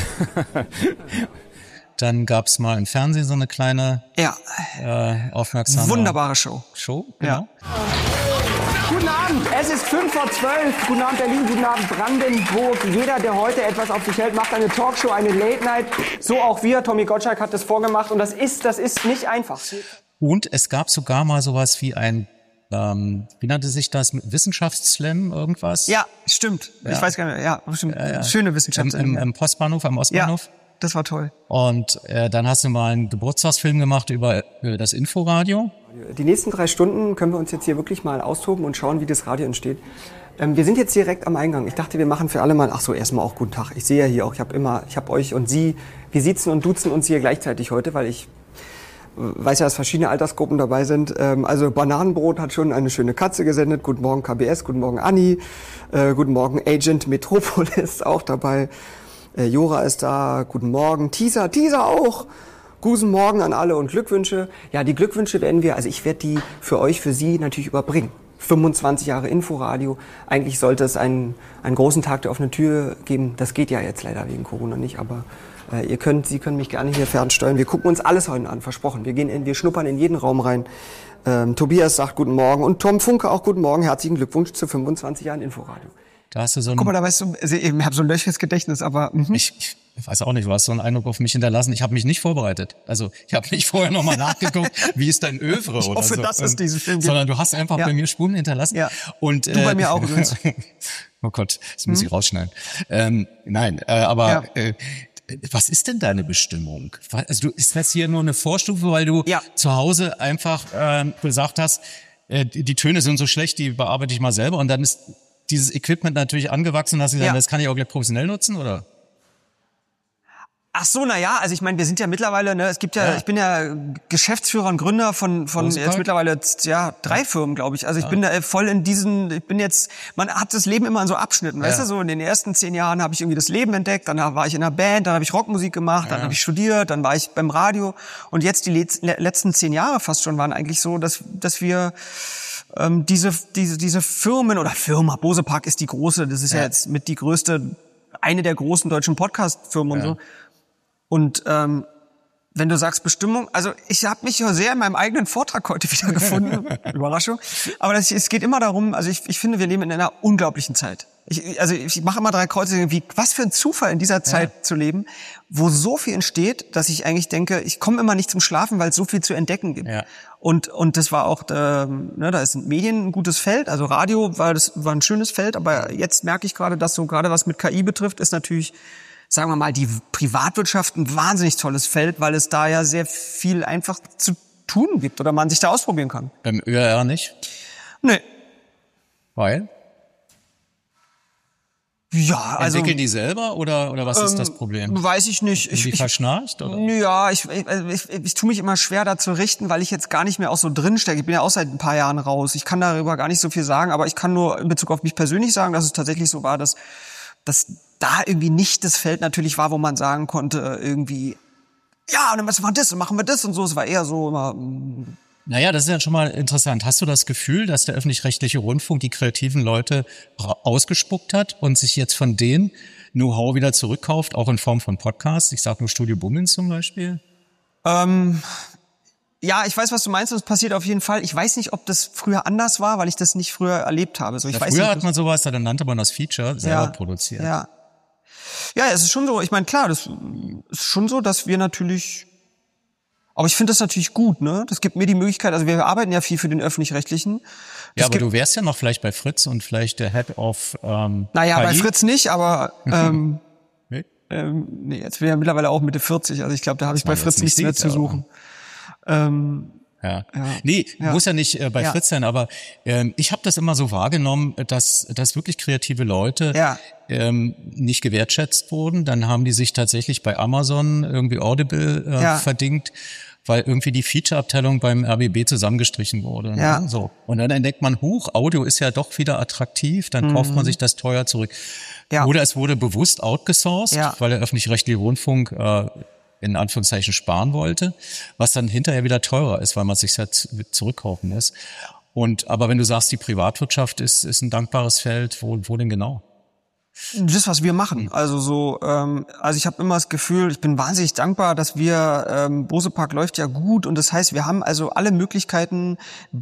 Dann gab's mal im Fernsehen so eine kleine aufmerksame... Wunderbare Show. Genau. Ja. Guten Abend, es ist 11:55. Guten Abend Berlin, guten Abend Brandenburg. Jeder, der heute etwas auf sich hält, macht eine Talkshow, eine Late Night. So auch wir. Tommy Gottschalk hat das vorgemacht und das ist nicht einfach. Und es gab sogar mal sowas wie ein... wie nannte sich das? Wissenschaftsslam irgendwas? Ja, stimmt. Ja. Ich weiß gar nicht. Ja, stimmt. Schöne Wissenschaftsslam. Im Postbahnhof, am Ostbahnhof. Ja, das war toll. Und dann hast du mal einen Geburtstagsfilm gemacht über das Inforadio. Die nächsten 3 Stunden können wir uns jetzt hier wirklich mal austoben und schauen, wie das Radio entsteht. Wir sind jetzt direkt am Eingang. Ich dachte, wir machen für alle mal, erstmal auch guten Tag. Ich sehe ja hier auch, ich habe euch und Sie, wir siezen und duzen uns hier gleichzeitig heute, weil ich weiß ja, dass verschiedene Altersgruppen dabei sind. Also Bananenbrot hat schon eine schöne Katze gesendet. Guten Morgen KBS, guten Morgen Anni, guten Morgen Agent Metropolis auch dabei. Jora ist da, guten Morgen. Teaser auch. Guten Morgen an alle und Glückwünsche. Ja, die Glückwünsche ich werde die für Sie natürlich überbringen. 25 Jahre Inforadio. Eigentlich sollte es einen großen Tag der offenen Tür geben. Das geht ja jetzt leider wegen Corona nicht, aber Sie können mich gerne hier fernsteuern. Wir gucken uns alles heute an, versprochen. Wir schnuppern in jeden Raum rein. Tobias sagt guten Morgen und Tom Funke auch guten Morgen. Herzlichen Glückwunsch zu 25 Jahren Inforadio. Da hast du so Guck mal, da weißt du, ich habe so ein löchriges Gedächtnis, aber... Ich weiß auch nicht, du hast so einen Eindruck auf mich hinterlassen. Ich habe mich nicht vorbereitet. Also ich habe nicht vorher nochmal nachgeguckt, wie ist dein Övre oder so. Ich hoffe, dass es diesen Film gibt. Sondern du hast einfach bei mir Spuren hinterlassen. Ja. Und, du bei mir auch übrigens. Oh Gott, das muss ich rausschneiden. Was ist denn deine Bestimmung? Also ist das hier nur eine Vorstufe, weil du zu Hause einfach gesagt hast, die Töne sind so schlecht, die bearbeite ich mal selber und dann ist dieses Equipment natürlich angewachsen und hast gesagt, das kann ich auch gleich professionell nutzen, oder? Ach so, also ich meine, wir sind ja mittlerweile, es gibt ich bin ja Geschäftsführer und Gründer von jetzt mittlerweile 3 Firmen, glaube ich. Also ich bin da voll in man hat das Leben immer in so Abschnitten, weißt du, so in den ersten 10 Jahren habe ich irgendwie das Leben entdeckt, dann war ich in einer Band, dann habe ich Rockmusik gemacht, dann habe ich studiert, dann war ich beim Radio und jetzt die letzten 10 Jahre fast schon waren eigentlich so, dass wir diese Firmen oder Firma, Bose Park ist die große, das ist ja jetzt mit die größte, eine der großen deutschen Podcast-Firmen und so. Und wenn du sagst Bestimmung, also ich habe mich ja sehr in meinem eigenen Vortrag heute wieder gefunden, Überraschung, aber es geht immer darum, also ich finde, wir leben in einer unglaublichen Zeit. Ich mache immer 3 Kreuze, was für ein Zufall in dieser Zeit zu leben, wo so viel entsteht, dass ich eigentlich denke, ich komme immer nicht zum Schlafen, weil es so viel zu entdecken gibt. Ja. Und das war auch, da ist Medien ein gutes Feld, also Radio war ein schönes Feld, aber jetzt merke ich gerade, dass so gerade was mit KI betrifft, ist natürlich sagen wir mal, die Privatwirtschaft ein wahnsinnig tolles Feld, weil es da ja sehr viel einfach zu tun gibt oder man sich da ausprobieren kann. Beim ÖR nicht? Nee. Weil? Ja, also... Entwickeln die selber oder was ist das Problem? Weiß ich nicht. Sind die verschnarcht? Oder? Ja, ich tue mich immer schwer da zu richten, weil ich jetzt gar nicht mehr auch so drinstecke. Ich bin ja auch seit ein paar Jahren raus. Ich kann darüber gar nicht so viel sagen, aber ich kann nur in Bezug auf mich persönlich sagen, dass es tatsächlich so war, dass da irgendwie nicht das Feld natürlich war, wo man sagen konnte, irgendwie, ja, und dann machen wir das und so. Es war eher so immer... Naja, das ist ja schon mal interessant. Hast du das Gefühl, dass der öffentlich-rechtliche Rundfunk die kreativen Leute ausgespuckt hat und sich jetzt von denen Know-how wieder zurückkauft, auch in Form von Podcasts? Ich sage nur Studio Bummens zum Beispiel. Ja, ich weiß, was du meinst, und es passiert auf jeden Fall. Ich weiß nicht, ob das früher anders war, weil ich das nicht früher erlebt habe. So, früher hat man sowas, dann nannte man das Feature selber produziert. Ja, es ist schon so. Ich meine, klar, das ist schon so, dass wir natürlich... Aber ich finde das natürlich gut, ne? Das gibt mir die Möglichkeit, also wir arbeiten ja viel für den Öffentlich-Rechtlichen. Ja, aber du wärst ja noch vielleicht bei Fritz und vielleicht der Head of Naja, bei Fritz nicht, aber nee? Nee, jetzt bin ich ja mittlerweile auch Mitte 40, also ich glaube, da habe ich bei Fritz nichts mehr zu suchen. Nee, muss ja nicht bei Fritz sein, aber ich habe das immer so wahrgenommen, dass wirklich kreative Leute nicht gewertschätzt wurden. Dann haben die sich tatsächlich bei Amazon irgendwie Audible verdingt, weil irgendwie die Feature-Abteilung beim RBB zusammengestrichen wurde. Ne? So. Und dann entdeckt man, Audio ist ja doch wieder attraktiv, dann kauft man sich das teuer zurück. Ja. Oder es wurde bewusst outgesourced, weil der öffentlich-rechtliche Rundfunk in Anführungszeichen sparen wollte, was dann hinterher wieder teurer ist, weil man sich halt zurückkaufen lässt. Aber wenn du sagst, die Privatwirtschaft ist ein dankbares Feld, wo denn genau? Das, was wir machen. Also ich habe immer das Gefühl, ich bin wahnsinnig dankbar, dass wir, Bose Park läuft ja gut und das heißt, wir haben also alle Möglichkeiten,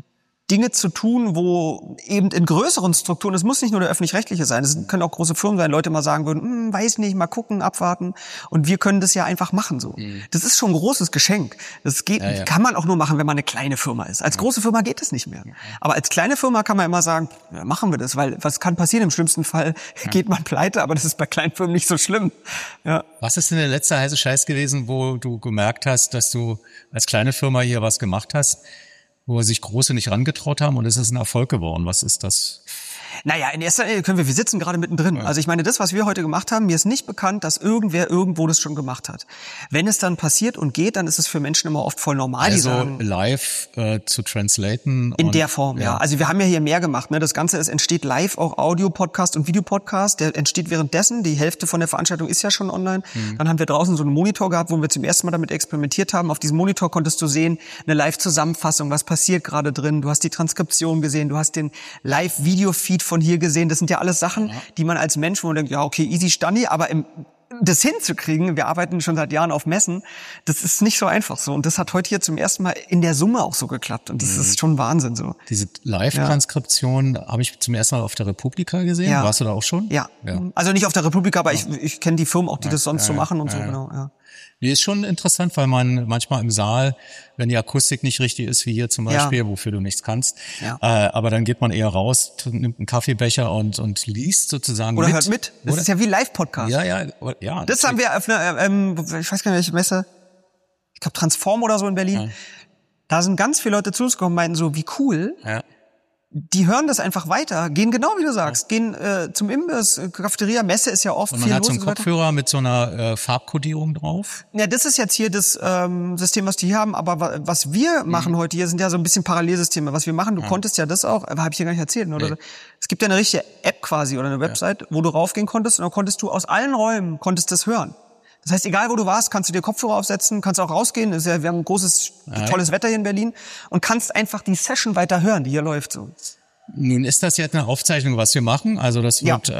Dinge zu tun, wo eben in größeren Strukturen, es muss nicht nur der Öffentlich-Rechtliche sein, es können auch große Firmen sein, Leute mal sagen würden, weiß nicht, mal gucken, abwarten. Und wir können das ja einfach machen so. Das ist schon ein großes Geschenk. Das geht, kann man auch nur machen, wenn man eine kleine Firma ist. Als große Firma geht es nicht mehr. Aber als kleine Firma kann man immer sagen, ja, machen wir das, weil was kann passieren? Im schlimmsten Fall geht man pleite, aber das ist bei kleinen Firmen nicht so schlimm. Ja. Was ist denn der letzte heiße Scheiß gewesen, wo du gemerkt hast, dass du als kleine Firma hier was gemacht hast, wo sich Große nicht rangetraut haben und es ist ein Erfolg geworden? Was ist das? Naja, in erster Linie wir sitzen gerade mittendrin. Ja. Also ich meine, das, was wir heute gemacht haben, mir ist nicht bekannt, dass irgendwer irgendwo das schon gemacht hat. Wenn es dann passiert und geht, dann ist es für Menschen immer oft voll normal. Also die sagen, live zu translaten. In der Form, ja. Also wir haben ja hier mehr gemacht. Ne? Das Ganze entsteht live, auch Audio-Podcast und Videopodcast. Der entsteht währenddessen. Die Hälfte von der Veranstaltung ist ja schon online. Dann haben wir draußen so einen Monitor gehabt, wo wir zum ersten Mal damit experimentiert haben. Auf diesem Monitor konntest du sehen, eine Live-Zusammenfassung, was passiert gerade drin. Du hast die Transkription gesehen, du hast den Live-Video-Feed von hier gesehen. Das sind ja alles Sachen, die man als Mensch, wo man denkt, ja, okay, easy Standi, aber das hinzukriegen, wir arbeiten schon seit Jahren auf Messen, das ist nicht so einfach so. Und das hat heute hier zum ersten Mal in der Summe auch so geklappt. Und das ist schon Wahnsinn so. Diese Live-Transkription habe ich zum ersten Mal auf der Republika gesehen. Ja. Warst du da auch schon? Ja. Also nicht auf der Republika, aber ich kenne die Firmen auch, die das sonst so machen und so, genau. Ja. Nee, ist schon interessant, weil man manchmal im Saal, wenn die Akustik nicht richtig ist, wie hier zum Beispiel, wofür du nichts kannst, aber dann geht man eher raus, nimmt einen Kaffeebecher und liest sozusagen oder hört mit. Das ist ja wie Live-Podcast. Ja. Das haben wir auf einer, ich weiß gar nicht, welche Messe, ich glaube Transform oder so in Berlin. Ja. Da sind ganz viele Leute zu uns gekommen und meinten so, wie cool. Ja. Die hören das einfach weiter, gehen genau wie du sagst, gehen zum Imbiss, Cafeteria, Messe ist ja oft viel los. Und man hat so einen Kopfhörer mit so einer Farbkodierung drauf. Ja, das ist jetzt hier das System, was die hier haben, aber was wir machen heute hier, sind ja so ein bisschen Parallelsysteme. Was wir machen, du konntest ja das auch, aber habe ich dir gar nicht erzählt, oder? Nee. Es gibt ja eine richtige App quasi oder eine Website, wo du raufgehen konntest und dann konntest du aus allen Räumen das hören. Das heißt, egal wo du warst, kannst du dir Kopfhörer aufsetzen, kannst auch rausgehen. Wir haben ein großes, tolles Wetter hier in Berlin und kannst einfach die Session weiter hören, die hier läuft. So. Nun ist das jetzt eine Aufzeichnung, was wir machen. Also das wird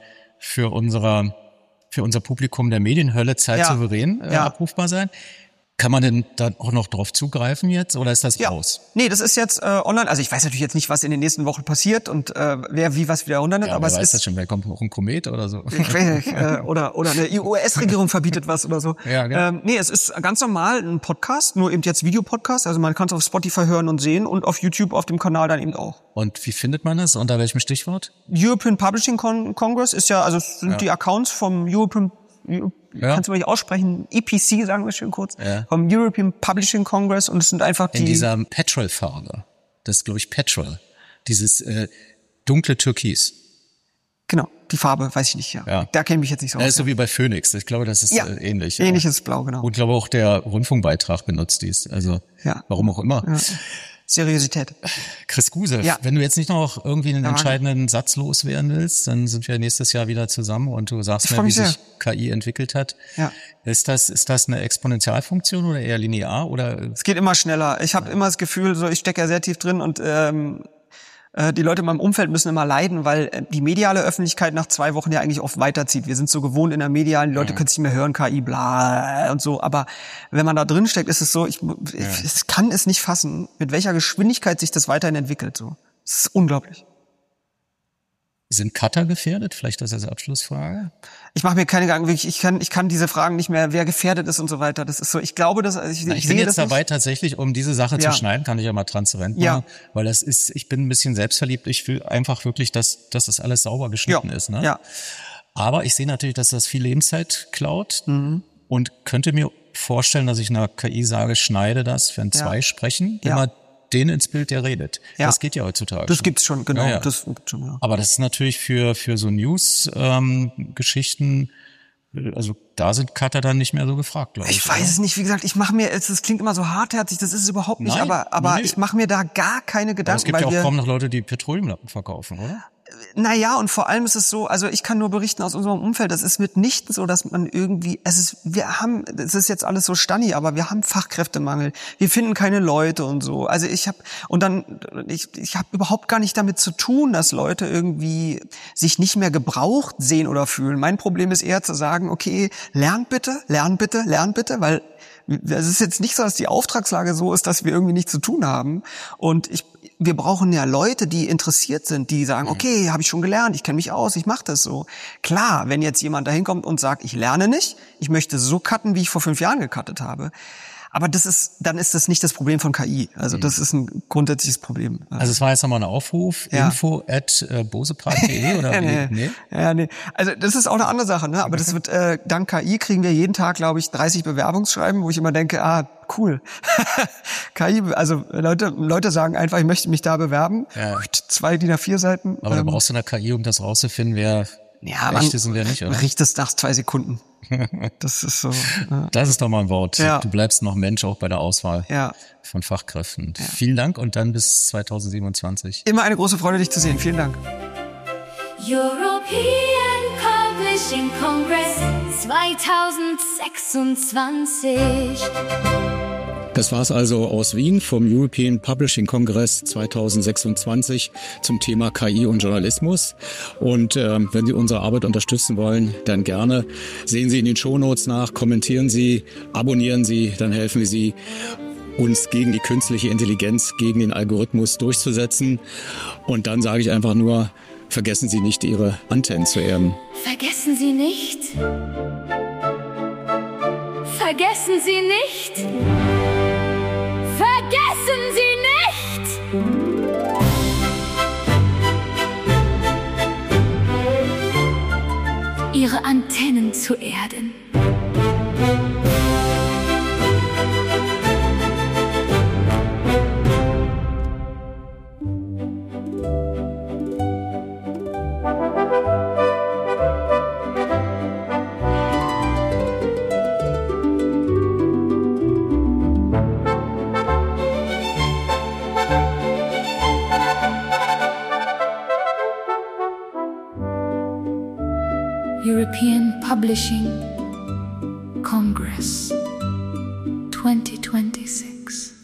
für unser Publikum der Medienhölle zeitsouverän abrufbar sein. Kann man denn dann auch noch drauf zugreifen jetzt oder ist das raus? Nee, das ist jetzt online. Also ich weiß natürlich jetzt nicht, was in den nächsten Wochen passiert und wer wie was wieder online ist. Aber es ist das schon, wer kommt noch ein Komet oder so? Ich weiß nicht, oder eine US-Regierung verbietet was oder so. Ja, genau. Nee, es ist ganz normal ein Podcast, nur eben jetzt Videopodcast. Also man kann es auf Spotify hören und sehen und auf YouTube auf dem Kanal dann eben auch. Und wie findet man das? Unter welchem Stichwort? European Publishing Congress ist ja, also es sind die Accounts vom European kannst du mal nicht aussprechen, EPC, sagen wir schön kurz, vom European Publishing Congress, und es sind einfach in dieser Petrol-Farbe. Das ist, glaube ich, Petrol. Dieses dunkle Türkis. Genau, die Farbe, weiß ich nicht, ja. Da kenne ich mich jetzt nicht so aus. Das ist so wie bei Phoenix. Ich glaube, das ist ähnlich. Ähnliches Blau, genau. Und ich glaube auch der Rundfunkbeitrag benutzt dies. Also, warum auch immer. Ja. Seriosität. Chris Guse, wenn du jetzt nicht noch irgendwie einen entscheidenden Satz loswerden willst, dann sind wir nächstes Jahr wieder zusammen und du sagst mir, wie sich KI entwickelt hat. Ja. Ist das eine Exponentialfunktion oder eher linear? Oder? Es geht immer schneller. Ich habe immer das Gefühl, so ich stecke ja sehr tief drin und die Leute in meinem Umfeld müssen immer leiden, weil die mediale Öffentlichkeit nach 2 Wochen ja eigentlich oft weiterzieht. Wir sind so gewohnt in der medialen, die Leute können es nicht mehr hören, KI, bla und so. Aber wenn man da drin steckt, ist es so, ich kann es nicht fassen, mit welcher Geschwindigkeit sich das weiterhin entwickelt. So, es ist unglaublich. Sind Cutter gefährdet? Vielleicht das als Abschlussfrage. Ich mache mir keine Gedanken, wirklich, ich kann diese Fragen nicht mehr, wer gefährdet ist und so weiter. Das ist so, ich glaube, dass ich bin jetzt dabei tatsächlich, um diese Sache zu schneiden, kann ich ja mal transparent machen, weil ich bin ein bisschen selbstverliebt. Ich will einfach wirklich, dass das alles sauber geschnitten ist. Ne? Ja. Aber ich sehe natürlich, dass das viel Lebenszeit klaut und könnte mir vorstellen, dass ich einer KI sage, schneide das, wenn 2 sprechen, immer den ins Bild, der redet. Ja. Das geht ja heutzutage. Das gibt's schon, genau. Ja. Das gibt's schon, ja. Aber das ist natürlich für so News-Geschichten, also da sind Cutter dann nicht mehr so gefragt, glaube ich. Ich weiß es nicht, wie gesagt, das klingt immer so hartherzig, das ist es überhaupt nicht, aber ich mache mir da gar keine Gedanken. Aber es gibt ja auch kaum noch Leute, die Petroleumlampen verkaufen, oder? Naja, und vor allem ist es so, also ich kann nur berichten aus unserem Umfeld, das ist mitnichten so, dass man irgendwie, es ist jetzt alles so Stanni, aber wir haben Fachkräftemangel, wir finden keine Leute und so. Also ich habe überhaupt gar nicht damit zu tun, dass Leute irgendwie sich nicht mehr gebraucht sehen oder fühlen. Mein Problem ist eher zu sagen, okay, lernt bitte, weil es ist jetzt nicht so, dass die Auftragslage so ist, dass wir irgendwie nichts zu tun haben. Und wir brauchen ja Leute, die interessiert sind, die sagen, okay, habe ich schon gelernt, ich kenne mich aus, ich mache das so. Klar, wenn jetzt jemand da hinkommt und sagt, ich lerne nicht, ich möchte so cutten, wie ich vor 5 Jahren gecuttet habe. Aber dann ist das nicht das Problem von KI. Also das ist ein grundsätzliches Problem. Also es war jetzt nochmal ein Aufruf, info@bosepark.de oder nee? Ja, nee. Also das ist auch eine andere Sache, ne? Aber das wird, dank KI kriegen wir jeden Tag, glaube ich, 30 Bewerbungsschreiben, wo ich immer denke, cool. KI, also Leute sagen einfach, ich möchte mich da bewerben. Ja. 2 DIN A4 Seiten. Aber da brauchst du eine KI, um das rauszufinden, wer echt ist und wer nicht, oder? Man riecht es nach 2 Sekunden. Das ist so. Das ist doch mal ein Wort. Ja. Du bleibst noch Mensch auch bei der Auswahl von Fachkräften. Ja. Vielen Dank und dann bis 2027. Immer eine große Freude, dich zu sehen. Vielen Dank. European Publishing Congress 2026. Das war's also aus Wien vom European Publishing Congress 2026 zum Thema KI und Journalismus. Und wenn Sie unsere Arbeit unterstützen wollen, dann gerne. Sehen Sie in den Shownotes nach, kommentieren Sie, abonnieren Sie, dann helfen wir Sie, uns gegen die künstliche Intelligenz, gegen den Algorithmus durchzusetzen. Und dann sage ich einfach nur, vergessen Sie nicht, Ihre Antennen zu erden. Vergessen Sie nicht. Vergessen Sie nicht. Vergessen Sie nicht! Ihre Antennen zu erden. European Publishing Congress 2026.